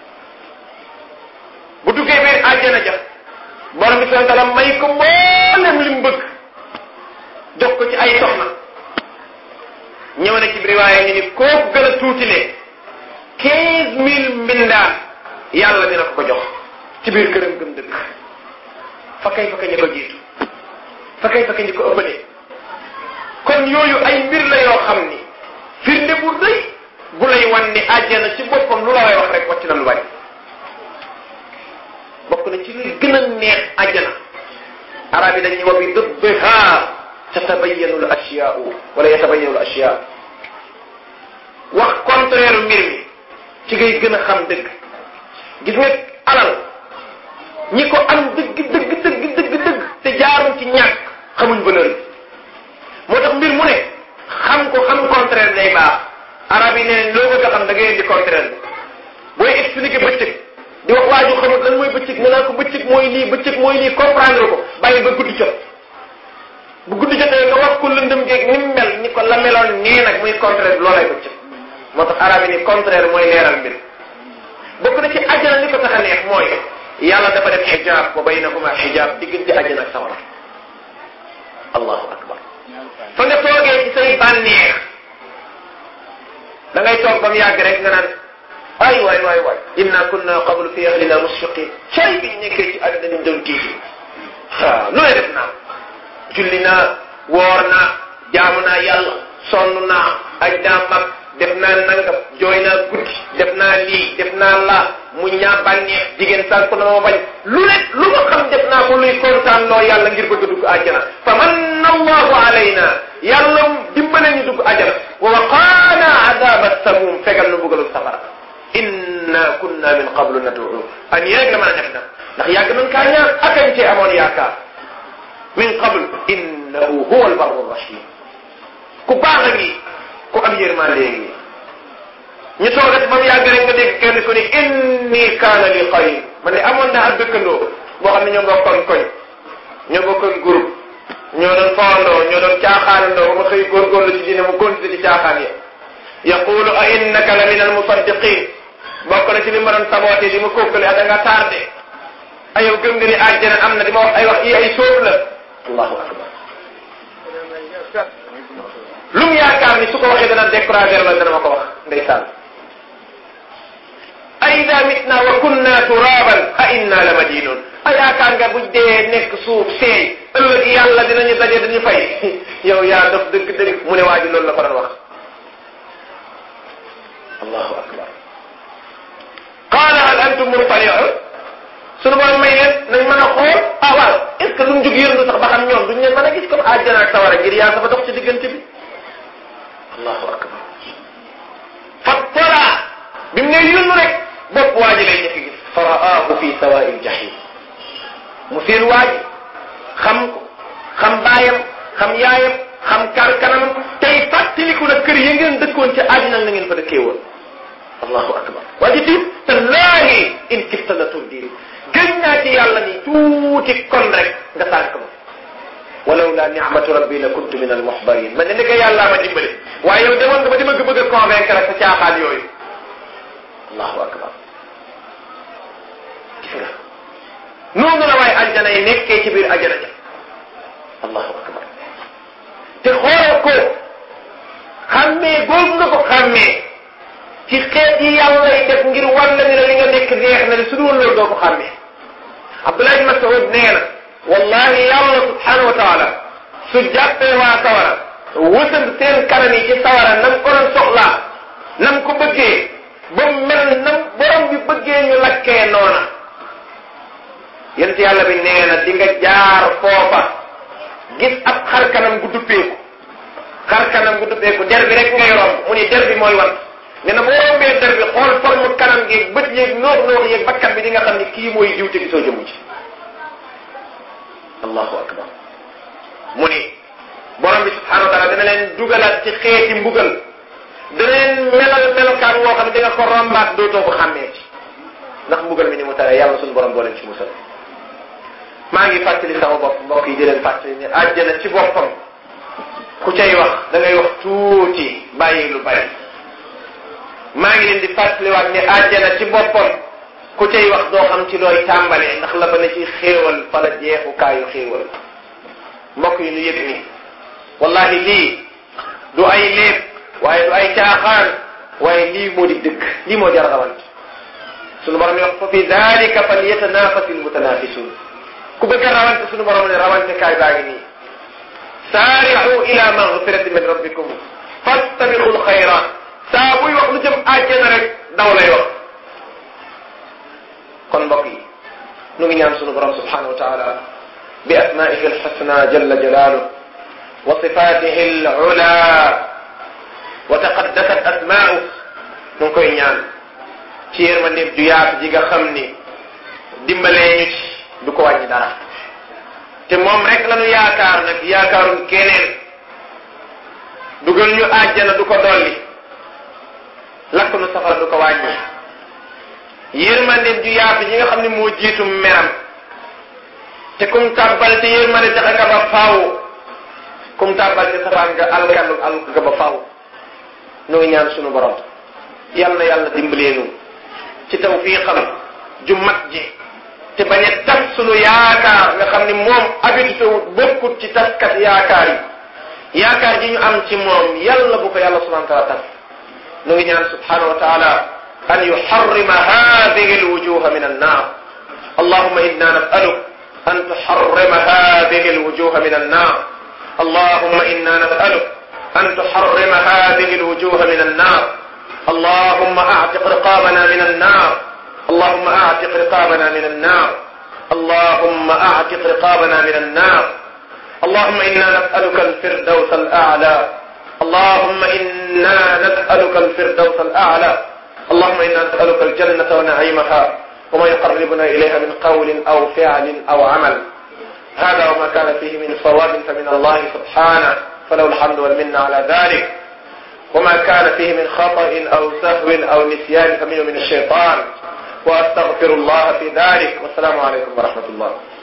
bu duggee biir àjjana ja borom bi subhanahu wa taala may ko mboolem li mu bëgg jox ko ci ay soxna ñëw na ci riwaaya ñu ni kooku gën a tuutilee 15000 mbindaan yàlla dina ko jox ci biir këram gëm dëkk fa kay ñu ko jiitu fa kay ñu ko ëppalee kon yooyu ay mbir la yoo xam ni firnde bu rëy bu lay wan ni àjjana ci boppam lu la way wax rek wàcc na lu bari bokk na ci luy gën a neex àjjana arab yi dañuy wax bi dëddha tatabayyanu al ashiyaa'u wala yatabayyanu al ashiyaa wax contraire mbir mi ci ngay gën a xam dëgg gis nga alal ñi ko am dëgg te jaaruñ ci ñàkk xamuñ valeur bi moo tax mbir mu ne xam ko xam contraire day baax arab yi nee loo bëgg a xam da ngay indi contraire bi booy expliquer bëccëg di wax waaju xamul lan mooy bëccëg nga naan ko bëccëg mooy lii comprendre ko bàyyi ba guddi jot bu guddi jotee nga wax ko lëndëm geeg ni mu mel ni ko la meloon nii nag muy contraire bi loolay bëccëg moo tax arab yi ni contraire mooy leeral mbir bokk na ci àjjana li ko tax a neex mooy yàlla dafa def xijaab wa baynahuma xijaab diggante àjjana ak sawara allahu akbar fa nga toogee ci say bànneex da ngay toog ba mu yàgg rek nga naan ay waay inna kunna qablu fi ahlina musfiqin cay biñ nekkee ci àddina dañ doon tiiti waaw lu ne def naa julli naa woor naa jaamu naa yàlla sonn naa aj naa mag def naa nangam jooy naa guddi def naa lii def naa laa mu ñaa bànneex jigéen sànq na ma bañ lu ma xam def naa ko luy kontaan loo yàlla ngir bëgg a dugg àjjana fa manna allahu alayna yàlla dimbale ñu dugg àjjana wa waqaana adaba samum fegal nu mbugalul safara inna kunna min qablu nad'u an yéeg la mën a def na ndax yàgg nañ kaa ñaan akañ cee amoon yaakaar min qabl innahu huwa albarru rahim ku baax a ngi ku am yërmande ngi ñu toogati ba mu yàgg rek nga dégg kenn ku ni inni kaana li qarin man ne amoon naa ak dëkkandoo boo xam ne ñoo bokkoon koñ ñoo bokkoon groupe ñoo doon fawandoo ñoo doon caaxaanandoo ba ma xëy góorgóorlu ci diine mu continué ci caaxaan ya yaqulu a innaka la min al musaddiqin bokk na ci li ma doon saboote di ma kókkale da nga tardé ayow gëm nga ni àjjana am na di ma wax ay wax yi ay sóob la allahu akbar lu mu yaakaar ni su ko waxee dana décourager la dana ma ko wax ndeysaan a ida mitna wa kunna turaban a inna la madinun a yaakaar nga buñ dee nekk suuf seey ëllëg yàlla dinañu daje dañu fay yow yaa dof dëgg mu ne waa ji loolu la ko doon wax allahu akbar qaala hal antum murtali'un sunu borom may leen nañ mën a xool waaw est ce que lu mu jóg yërndu sax ba xam ñoom duñ leen mën a gis comme àjjana ak sawara ngir yaa dafa dox ci diggante bi allahu akbar fattala bi mu ne yunnu rek bopp waa ji lay njëkk gis fa ra'aahu fi sawa'il jahim mu seen waa ji xam ko xam baayam xam yaayam xam kanamam tey fàttaliku na kër ya ngeen dëkkoon ci àddina na ngeen fa dëkkee woon allahu akbar waa ji tiit tallaahi in kifta la turdin gëñ naa ci yàlla ni tuuti kon rek nga sànk ma walaw la ni'matu rabbi la kuntu min al muhbarin man ne ndeke yàllaa ma dimbali waaye yow demoon nga ba di ma bëgg a convaincre ak sa caaxaan yooyu allahu akbar gis nga noonu la waay aljana yi nekkee ci biir aljana ja allahu akbar te xoolal ko xàmmee googu nga ko xàmmee ci xeet yi yàlla lay def ngir wan la ni la li nga nekk neex na li su dul loolu doo ko xàmmee Abdullah ibn Mas'ud nee na wallahi yàlla subhanahu wa taala su jàppee waa sawara wësal seen kanam yi ci sawara nam ko doon soxlaa nam ko bëggee ba mel nam borom bi bëggee ñu lakkee noona yent yàlla bi nee na di nga jaar foofa gis ab xar kanam gu duppeeku der bi rek ngay romb mu ni der bi mooy wan nee na boo rombee der bi xool forme kanam gi bët yeeg noox yeeg bakkat bi di nga xam ni kii mooy diw te gisoo jëmu ci allahu akbar mu ni borom bi subhanahu wa taala dana leen dugalaat ci xeeti mbugal dana leen melal melokaan woo xam ne di nga ko rombaat dootoo ko xàmmee ci ndax mbugal mi ni mu tare yàlla suñu borom boo leen ci musal maa ngi fàttali sama bopp mbokk yi di leen fàttali ni àjjana ci boppam ku cay wax da ngay wax tuuti bàyyi lu bari maa ngi leen di fàttaliwaat ne àjjana ci boppam ku cay wax doo xam ci looy tàmbalee ndax la ba ne ci xéewal fa la jeexukaayu xéewal mbokk yi nu yëg ni wallahi lii du ay léeb waaye du ay caaxaan waaye lii moo di dëkk lii moo jar rawante sunu borom wax fa fi dalika falyatanafasi almutanafisun ku bëgg a rawante sunu borom ne rawante kaay baa ngi nii saari'u ila magfirati min rabbikum fastabiqu alxayrat saa buy wax lu jëm àjjana rek daw lay wax kon mbokk yi nu ngi ñaan sunu borom subhanahu wa taala bi asmaihi alxusna jalla jalaaluh wa sifatihi alula wa taqaddasat asmaa'uh nu ngi koy ñaan ci yërmandeem ju yaatu ji nga xam ni dimbalee ñu ci du ko wàññi dara te moom rek la ñu yaakaar nag yaakaarul keneen dugal ñu àjjana du ko dolli lakk nu safara du ko wàññi yërmandeem ju yaatu ji nga xam ne moo jiitu meram te kum tàbbal te yërmande tax nga ba faaw kum tàbbal te safaan nga alkal nga ba faaw nu ngi ñaan sunu borom yal na yàlla dimbaleenu ci tawfiqam ju mat ji te bañ a tas sunu yaakaar nga xam ni moom habitude wut bokkut ci taskat yaakaar yi yaakaar ji ñu am ci moom yàlla bu ko yàlla subhanahu wa taala tas nu ngi ñaan subhanahu wa taala an yuharrima hadihi alwujuha min annar allahumma inna nas'aluk an tuharrima hadihi alwujuha min annar allahumma inna nas'aluk an tuharrima hadihi alwujuha min annar allahumma a'tiq riqabana min annar اللهم أعتق رقابنا من النار اللهم أعتق رقابنا من النار اللهم إنا نسألك الفردوس الأعلى اللهم إنا نسألك الفردوس الأعلى اللهم إنا نسألك الجنة ونعيمها وما يقربنا إليها من قول أو فعل أو عمل هذا وما كان فيه من صواب فمن الله سبحانه فله الحمد والمنة على ذلك وما كان فيه من خطأ أو سهو أو نسيان فمنه من الشيطان وأستغفر الله في ذلك والسلام عليكم ورحمة الله